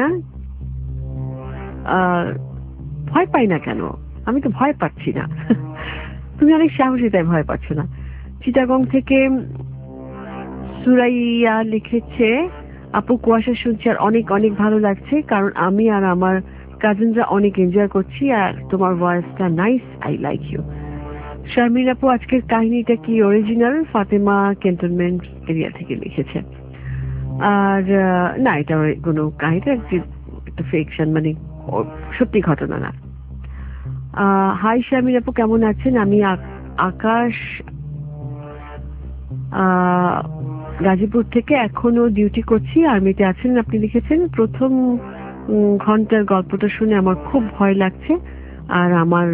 [SPEAKER 3] আহ, ভয় পাই না কেন? আমি তো ভয় পাচ্ছি না। তুমি অনেক সাহসী তাই ভয় পাচ্ছ না। চিটাগং থেকে সুরাইয়া লিখেছে আপু কুয়াশা শুনছি আর অনেক অনেক ভালো লাগছে, কারণ আমি আর আমার কাজিনরা অনেক এনজয় করছি, আর তোমার ভয়েসটা nice, I like you. Sharmin আপু আজকের কাহিনীটা কি অরিজিনাল? ফাতেমা ক্যান্টনমেন্ট এরিয়া থেকে লিখেছে। আর আহ, না, এটা কোনো কাহিনীটা একটা ফিকশন, মানে ও- সত্যি ঘটনা না। আহ, হাই শারমিন আপু কেমন আছেন? আমি আ- আকাশ আহ, গাজীপুর থেকে, এখনো ডিউটি করছি, আর্মিতে আছেন আপনি লিখেছেন। প্রথম উম, ঘন্টার গল্পটা শুনে আমার খুব ভয় লাগছে, আর আমার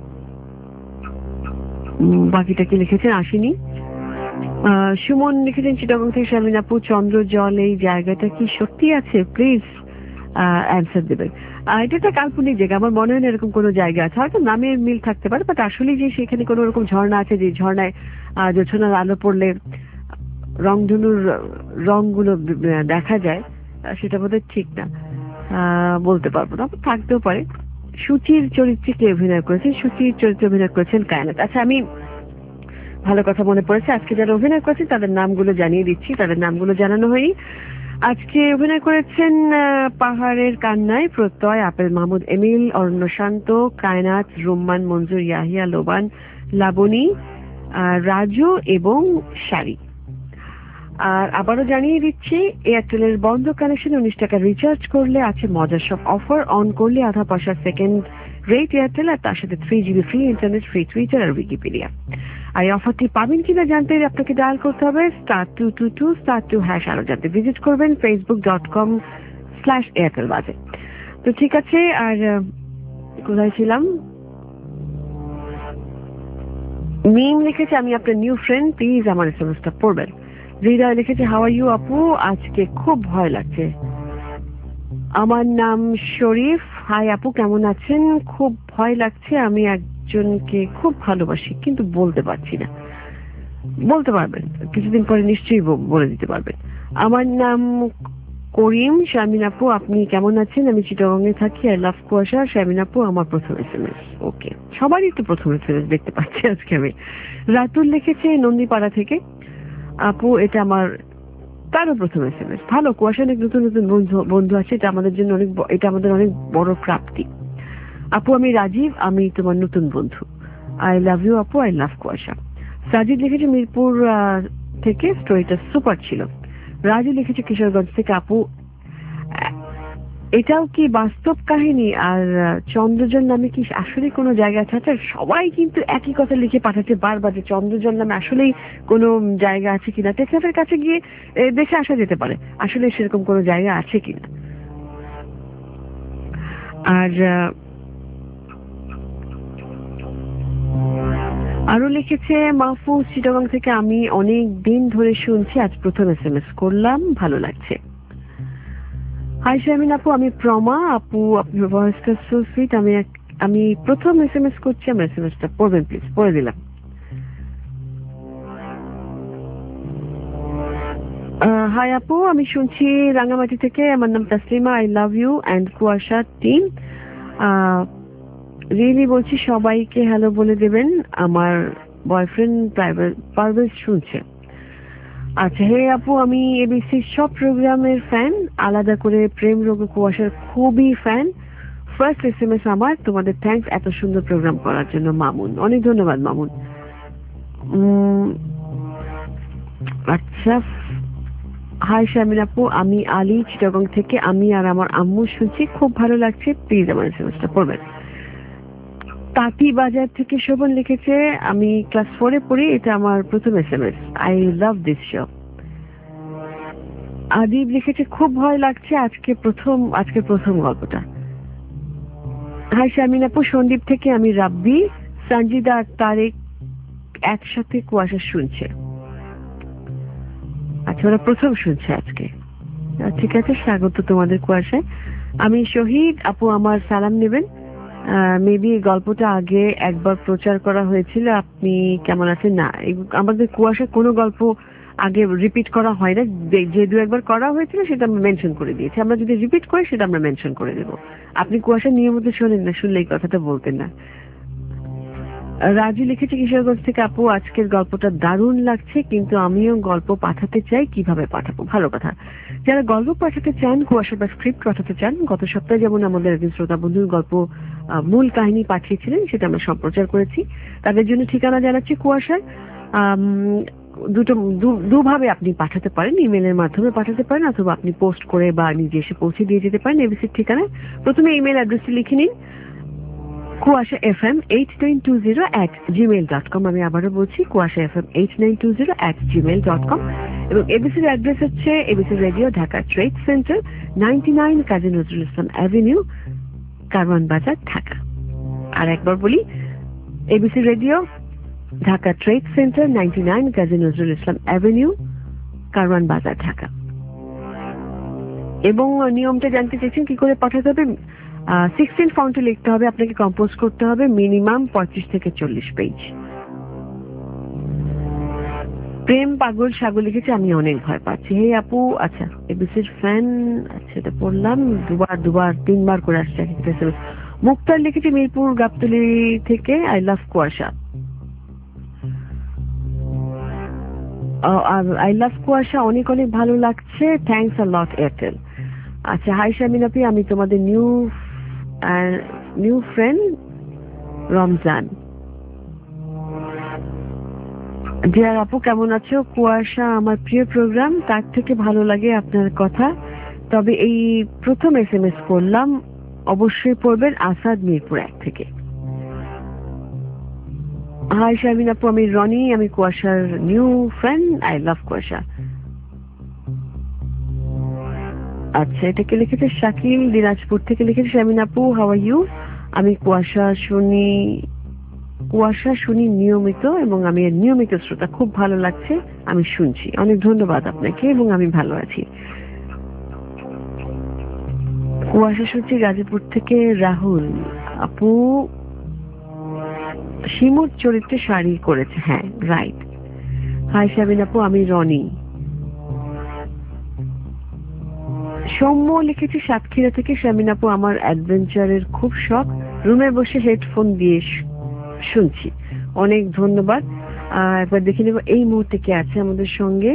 [SPEAKER 3] উম, বাকিটা কি লিখেছেন আসেনি। আহ, সুমন লিখেছেন চিটাগং থেকে, শারমিন আপু চন্দ্রজল এই জায়গাটা কি সত্যি আছে? প্লিজ অ্যান্সার দেবেন। আহ, এটা একটা কাল্পনিক জায়গা, আমার মনে হয় না এরকম কোনো জায়গা আছে, হয়তো নামের মিল থাকতে পারে, বাট আসলে যে সেখানে কোনো রকম ঝর্ণা আছে, যে ঝর্ণায় আহ, জোছনার আলো পড়লে রংধনুর রংগুলো দেখা যায়, আহ, সেটা বোধহয় ঠিক না, আহ, বলতে পারবো না, থাকতেও পারে। সুচির চরিত্রে কে অভিনয় করেছেন? সুচির চরিত্রে অভিনয় করেছেন কায়নাত। আচ্ছা, আমি ভালো কথা মনে পড়েছে, আজকে যারা অভিনয় করেছেন তাদের নামগুলো জানিয়ে দিচ্ছি, তাদের নামগুলো জানানো হয়নি। আজকে অভিনয় করেছেন আহ, পাহাড়ের কান্নায় প্রত্যয়, আপেল মাহমুদ এমিল, অরণ্য শান্ত, কায়নাত, রুম্মান, মঞ্জুর, ইয়াহিয়া, লোবান, লাবণী, আহ, রাজু এবং শাড়ি। আর আবারও জানিয়ে দিচ্ছি, এয়ারটেলের বন্ধ কানেকশন উনিশ টাকা রিচার্জ করলে আছে মজার সব অফার, অন করলে আধা পয়সা সেকেন্ড রেট এয়ারটেল, আর তার সাথে three GB free internet, free Twitter আর উইকিপিডিয়া। আর এই অফারটি পাবেন কিনা জানতে আপনাকে ডায়াল করতে হবে star two two two star two hash, আরো জানতে ভিজিট করবেন Facebook dot com slash Airtel বাজে। তো ঠিক আছে, আর আহ, কোথায় ছিলাম? মিম লিখেছে আমি আপনার নিউ ফ্রেন্ড, প্লিজ আমার এস এম এস টা পড়বেন। হৃদয় লিখেছে হাউ আর ইউ আপু, আজকে খুব ভয় লাগছে। আমার নাম শরীফ, হাই আপু কেমন আছেন? খুব ভয় লাগছে, আমি একজনকে খুব ভালোবাসি কিন্তু বলতে পারছি না। বলতে পারবেন কিছুদিন পরে, নিশ্চয়ই ব- বলে দিতে পারবেন। আমার নাম করিম। শারমিন আপু আপনি কেমন আছেন? আমি চিটাগংয়ে থাকি, আই লাভ কুয়াশা। শারমিন আপু আমার প্রথম এস এম এস। ওকে, সবারই তো প্রথম এস এম এস দেখতে পাচ্ছি আজকে আমি। রাতুল লিখেছে নন্দীপাড়া থেকে, আপু এটা আমার তারও প্রথম এস এম এস। ভালো, কুয়াশা অনেক নতুন নতুন বন্ধু বন্ধু আছে, এটা আমাদের জন্য অনেক ব- এটা আমাদের অনেক বড় প্রাপ্তি। আপু আমি রাজীব, আমি তোমার নতুন বন্ধু, আই লাভ ইউ আপু, আই লাভ কুয়াশা। সাজিদ লিখেছে মিরপুর আহ, থেকে, স্টোরিটা সুপার ছিল। রাজু লিখেছে কিশোরগঞ্জ থেকে, আপু আহ, এটাও কি বাস্তব কাহিনী? আর আহ, চন্দ্রজল নামে কি আসলে কোনো জায়গা আছে? আচ্ছা, সবাই কিন্তু একই কথা লিখে পাঠাচ্ছে বারবার যে চন্দ্রজল নামে আসলেই কোনো জায়গা আছে কিনা। টেকনাফের কাছে গিয়ে এ, দেখে আসা যেতে পারে আসলে সেরকম কোনো জায়গা আছে কিনা। আর আহ, আরো লিখেছে মাহফুজ চিটাগাং থেকে, আমি অনেক দিন ধরে শুনছি, আজ প্রথম এস এম এস করলাম, ভালো লাগছে। হাই শারমিন আপু, আমি প্রমা আপু, আপনার ভয়েসটা সো সুইট। আমি এক- আমি প্রথম এস এম এস করছি, আমার এস এম এসটা পড়বেন প্লিজ। পড়ে দিলাম। হাই আপু, আমি শুনছি রাঙ্গামাটি থেকে, আমার নাম Taslima, I love you and Kuasha team. Really বলছি, সবাইকে হ্যালো বলে দেবেন, আমার বয়ফ্রেন্ড পারভেজ শুনছে। আচ্ছা, হে আপু, আমি এবিসির সব প্রোগ্রামের ফ্যান, আলাদা করে প্রেম রোগ কুয়াশার খুবই fan. First S M S আমার, তোমাদের থ্যাঙ্কস এত সুন্দর প্রোগ্রাম করার জন্য। মামুন, অনেক ধন্যবাদ মামুন। উম, আচ্ছা, হাই শারমিন আপু, আমি আলী চিটাগং থেকে, আমি আর আমার আম্মু শুনছি, খুব ভালো লাগছে, প্লিজ আমার এস এম এসটা পড়বেন। তাঁতি বাজার থেকে শোভন লিখেছে, আমি ক্লাস ফোরে পড়ি, এটা আমার প্রথম S M S, I love this show. Adib লিখেছে, খুব ভয় লাগছে, আজকে প্রথম আজকে প্রথম গল্পটা। হাই শারমিন আপু, সন্দীপ থেকে, আমি রাব্বি, সঞ্জিদা আর তারেক একসাথে কুয়াশা শুনছে। আচ্ছা, ওরা প্রথম শুনছে আজকে। ঠিক আছে, স্বাগত তোমাদের কুয়াশায়। আমি শহীদ আপু, আমার সালাম নেবেন। মেবি এই গল্পটা আগে একবার প্রচার করা হয়েছিল, আপনি কেমন আছেন? না, আমাদের কুয়াশা কোনো গল্প আগে রিপিট করা হয় না, যে দু একবার করা হয়েছিল সেটা আমরা মেনশন করে দিয়েছি। আমরা যদি রিপিট করি সেটা আমরা মেনশন করে দেব। আপনি কুয়াশা নিয়মিত শোনেন না, শুনলে এই কথাটা বলতেন না। রাজু লিখেছে কিশোরগঞ্জ থেকে, আপু আজকের গল্পটা দারুণ লাগছে, কিন্তু আমিও গল্প পাঠাতে চাই, কিভাবে পাঠাবো? ভালো কথা, যারা গল্প পাঠাতে চান, কুয়াশা বা স্ক্রিপ্ট পাঠাতে চান, গত সপ্তাহে যেমন আমাদের একজন শ্রোতা বন্ধুর গল্প মূল কাহিনী পাঠিয়েছিলেন, সেটা আমরা সম্প্রচার করেছি। তাদের জন্য ঠিকানা জানাচ্ছি কুয়াশার। দুটো দুভাবে আপনি পাঠাতে পারেন, ইমেলের মাধ্যমে পাঠাতে পারেন, অথবা আপনি পোস্ট করে বা নিজে এসে পৌঁছে দিয়ে যেতে পারেন এবিসির ঠিকানায়। প্রথমে ইমেল অ্যাড্রেসটি লিখে নিন, Kuasha F M eight nine two zero at Gmail dot com. আমি আবারও বলছি, Kuasha F M eight nine two zero at Gmail dot com. এবং এবিসির অ্যাড্রেস হচ্ছে ABC radio, Dhaka trade centre, ninety nine Kazi Nazrul Islam avenue, Karwan Bazar, Dhaka. আর একবার বলি, ABC radio, Dhaka trade centre, ninety nine Kazi Nazrul Islam avenue, Karwan Bazar, Dhaka. এবং নিয়মটা জানতে চাইছেন কি করে পাঠাতে হবে? সিক্সটিন ফন্টে লিখতে হবে, আপনাকে কম্পোজ করতে হবে মিনিমাম পঁয়ত্রিশ থেকে চল্লিশ পেজ। প্রেম পাগল সাগর লিখেছে, আমি অনেক ভয় পাচ্ছি। হে আপু, আচ্ছা এবিসির ফ্যান, আচ্ছা এটা পড়লাম, দুবার দুবার তিনবার করে আসছে। মুক্তার লিখেছে মিরপুর গাবতলী থেকে, আই লাভ কুয়াশা, আই লাভ কুয়াশা, অনেক অনেক ভালো লাগছে, থ্যাংকস আ লট এয়ারটেল। আচ্ছা, হাই শারমিন আপু, আমি তোমাদের new new friend Ramzan. Dear আপু, কেমন আছো? কুয়াশা আমার প্রিয় প্রোগ্রাম, তার থেকে ভালো লাগে আপনার কথা, তবে এই প্রথম এস এম এস করলাম, অবশ্যই পড়বেন। আসাদ, মিরপুর এক থেকে। হাই শারমিন আপু, আমি রনি, আমি কুয়াশার নিউ ফ্রেন্ড, আই লাভ কুয়াশা। আচ্ছা, এটাকে লিখেছে শাকিল, দিনাজপুর থেকে লিখেছে, শারমিন আপু হাউ আর ইউ, আমি কুয়াশা শুনি কুয়াশা শুনি নিয়মিত, এবং আমি এর নিয়মিত শ্রোতা, খুব ভালো লাগছে, আমি শুনছি। অনেক ধন্যবাদ আপনাকে, এবং আমি ভালো আছি। কুয়াশা শুনছি গাজীপুর থেকে রাহুল আপু, শিমুর চরিত্রে শাড়ি করেছে, হ্যাঁ রাইট। হাই শারমিন আপু, আমি রনি। সৌম্য লিখেছি সাতক্ষীরা থেকে, শারমিন আপু আমার অ্যাডভেঞ্চারের খুব শখ, রুমে বসে হেডফোন দিয়ে শুনছি, অনেক ধন্যবাদ। একবার দেখে নেব এই মুহূর্তে কে আছে আমাদের সঙ্গে।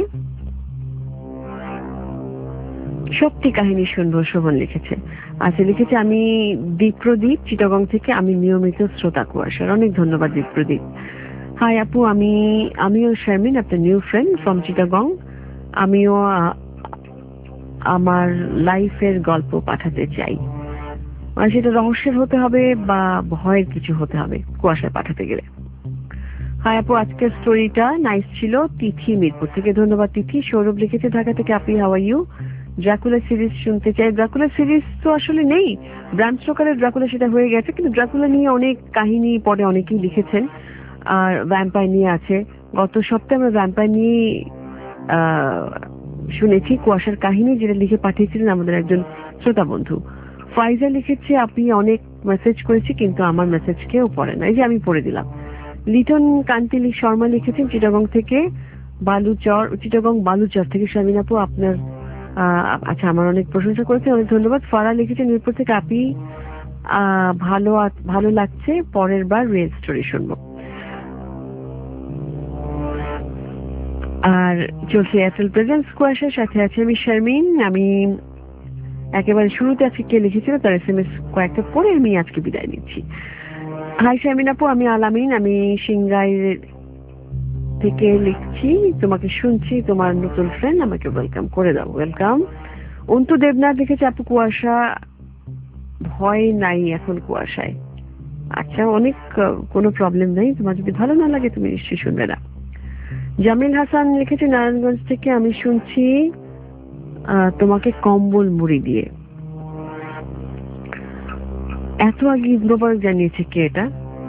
[SPEAKER 3] সত্যি কাহিনী শুনবো, শোভন লিখেছে। আচ্ছা, লিখেছে আমি দীপ্রদীপ চিটাগং থেকে, আমি নিয়মিত শ্রোতা কুয়াশার, অনেক ধন্যবাদ দীপ্রদীপ। হাই আপু, আমি আমিও শারমিন, আপনার নিউ ফ্রেন্ড ফ্রম চিটাগং। আমিও আহ, আমার লাইফের গল্প পাঠাতে চাই। আর সেটা রহস্যের হতে হবে বা ভয়ের কিছু হতে হবে কুয়াশায় পাঠাতে গেলে। হাই আপু, আজকের স্টোরিটা নাইস ছিল। তিথি মিরপুর থেকে, ধন্যবাদ তিথি। সৌরভ লিখেছে ঢাকা থেকে, আপনি how are you? Dracula series শুনতে চাই। ড্রাকুলা সিরিজ তো আসলে নেই, ব্রাম স্টোকারের ড্রাকুলা সেটা হয়ে গেছে, কিন্তু ড্রাকুলা নিয়ে অনেক কাহিনী পরে অনেকেই লিখেছেন। আর ভ্যাম্পায়ার নিয়ে আছে। গত সপ্তাহে আমরা ভ্যাম্পায়ার নিয়ে আহ শুনেছি কুয়াশার কাহিনী, যেটা লিখে পাঠিয়েছিলেন আমাদের একজন শ্রোতা বন্ধু। ফাইজা লিখেছে, আপনি অনেক মেসেজ করেছি কিন্তু আমার মেসেজ কেউ পড়ে না, এই যে আমি পড়ে দিলাম। লিটন কান্তিলি শর্মা লিখেছেন চিটাগং থেকে, বালুচর চিটাগং বালুচর থেকে। শারমিন আপু আপনার আহ আচ্ছা, আমার অনেক প্রশংসা করেছেন, অনেক ধন্যবাদ। ফারা লিখেছেন মিরপুর থেকে, আপনি আহ ভালো ভালো লাগছে, পরের বার রিয়েল স্টোরি শুনবো। আর চলছে এয়ারটেল প্রেজেন্স কুয়াশার সাথে আছে আমি শারমিন। আমি একেবারে শুরুতে আজকে কে লিখেছিল তার এস এম এস কয়েকটা পরে আমি আজকে বিদায় নিচ্ছি। হাই শারমিন আপু, আমি আলামিন, আমি সিংগাই থেকে লিখছি, তোমাকে শুনছি, তোমার নতুন ফ্রেন্ড, আমাকে ওয়েলকাম করে দাও। ওয়েলকাম। অন্তু দেবনাথ লিখেছে, আপু কুয়াশা ভয় নাই এখন কুয়াশায়। আচ্ছা, অনেক কোনো প্রবলেম নেই, তোমার যদি ভালো না লাগে তুমি নিশ্চয়ই শুনবে না। জামিল হাসান লিখেছে নারায়ণগঞ্জ থেকে, আমি শুনছি তোমাকে কম্বল মুড়ি দিয়ে। এত আগে ইন্দোবার জানিয়েছে কে এটা?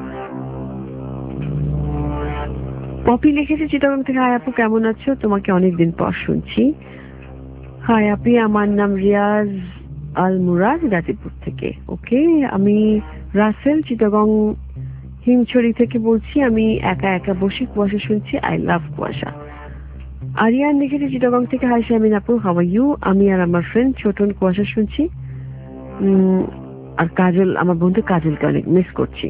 [SPEAKER 3] পপি লিখেছে চিটাগং থেকে, হাই আপু কেমন আছো, তোমাকে অনেকদিন পর শুনছি। হাই আপি, আমার নাম রিয়াজ আল মুরাদ, গাজীপুর থেকে। ওকে, আমি রাসেল চিটাগং হিমছড়ি থেকে বলছি, আমি একা একা বসে কুয়াশা শুনছি, আই লাভ কুয়াশা। আরিয়ান লিখেছে চিটাগং থেকে, হাই শারমিন আপু, হাউ আর ইউ? আমি আর আমার ফ্রেন্ড ছোটন কুয়াশা শুনছি, আর কাজল, আমার বন্ধু কাজলকে অনেক মিস করছি।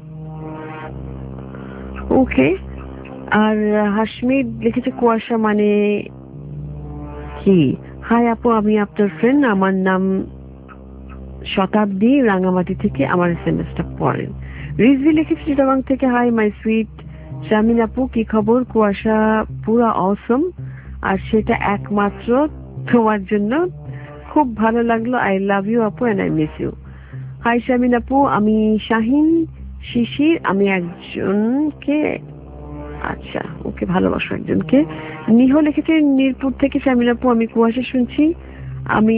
[SPEAKER 3] ওকে। আর হাসমিদ লিখেছে কুয়াশা মানে কি? হাই আপু, আমি আপনার ফ্রেন্ড, আমার নাম শতাব্দী, রাঙামাটি থেকে, আমার এস এম এস টা পড়েন। রিজভি লিখেছে চিটাগং থেকে, হাই মাই সুইট শারমিন আপু, কি খবর? কুয়াশা পুরা অসম, আর সেটা একমাত্র তোমার জন্য, খুব ভালো লাগলো, আই লাভ ইউ আপু and I miss you. Hi Sharmin আপু, আমি শাহিন শিশির, আমি একজনকে, আচ্ছা ওকে, ভালোবাসো একজনকে। নিহ লিখেছে মিরপুর থেকে, শারমিন আপু আমি কুয়াশা শুনছি, আমি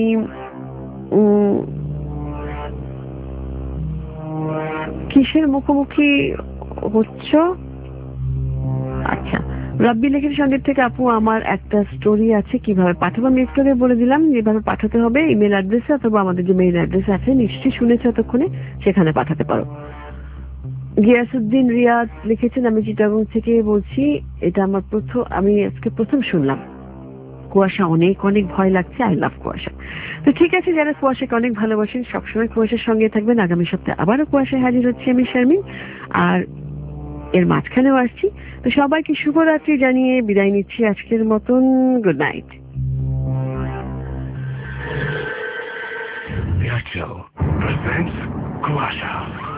[SPEAKER 3] কিসের মুখোমুখি হচ্ছ? আচ্ছা। রাব্বি লিখেছে সন্দ্বীপ থেকে, আপু আমার একটা স্টোরি আছে, কিভাবে পাঠাবো? আমি একটু আগে বলে দিলাম যেভাবে পাঠাতে হবে, ইমেল অ্যাড্রেসে অথবা আমাদের যে মেইল অ্যাড্রেস আছে নিশ্চয়ই শুনেছো এতক্ষণে, সেখানে পাঠাতে পারো। গিয়াসউদ্দিন রিয়াদ লিখেছেন, আমি চিটাগং থেকে বলছি, এটা আমার প্রথম, আমি আজকে প্রথম শুনলাম কুয়াশা, অনেক অনেক ভয় লাগছে, আই লাভ কুয়াশা। তো ঠিক আছে, যারা কুয়াশাকে অনেক ভালোবাসেন সবসময় কুয়াশার সঙ্গে থাকবেন। আগামী সপ্তাহে আবারও কুয়াশায় হাজির হচ্ছে আমি শারমিন, আর এর মাঝখানেও আসছি। তো সবাইকে শুভরাত্রি জানিয়ে বিদায় নিচ্ছি আজকের মতন। Good night.
[SPEAKER 2] Airtel presents Kuasha.